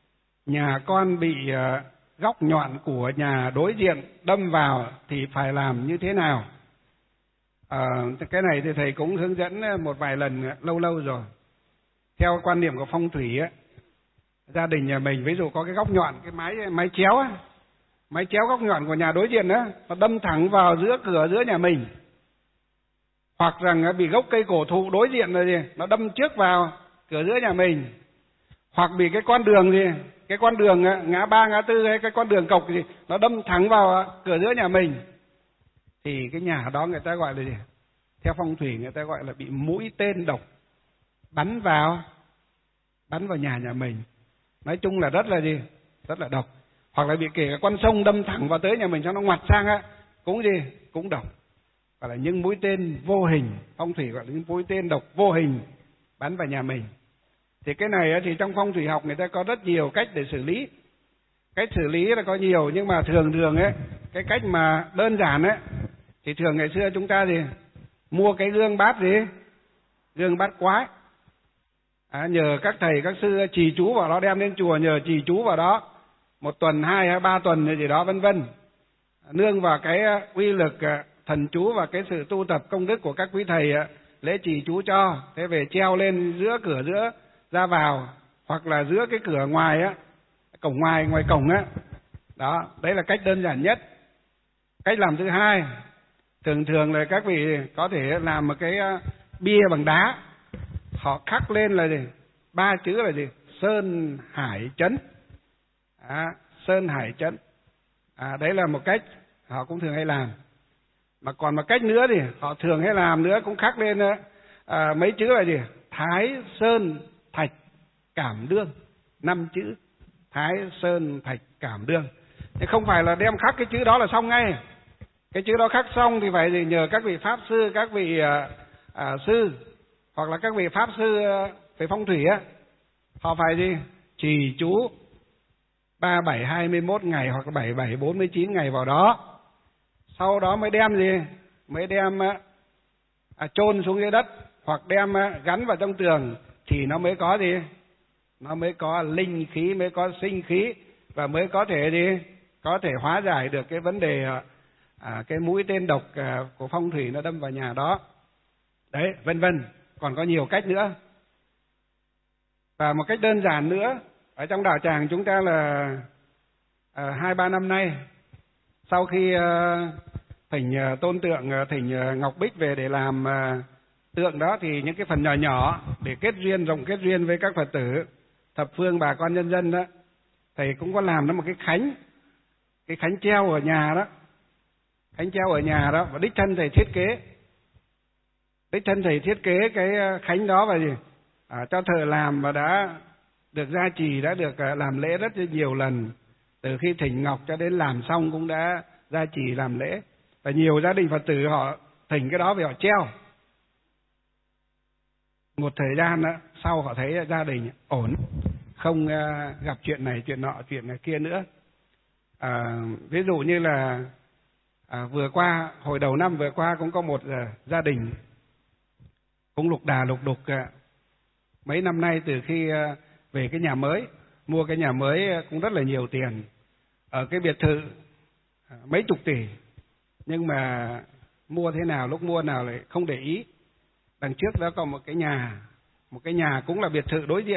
nhà con bị à, góc nhọn của nhà đối diện đâm vào thì phải làm như thế nào? À, cái này thì thầy cũng hướng dẫn một vài lần lâu lâu rồi. Theo quan niệm của phong thủy á, gia đình nhà mình ví dụ có cái góc nhọn, cái mái mái chéo á, mái chéo góc nhọn của nhà đối diện á, nó đâm thẳng vào giữa cửa giữa nhà mình, hoặc rằng bị gốc cây cổ thụ đối diện rồi gì, nó đâm trước vào cửa giữa nhà mình, hoặc bị cái con đường gì, cái con đường ngã ba ngã tư hay cái con đường cộc gì, nó đâm thẳng vào cửa giữa nhà mình, thì cái nhà đó người ta gọi là gì? Theo phong thủy người ta gọi là bị mũi tên độc bắn vào bắn vào nhà nhà mình. Nói chung là rất là gì, rất là độc. Hoặc là bị kể cả con sông đâm thẳng vào tới nhà mình cho nó ngoặt sang á, cũng gì, cũng độc. Gọi là những mũi tên vô hình, phong thủy gọi là những mũi tên độc vô hình bắn vào nhà mình. Thì cái này thì trong phong thủy học người ta có rất nhiều cách để xử lý. Cách xử lý là có nhiều, nhưng mà thường thường ấy, cái cách mà đơn giản ấy, thì thường ngày xưa chúng ta thì mua cái gương bát gì, gương bát quái. À, nhờ các thầy các sư trì chú vào đó, đem lên chùa nhờ trì chú vào đó một tuần, hai hay ba tuần gì đó vân vân, nương vào cái uy lực thần chú và cái sự tu tập công đức của các quý thầy lễ trì chú cho, thế về treo lên giữa cửa giữa ra vào, hoặc là giữa cái cửa ngoài á, cổng ngoài ngoài cổng á. Đó, đấy là cách đơn giản nhất. Cách làm thứ hai, thường thường là các vị có thể làm một cái bia bằng đá, họ khắc lên là gì, ba chữ là gì, Sơn Hải Chấn. À, Sơn Hải Chấn. À, đấy là một cách họ cũng thường hay làm. Mà còn một cách nữa thì họ thường hay làm nữa, cũng khắc lên à, mấy chữ là gì, Thái Sơn Thạch Cảm Đương, năm chữ Thái Sơn Thạch Cảm Đương. Thế không phải là đem khắc cái chữ đó là xong ngay. Cái chữ đó khắc xong thì phải gì, nhờ các vị pháp sư, các vị à, à, sư hoặc là các vị pháp sư về phong thủy á, họ phải gì, trì chú ba bảy hai mươi mốt ngày hoặc là bảy bảy bốn mươi chín ngày vào đó, sau đó mới đem gì, mới đem à, chôn xuống dưới đất hoặc đem à, gắn vào trong tường, thì nó mới có gì, nó mới có linh khí, mới có sinh khí, và mới có thể gì, có thể hóa giải được cái vấn đề à, cái mũi tên độc à, của phong thủy nó đâm vào nhà đó. Đấy, vân vân. Còn có nhiều cách nữa. Và một cách đơn giản nữa, ở trong đạo tràng chúng ta là à, hai ba năm nay, sau khi à, thỉnh à, tôn tượng, à, thỉnh à, Ngọc Bích về để làm à, tượng đó, thì những cái phần nhỏ nhỏ để kết duyên, rộng kết duyên với các Phật tử thập phương bà con nhân dân đó, thầy cũng có làm nó một cái khánh, cái khánh treo ở nhà đó, khánh treo ở nhà đó, và đích thân thầy thiết kế. Đích thân thầy thiết kế cái khánh đó và gì à, cho thợ làm, và đã được gia trì, đã được làm lễ rất nhiều lần, từ khi thỉnh ngọc cho đến làm xong cũng đã gia trì làm lễ. Và nhiều gia đình Phật tử họ thỉnh cái đó về họ treo. Một thời gian đó, sau họ thấy gia đình ổn, không uh, gặp chuyện này chuyện nọ chuyện này kia nữa. À, ví dụ như là à, vừa qua, hồi đầu năm vừa qua cũng có một uh, gia đình cũng lục đà lục đục uh, mấy năm nay, từ khi uh, về cái nhà mới, mua cái nhà mới uh, cũng rất là nhiều tiền, ở cái biệt thự uh, mấy chục tỷ, nhưng mà mua thế nào, lúc mua nào lại không để ý. Đằng trước đó có một cái nhà, một cái nhà cũng là biệt thự đối diện,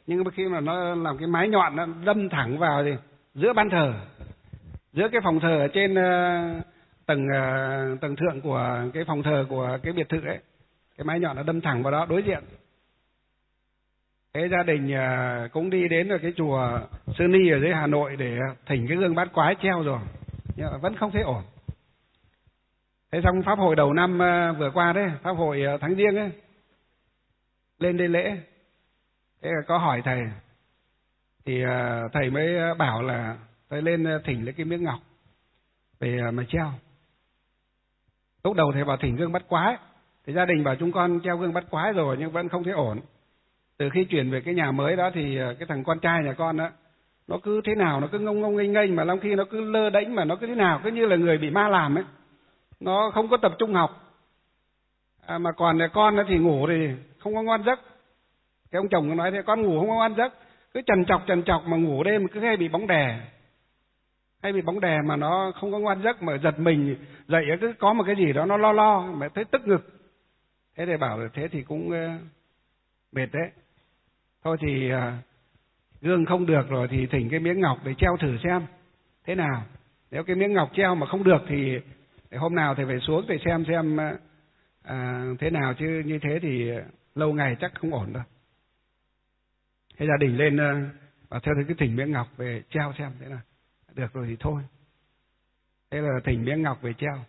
Nhưng mà khi mà nó làm cái mái nhọn nó đâm thẳng vào thì giữa ban thờ, giữa cái phòng thờ ở trên uh, tầng uh, tầng thượng của cái phòng thờ của cái biệt thự ấy, cái mái nhọn nó đâm thẳng vào đó đối diện. Thế gia đình uh, cũng đi đến rồi cái chùa Sư Ni ở dưới Hà Nội để thỉnh cái gương bát quái treo rồi, nhưng mà vẫn không thấy ổn. Thế xong pháp hội đầu năm uh, vừa qua đấy, pháp hội uh, tháng Giêng ấy, lên đây lễ, thế là có hỏi thầy, thì uh, thầy mới bảo là thầy lên thỉnh lấy cái miếng ngọc về uh, mà treo. Lúc đầu thầy bảo thỉnh gương bát quái, thì gia đình bảo chúng con treo gương bát quái rồi nhưng vẫn không thấy ổn. Từ khi chuyển về cái nhà mới đó thì uh, cái thằng con trai nhà con đó, nó cứ thế nào nó cứ ngông ngông nghênh nghênh, mà lắm khi nó cứ lơ đễnh, mà nó cứ thế nào cứ như là người bị ma làm ấy, nó không có tập trung học. À, mà còn con nó thì ngủ thì không có ngon giấc. Cái ông chồng nó nói thế, con ngủ không có ngon giấc, cứ trằn trọc trằn trọc mà ngủ đêm cứ hay bị bóng đè, hay bị bóng đè mà nó không có ngoan giấc, mà giật mình dậy cứ có một cái gì đó nó lo lo mà thấy tức ngực. Thế thì bảo thế thì cũng uh, mệt đấy. Thôi thì uh, gương không được rồi thì thỉnh cái miếng ngọc để treo thử xem thế nào. Nếu cái miếng ngọc treo mà không được thì hôm nào thầy phải xuống để xem xem uh, uh, thế nào, chứ như thế thì uh, lâu ngày chắc không ổn đâu. Thế gia đình lên uh, và theo cái thỉnh miếng ngọc về treo xem thế nào. Được rồi thì thôi. Thế là thỉnh miếng ngọc về treo.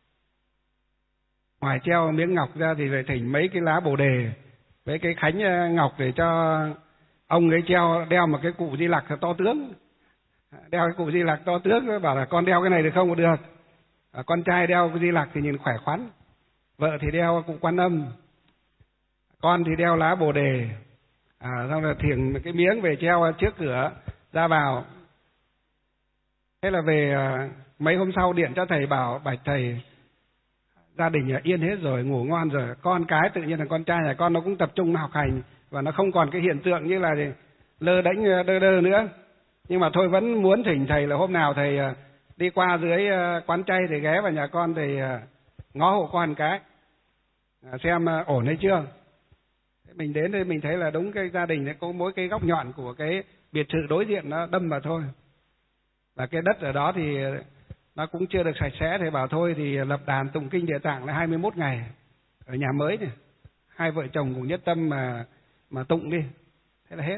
Ngoài treo miếng ngọc ra thì phải thỉnh mấy cái lá bồ đề với cái khánh ngọc để cho ông ấy treo, đeo một cái cụ Di Lặc to tướng. Đeo cái cụ Di Lặc to tướng, bảo là con đeo cái này được không? Được. À, con trai đeo cái Di Lặc thì nhìn khỏe khoắn. Vợ thì đeo cụ Quan Âm. Con thì đeo lá bồ đề. À, xong rồi thỉnh cái miếng về treo trước cửa ra vào. Thế là về mấy hôm sau điện cho thầy bảo bạch thầy, gia đình yên hết rồi, ngủ ngon rồi, con cái tự nhiên là con trai nhà con nó cũng tập trung học hành và nó không còn cái hiện tượng như là lơ đễnh đơ đơ nữa. Nhưng mà thôi vẫn muốn thỉnh thầy là hôm nào thầy đi qua dưới quán chay thì ghé vào nhà con thì ngó hộ con cái xem ổn hay chưa. Mình đến đây mình thấy là đúng cái gia đình có mỗi cái góc nhọn của cái biệt thự đối diện nó đâm vào thôi. Và cái đất ở đó thì nó cũng chưa được sạch sẽ, thì bảo thôi thì lập đàn tụng kinh Địa Tạng là hai mươi mốt ngày ở nhà mới này, hai vợ chồng cùng nhất tâm mà mà tụng đi, thế là hết.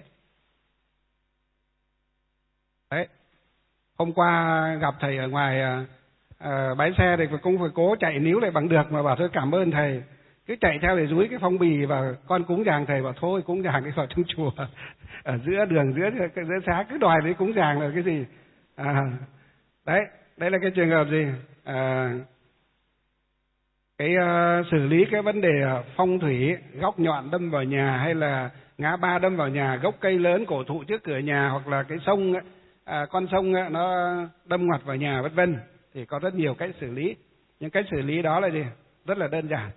Đấy, hôm qua gặp thầy ở ngoài à, bãi xe thì cũng phải cố chạy níu lại bằng được, mà bảo thôi cảm ơn thầy, cứ chạy theo để dúi cái phong bì và con cúng dường thầy, bảo thôi cúng dường cái vào trong chùa ở giữa đường giữa giữa xá cứ đòi đấy cúng dường là cái gì. À, đấy, đây là cái trường hợp gì? À, cái uh, xử lý cái vấn đề phong thủy, góc nhọn đâm vào nhà hay là ngã ba đâm vào nhà, gốc cây lớn cổ thụ trước cửa nhà, hoặc là cái sông à, con sông nó đâm ngoặt vào nhà vân vân, thì có rất nhiều cách xử lý. Nhưng cách xử lý đó là gì? Rất là đơn giản.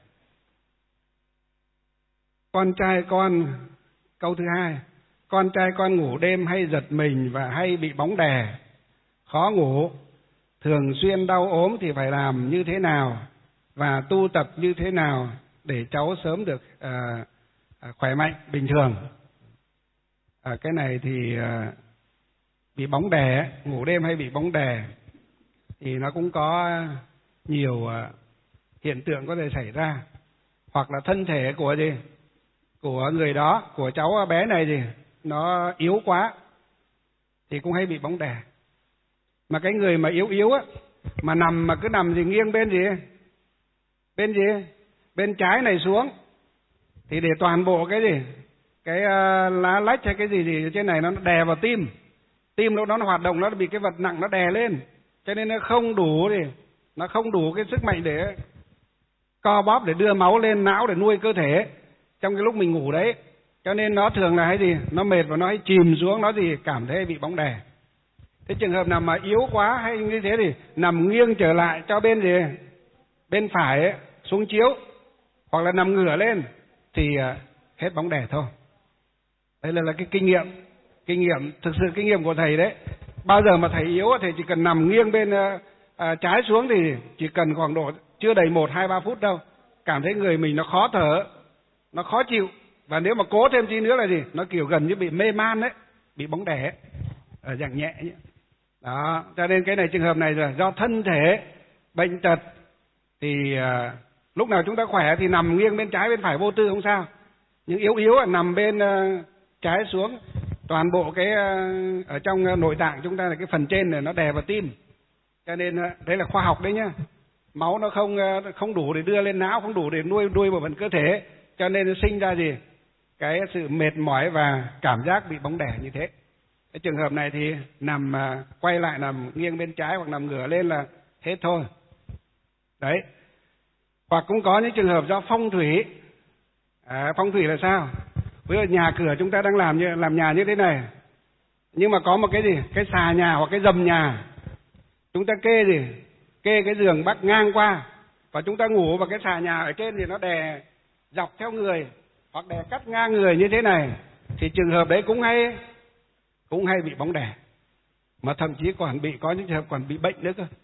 Con trai con, câu thứ hai, con trai con ngủ đêm hay giật mình và hay bị bóng đè, khó ngủ, thường xuyên đau ốm thì phải làm như thế nào và tu tập như thế nào để cháu sớm được à, à, khỏe mạnh bình thường. À, cái này thì à, bị bóng đè, ngủ đêm hay bị bóng đè thì nó cũng có nhiều à, hiện tượng có thể xảy ra. Hoặc là thân thể của gì của người đó, của cháu bé này gì nó yếu quá thì cũng hay bị bóng đè. Mà cái người mà yếu yếu á, mà nằm mà cứ nằm gì nghiêng bên gì bên gì bên trái này xuống thì để toàn bộ cái gì cái uh, lá lách hay cái gì gì trên này nó đè vào tim, tim lúc đó nó hoạt động, nó bị cái vật nặng nó đè lên, cho nên nó không đủ thì nó không đủ cái sức mạnh để co bóp để đưa máu lên não để nuôi cơ thể trong cái lúc mình ngủ đấy. Cho nên nó thường là hay gì nó mệt và nó hay chìm xuống, nó gì cảm thấy bị bóng đè. Thế trường hợp nào mà yếu quá hay như thế thì nằm nghiêng trở lại cho bên gì bên phải ấy, xuống chiếu, hoặc là nằm ngửa lên thì hết bóng đè thôi. Đây là, là cái kinh nghiệm kinh nghiệm thực sự kinh nghiệm của thầy đấy. Bao giờ mà thầy yếu thì chỉ cần nằm nghiêng bên à, trái xuống thì chỉ cần khoảng độ chưa đầy một hai ba phút đâu, cảm thấy người mình nó khó thở, nó khó chịu, Và nếu mà cố thêm chi nữa là gì? Nó kiểu gần như bị mê man đấy, bị bóng đè ấy, ở dạng nhẹ ấy. Đó, cho nên cái này trường hợp này là do thân thể bệnh tật thì à, lúc nào chúng ta khỏe thì nằm nghiêng bên trái bên phải vô tư không sao. Nhưng yếu yếu là nằm bên uh, trái xuống, toàn bộ cái uh, ở trong nội tạng chúng ta là cái phần trên này nó đè vào tim. Cho nên uh, đấy là khoa học đấy nhá. Máu nó không uh, không đủ để đưa lên não, không đủ để nuôi nuôi bộ phận cơ thể, cho nên nó sinh ra gì? Cái sự mệt mỏi và cảm giác bị bóng đè như thế. Cái trường hợp này thì nằm uh, quay lại nằm nghiêng bên trái hoặc nằm ngửa lên là hết thôi. Đấy. Hoặc cũng có những trường hợp do phong thủy. À, phong thủy là sao? Ví dụ nhà cửa chúng ta đang làm như làm nhà như thế này, nhưng mà có một cái gì? Cái xà nhà hoặc cái dầm nhà. Chúng ta kê gì? Kê cái giường bắc ngang qua, và chúng ta ngủ vào cái xà nhà ở trên thì nó đè dọc theo người hoặc đè cắt ngang người như thế này, thì trường hợp đấy cũng hay cũng hay bị bóng đè. Mà thậm chí còn bị có những trường hợp còn bị bệnh nữa cơ.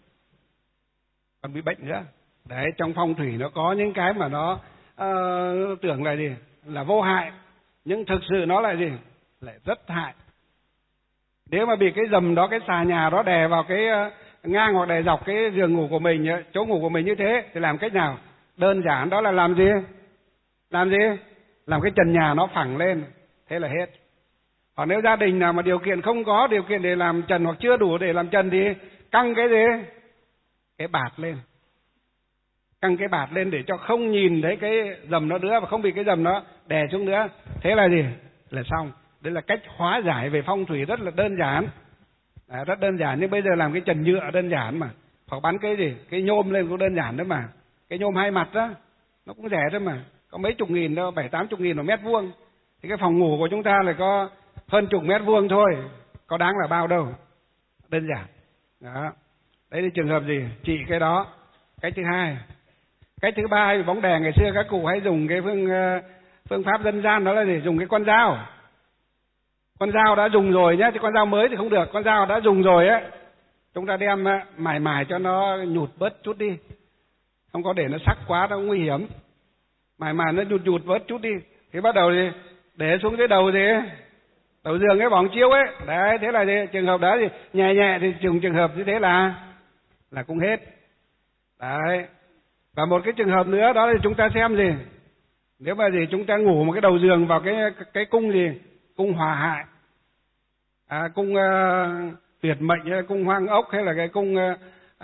Còn bị bệnh nữa. Đấy, trong phong thủy nó có những cái mà nó uh, tưởng là gì? Là vô hại, nhưng thực sự nó là gì? Lại rất hại. Nếu mà bị cái dầm đó, cái xà nhà đó đè vào cái uh, ngang hoặc đè dọc cái giường ngủ của mình, chỗ ngủ của mình như thế, thì làm cách nào? Đơn giản đó là làm gì? Làm gì? Làm cái trần nhà nó phẳng lên, thế là hết. Còn nếu gia đình nào mà điều kiện không có điều kiện để làm trần hoặc chưa đủ để làm trần thì căng cái gì? Cái bạt lên. Căng cái bạt lên để cho không nhìn thấy cái dầm nó nữa và không bị cái dầm nó đè xuống nữa. Thế là gì? Là xong. Đây là cách hóa giải về phong thủy rất là đơn giản. À, rất đơn giản, nhưng bây giờ làm cái trần nhựa đơn giản mà. Hoặc bắn cái gì? Cái nhôm lên cũng đơn giản đó mà. Cái nhôm hai mặt đó, nó cũng rẻ thôi mà. Có mấy chục nghìn đâu, bảy tám chục nghìn một mét vuông. Thì cái phòng ngủ của chúng ta lại có hơn chục mét vuông thôi. Có đáng là bao đâu. Đơn giản. Đó. Đấy là trường hợp gì? Trị cái đó. Cách thứ hai. Cách thứ ba, bóng đè ngày xưa các cụ hay dùng cái phương phương pháp dân gian, đó là gì? Dùng cái con dao. Con dao đã dùng rồi nhé, chứ con dao mới thì không được. Con dao đã dùng rồi á, chúng ta đem mài mài cho nó nhụt bớt chút đi. Không có để nó sắc quá, nó nguy hiểm. Mài mài nó nhụt nhụt bớt chút đi. Thì bắt đầu thì để xuống cái đầu gì ấy, đầu giường cái bỏng chiếu ấy. Đấy, thế là gì? Trường hợp đó thì nhẹ nhẹ thì dùng trường hợp như thế là là cũng hết. Đấy. Và một cái trường hợp nữa đó là chúng ta xem gì? Nếu mà gì chúng ta ngủ một cái đầu giường vào cái cái cung gì? Cung hòa hại. À, cung uh, tuyệt mệnh hay cung hoang ốc hay là cái cung uh,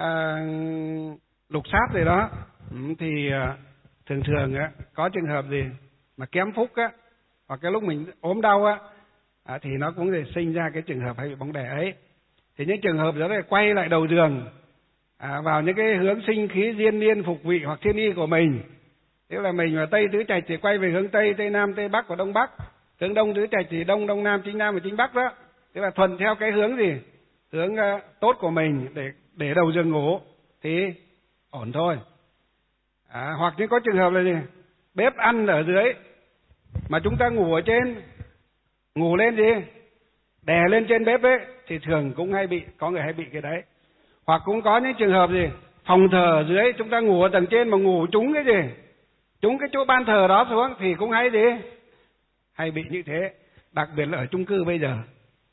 uh, lục sát gì đó. Ừ, thì uh, thường thường uh, có trường hợp gì mà kém phúc á, hoặc cái lúc mình ốm đau á, à, thì nó cũng sẽ sinh ra cái trường hợp hay bị bóng đè ấy. Thì những trường hợp đó là quay lại đầu giường, à, vào những cái hướng sinh khí diên niên phục vị hoặc thiên y của mình. Tức là mình ở Tây Tứ Trạch thì quay về hướng Tây, Tây Nam, Tây Bắc và Đông Bắc. Hướng Đông Tứ Trạch thì Đông, Đông Nam, Chính Nam và Chính Bắc đó. Tức là thuận theo cái hướng gì? Hướng uh, tốt của mình để để đầu giường ngủ thì ổn thôi. À, hoặc như có trường hợp là gì? Bếp ăn ở dưới mà chúng ta ngủ ở trên, ngủ lên gì? Đè lên trên bếp ấy thì thường cũng hay bị, có người hay bị cái đấy. Hoặc cũng có những trường hợp gì? Phòng thờ ở dưới, chúng ta ngủ ở tầng trên mà ngủ trúng cái gì? Trúng cái chỗ ban thờ đó xuống thì cũng hay gì? Hay bị như thế. Đặc biệt là ở chung cư bây giờ.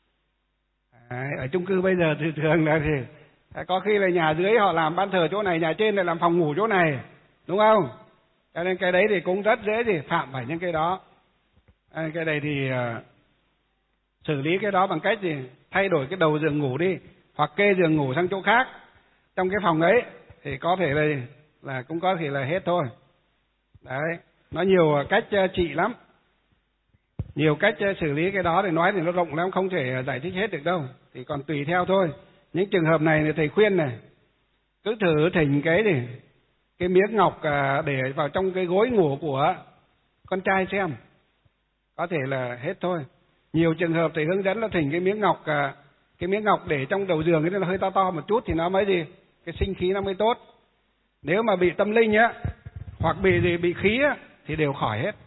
À, ở chung cư bây giờ thì thường là gì? Có khi là nhà dưới họ làm ban thờ chỗ này, nhà trên lại làm phòng ngủ chỗ này. Đúng không? Cho nên cái đấy thì cũng rất dễ gì phạm phải những cái đó. À, cái này thì uh, xử lý cái đó bằng cách gì? Thay đổi cái đầu giường ngủ đi, hoặc kê giường ngủ sang chỗ khác trong cái phòng ấy thì có thể là là cũng có thể là hết thôi. Đấy, nó nhiều cách uh, trị lắm. Nhiều cách uh, xử lý cái đó thì nói thì nó rộng lắm, không thể giải thích hết được đâu. Thì còn tùy theo thôi. Những trường hợp này thì thầy khuyên này, cứ thử thỉnh cái gì, cái miếng ngọc uh, để vào trong cái gối ngủ của con trai xem. Có thể là hết thôi. Nhiều trường hợp thầy hướng dẫn là thỉnh cái miếng ngọc uh, cái miếng ngọc để trong đầu giường cái nó hơi to to một chút thì nó mới gì, cái sinh khí nó mới tốt. Nếu mà bị tâm linh á, hoặc bị gì bị khí á, thì đều khỏi hết.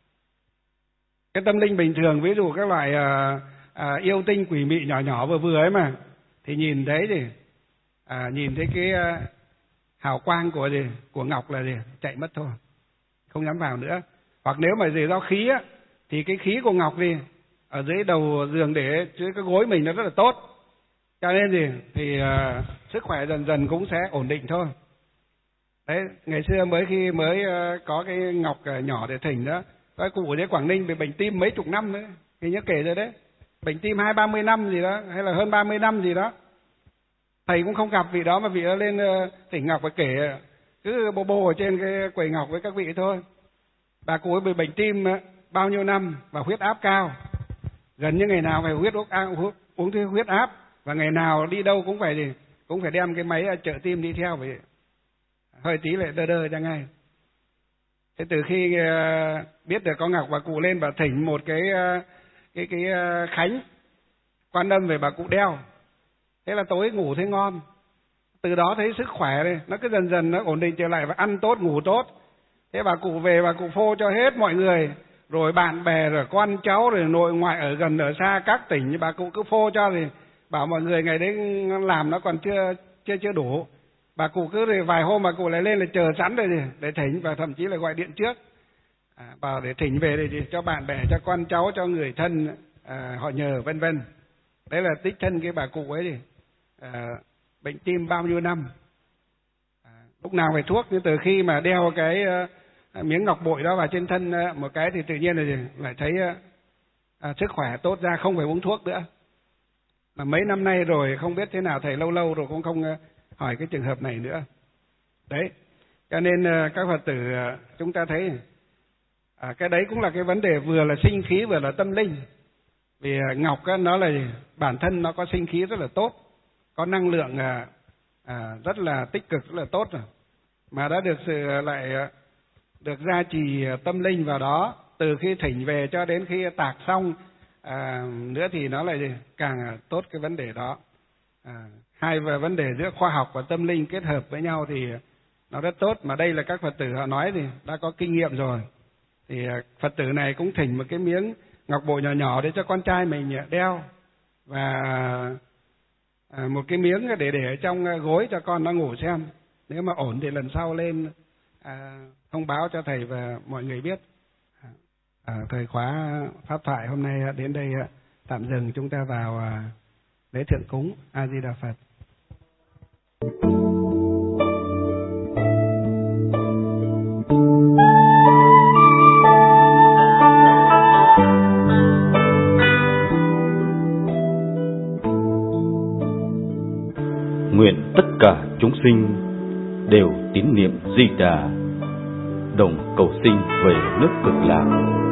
Cái tâm linh bình thường, ví dụ các loại à, à, yêu tinh quỷ mị nhỏ nhỏ vừa vừa ấy mà, thì nhìn thấy thì à, nhìn thấy cái à, hào quang của gì của ngọc là gì chạy mất thôi, không dám vào nữa. Hoặc nếu mà gì do khí á, thì cái khí của ngọc đi ở dưới đầu giường để dưới cái gối mình nó rất là tốt. Cho nên gì thì uh, sức khỏe dần dần cũng sẽ ổn định thôi. Đấy, ngày xưa mới khi mới uh, có cái ngọc uh, nhỏ để thỉnh đó, cái cụ ở dưới Quảng Ninh bị bệnh tim mấy chục năm nữa, thì nhớ kể rồi đấy, bệnh tim hai ba mươi năm gì đó, hay là hơn ba mươi năm gì đó. Thầy cũng không gặp vị đó mà vị đó lên uh, thỉnh ngọc và kể cứ bô bô ở trên cái quầy ngọc với các vị thôi. Bà cụ ấy bị bệnh tim uh, bao nhiêu năm và huyết áp cao, gần như ngày nào phải huyết uống uống thứ huyết áp, và ngày nào đi đâu cũng phải gì cũng phải đem cái máy trợ tim đi theo, vậy hơi tí lại đơ đơ ra ngay. Thế từ khi uh, biết được có ngọc, bà cụ lên bà thỉnh một cái uh, cái cái uh, khánh Quan Âm về bà cụ đeo. Thế là tối ngủ thấy ngon, từ đó thấy sức khỏe này nó cứ dần dần nó ổn định trở lại và ăn tốt ngủ tốt. Thế bà cụ về bà cụ phô cho hết mọi người, rồi bạn bè rồi con cháu rồi nội ngoại ở gần ở xa các tỉnh, bà cụ cứ phô cho, thì bảo mọi người ngày đấy làm nó còn chưa chưa chưa đủ. Bà cụ cứ rồi vài hôm bà cụ lại lên là chờ sẵn rồi để thỉnh, và thậm chí là gọi điện trước à, bảo để thỉnh về để cho bạn bè, cho con cháu, cho người thân à, họ nhờ vân vân. Đấy là tích thân cái bà cụ ấy, thì à, bệnh tim bao nhiêu năm à, lúc nào phải thuốc. Nhưng từ khi mà đeo cái à, miếng ngọc bội đó vào trên thân à, một cái thì tự nhiên là lại thấy à, sức khỏe tốt ra, không phải uống thuốc nữa. Mà mấy năm nay rồi không biết thế nào, thầy lâu lâu rồi cũng không hỏi cái trường hợp này nữa. Đấy, cho nên các Phật tử chúng ta thấy à, cái đấy cũng là cái vấn đề vừa là sinh khí vừa là tâm linh. Vì ngọc á, nó là bản thân nó có sinh khí rất là tốt, có năng lượng à, à, rất là tích cực, rất là tốt rồi, mà đã được sự lại được gia trì tâm linh vào đó, từ khi thỉnh về cho đến khi tạc xong à, nữa thì nó lại càng tốt cái vấn đề đó. À, hai vấn đề giữa khoa học và tâm linh kết hợp với nhau thì nó rất tốt. Mà đây là các Phật tử họ nói thì đã có kinh nghiệm rồi, thì Phật tử này cũng thỉnh một cái miếng ngọc bội nhỏ nhỏ để cho con trai mình đeo, và à, một cái miếng để để ở trong gối cho con nó ngủ xem, nếu mà ổn thì lần sau lên à, thông báo cho thầy và mọi người biết. À, thời khóa pháp thoại hôm nay đến đây tạm dừng, chúng ta vào à, lễ thượng cúng. A Di Đà Phật. Nguyện tất cả chúng sinh đều tín niệm Di Đà, đồng cầu sinh về nước Cực Lạc.